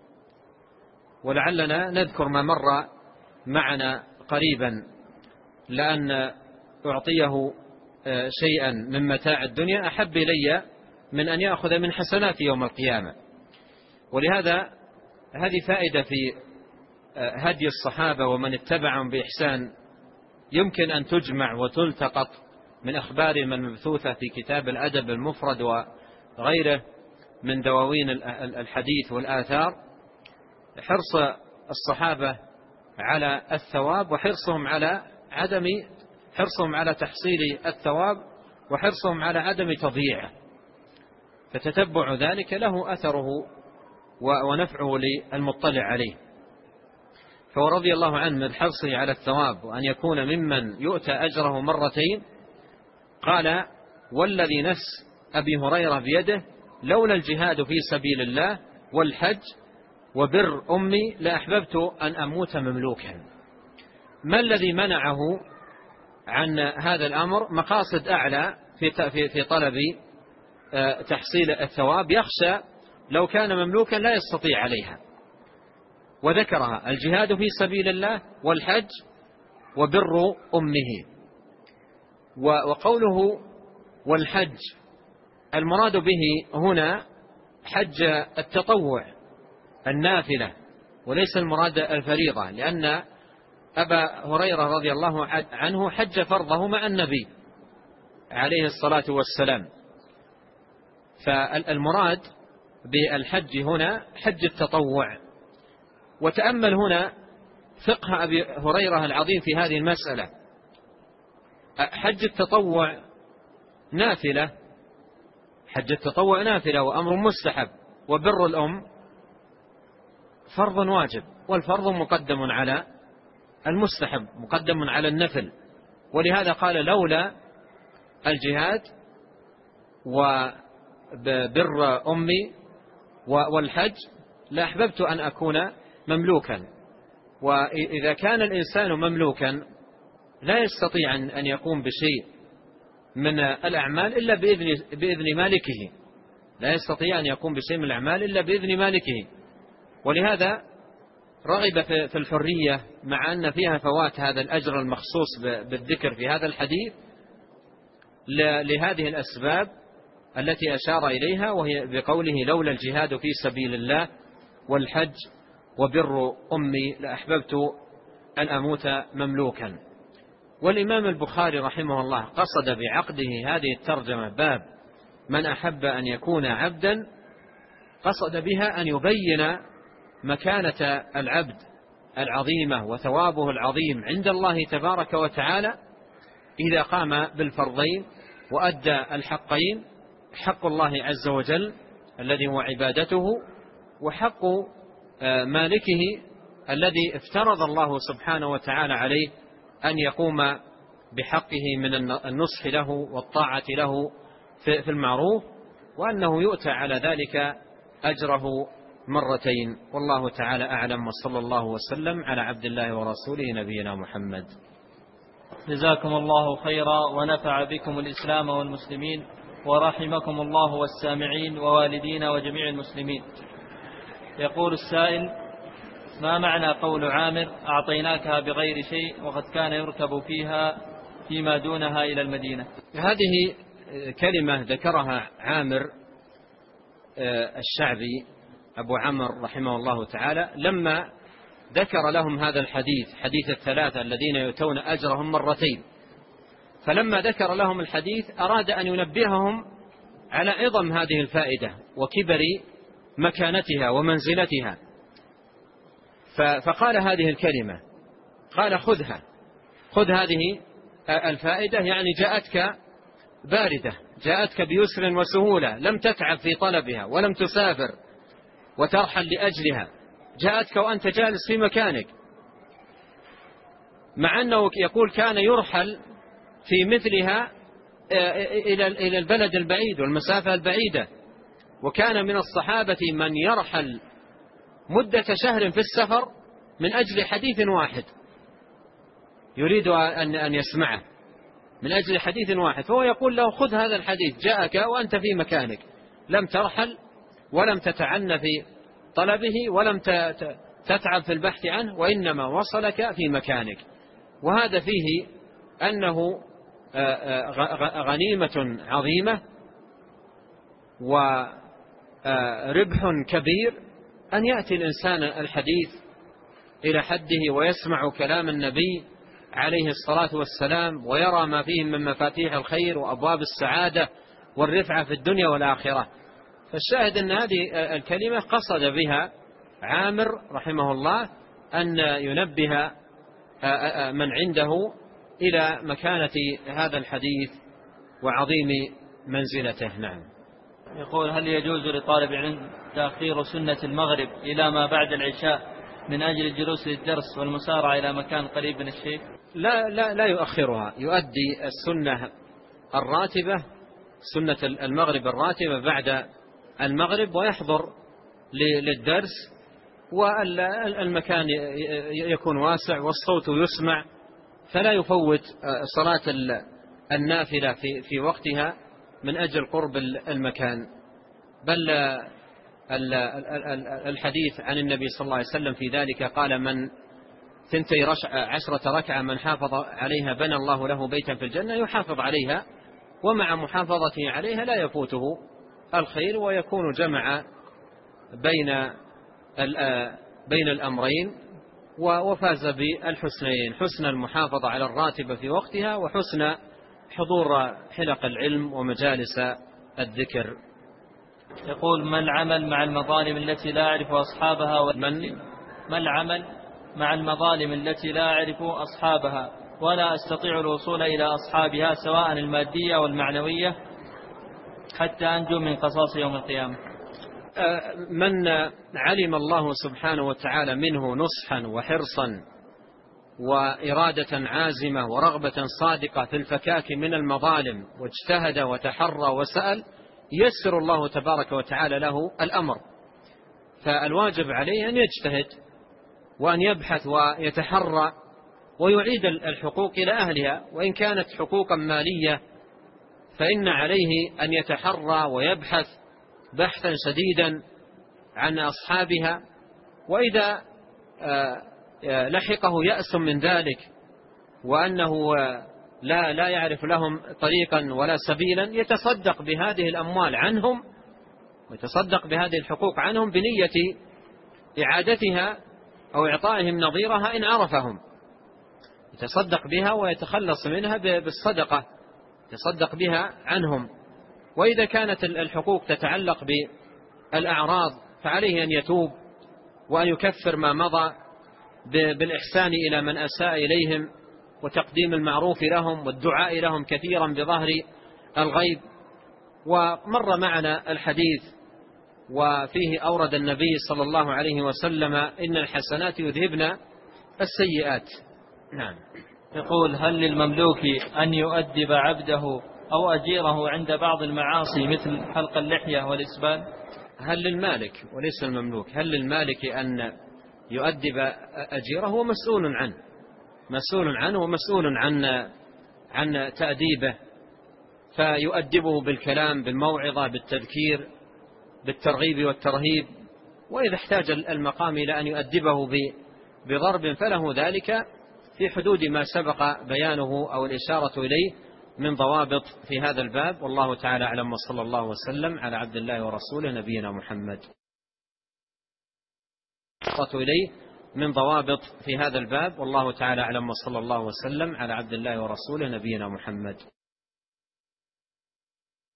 ولعلنا نذكر ما مر معنا قريبا، لأن أعطيه شيئا من متاع الدنيا أحب إلي من أن يأخذ من حسناتي يوم القيامة. ولهذا هذه فائدة في هدي الصحابة ومن اتبعهم بإحسان يمكن أن تجمع وتلتقط من أخبارهم المبثوثة في كتاب الأدب المفرد وغيره من دواوين الحديث والآثار. حرص الصحابة على الثواب وحرصهم على تحصيل الثواب وحرصهم على عدم تضييعه، فتتبع ذلك له أثره ونفعه للمطلع عليه. فرضي الله عنه من حرصه على الثواب وأن يكون ممن يؤتى أجره مرتين، قال: والذي نفس أبي هريرة بيده لولا الجهاد في سبيل الله والحج وبر أمي لأحببت أن أموت مملوكا. ما الذي منعه عن هذا الأمر؟ مقاصد أعلى في طلب تحصيل الثواب، يخشى لو كان مملوكا لا يستطيع عليها، وذكرها: الجهاد في سبيل الله والحج وبر أمه. وقوله والحج المراد به هنا حج التطوع النافلة وليس المراد الفريضة، لأن أبا هريرة رضي الله عنه حج فرضه مع النبي عليه الصلاة والسلام. فالمراد بالحج هنا حج التطوع وتأمل هنا فقه أبي هريرة العظيم في هذه المسألة. حج التطوع نافلة، حج التطوع نافلة وأمر مستحب، وبر الأم فرض واجب، والفرض مقدم على المستحب، مقدم على النفل. ولهذا قال لولا الجهاد وبر أمي والحج لأحببت أن أكون مملوكا. وإذا كان الإنسان مملوكا لا يستطيع أن يقوم بشيء من الأعمال إلا بإذن مالكه، لا يستطيع أن يقوم بشيء من الأعمال إلا بإذن مالكه. ولهذا رغب في الحرية مع أن فيها فوات هذا الأجر المخصوص بالذكر في هذا الحديث لهذه الأسباب التي أشار إليها، وهي بقوله لولا الجهاد في سبيل الله والحج وبر أمي لأحببت أن أموت مملوكا. والإمام البخاري رحمه الله قصد بعقده هذه الترجمة باب من أحب أن يكون عبدا، قصد بها أن يبين مكانة العبد العظيمة وثوابه العظيم عند الله تبارك وتعالى إذا قام بالفرضين وأدى الحقين، حق الله عز وجل الذي هو عبادته، وحق مالكه الذي افترض الله سبحانه وتعالى عليه أن يقوم بحقه من النصح له والطاعة له في المعروف، وأنه يؤتى على ذلك أجره مرتين. والله تعالى أعلم، وصلى الله وسلم على عبد الله ورسوله نبينا محمد. جزاكم الله خيرا ونفع بكم الإسلام والمسلمين، ورحمكم الله والسامعين ووالدينا وجميع المسلمين. يقول السائل: ما معنى قول عامر أعطيناكها بغير شيء وقد كان يركب فيها فيما دونها إلى المدينة؟ هذه كلمة ذكرها عامر الشعبي أبو عمرو رحمه الله تعالى لما ذكر لهم هذا الحديث، حديث الثلاثة الذين يؤتون أجرهم مرتين. فلما ذكر لهم الحديث أراد أن ينبههم على عظم هذه الفائدة وكبر مكانتها ومنزلتها، فقال هذه الكلمة، قال خذها، خذ هذه الفائدة، يعني جاءتك باردة، جاءتك بيسر وسهولة، لم تتعب في طلبها ولم تسافر وترحل لأجلها، جاءتك وأنت جالس في مكانك. مع أنه يقول كان يرحل في مثلها إلى البلد البعيد والمسافة البعيدة، وكان من الصحابة من يرحل مدة شهر في السفر من أجل حديث واحد يريد أن يسمعه، من أجل حديث واحد. فهو يقول له خذ هذا الحديث، جاءك وأنت في مكانك، لم ترحل ولم تتعنى في طلبه ولم تتعب في البحث عنه، وإنما وصلك في مكانك. وهذا فيه أنه غنيمة عظيمة وربح كبير أن يأتي الإنسان الحديث إلى حده ويسمع كلام النبي عليه الصلاة والسلام ويرى ما فيه من مفاتيح الخير وأبواب السعادة والرفعة في الدنيا والآخرة. فالشاهد أن هذه الكلمة قصد بها عامر رحمه الله أن ينبه من عنده إلى مكانة هذا الحديث وعظيم منزلته. نعم. يقول: هل يجوز لطالب علم تأخير سنة المغرب إلى ما بعد العشاء من أجل الجلوس للدرس والمسارعة إلى مكان قريب من الشيخ؟ لا يؤخرها، يؤدي السنة الراتبة، سنة المغرب الراتبة بعد المغرب، ويحضر للدرس، والمكان يكون واسع والصوت يسمع، فلا يفوت صلاة النافلة في وقتها من أجل قرب المكان. بل الحديث عن النبي صلى الله عليه وسلم في ذلك قال: من 12 ركعة من حافظ عليها بنى الله له بيتا في الجنة، يحافظ عليها، ومع محافظته عليها لا يفوته الخير، ويكون جمع بين الأمرين وفاز بالحسنين: حسن المحافظة على الراتبة في وقتها، وحسن حضور حلق العلم ومجالس الذكر. يقول: ما العمل مع المظالم التي لا أعرف أصحابها ما العمل مع المظالم التي لا أعرف أصحابها ولا أستطيع الوصول إلى أصحابها سواء المادية والمعنوية حتى أنجو من قصاص يوم القيامة؟ من علم الله سبحانه وتعالى منه نصحا وحرصا وإرادة عازمة ورغبة صادقة في الفكاك من المظالم واجتهد وتحرى وسأل، يسر الله تبارك وتعالى له الأمر. فالواجب عليه أن يجتهد وأن يبحث ويتحرى ويعيد الحقوق إلى أهلها، وإن كانت حقوقا مالية فإن عليه أن يتحرى ويبحث بحثا شديدا عن أصحابها، وإذا لحقه يأس من ذلك وأنه لا يعرف لهم طريقا ولا سبيلا، يتصدق بهذه الأموال عنهم ويتصدق بهذه الحقوق عنهم بنية إعادتها أو إعطائهم نظيرها إن عرفهم، يتصدق بها ويتخلص منها بالصدقة، يتصدق بها عنهم. وإذا كانت الحقوق تتعلق بالأعراض فعليه أن يتوب وأن يكفر ما مضى بالإحسان إلى من أساء إليهم وتقديم المعروف لهم والدعاء لهم كثيرا بظهر الغيب. ومر معنا الحديث وفيه أورد النبي صلى الله عليه وسلم إن الحسنات يذهبن السيئات. نعم. يقول: هل للمملوك أن يؤدب عبده أو أجيره عند بعض المعاصي مثل حلق اللحية والإسبال؟ هل للمالك وليس المملوك، هل للمالك أن يؤدب أجيره؟ هو مسؤول عنه ومسؤول عن تأديبه، فيؤدبه بالكلام بالموعظة بالتذكير بالترغيب والترهيب، وإذا احتاج المقام إلى أن يؤدبه بضرب فله ذلك في حدود ما سبق بيانه أو الإشارة إليه من ضوابط في هذا الباب. والله تعالى أعلم، وصلى الله وسلم على عبد الله ورسوله نبينا محمد. إليه من ضوابط في هذا الباب، والله تعالى أعلم، وصلى الله وسلم على عبد الله ورسوله نبينا محمد.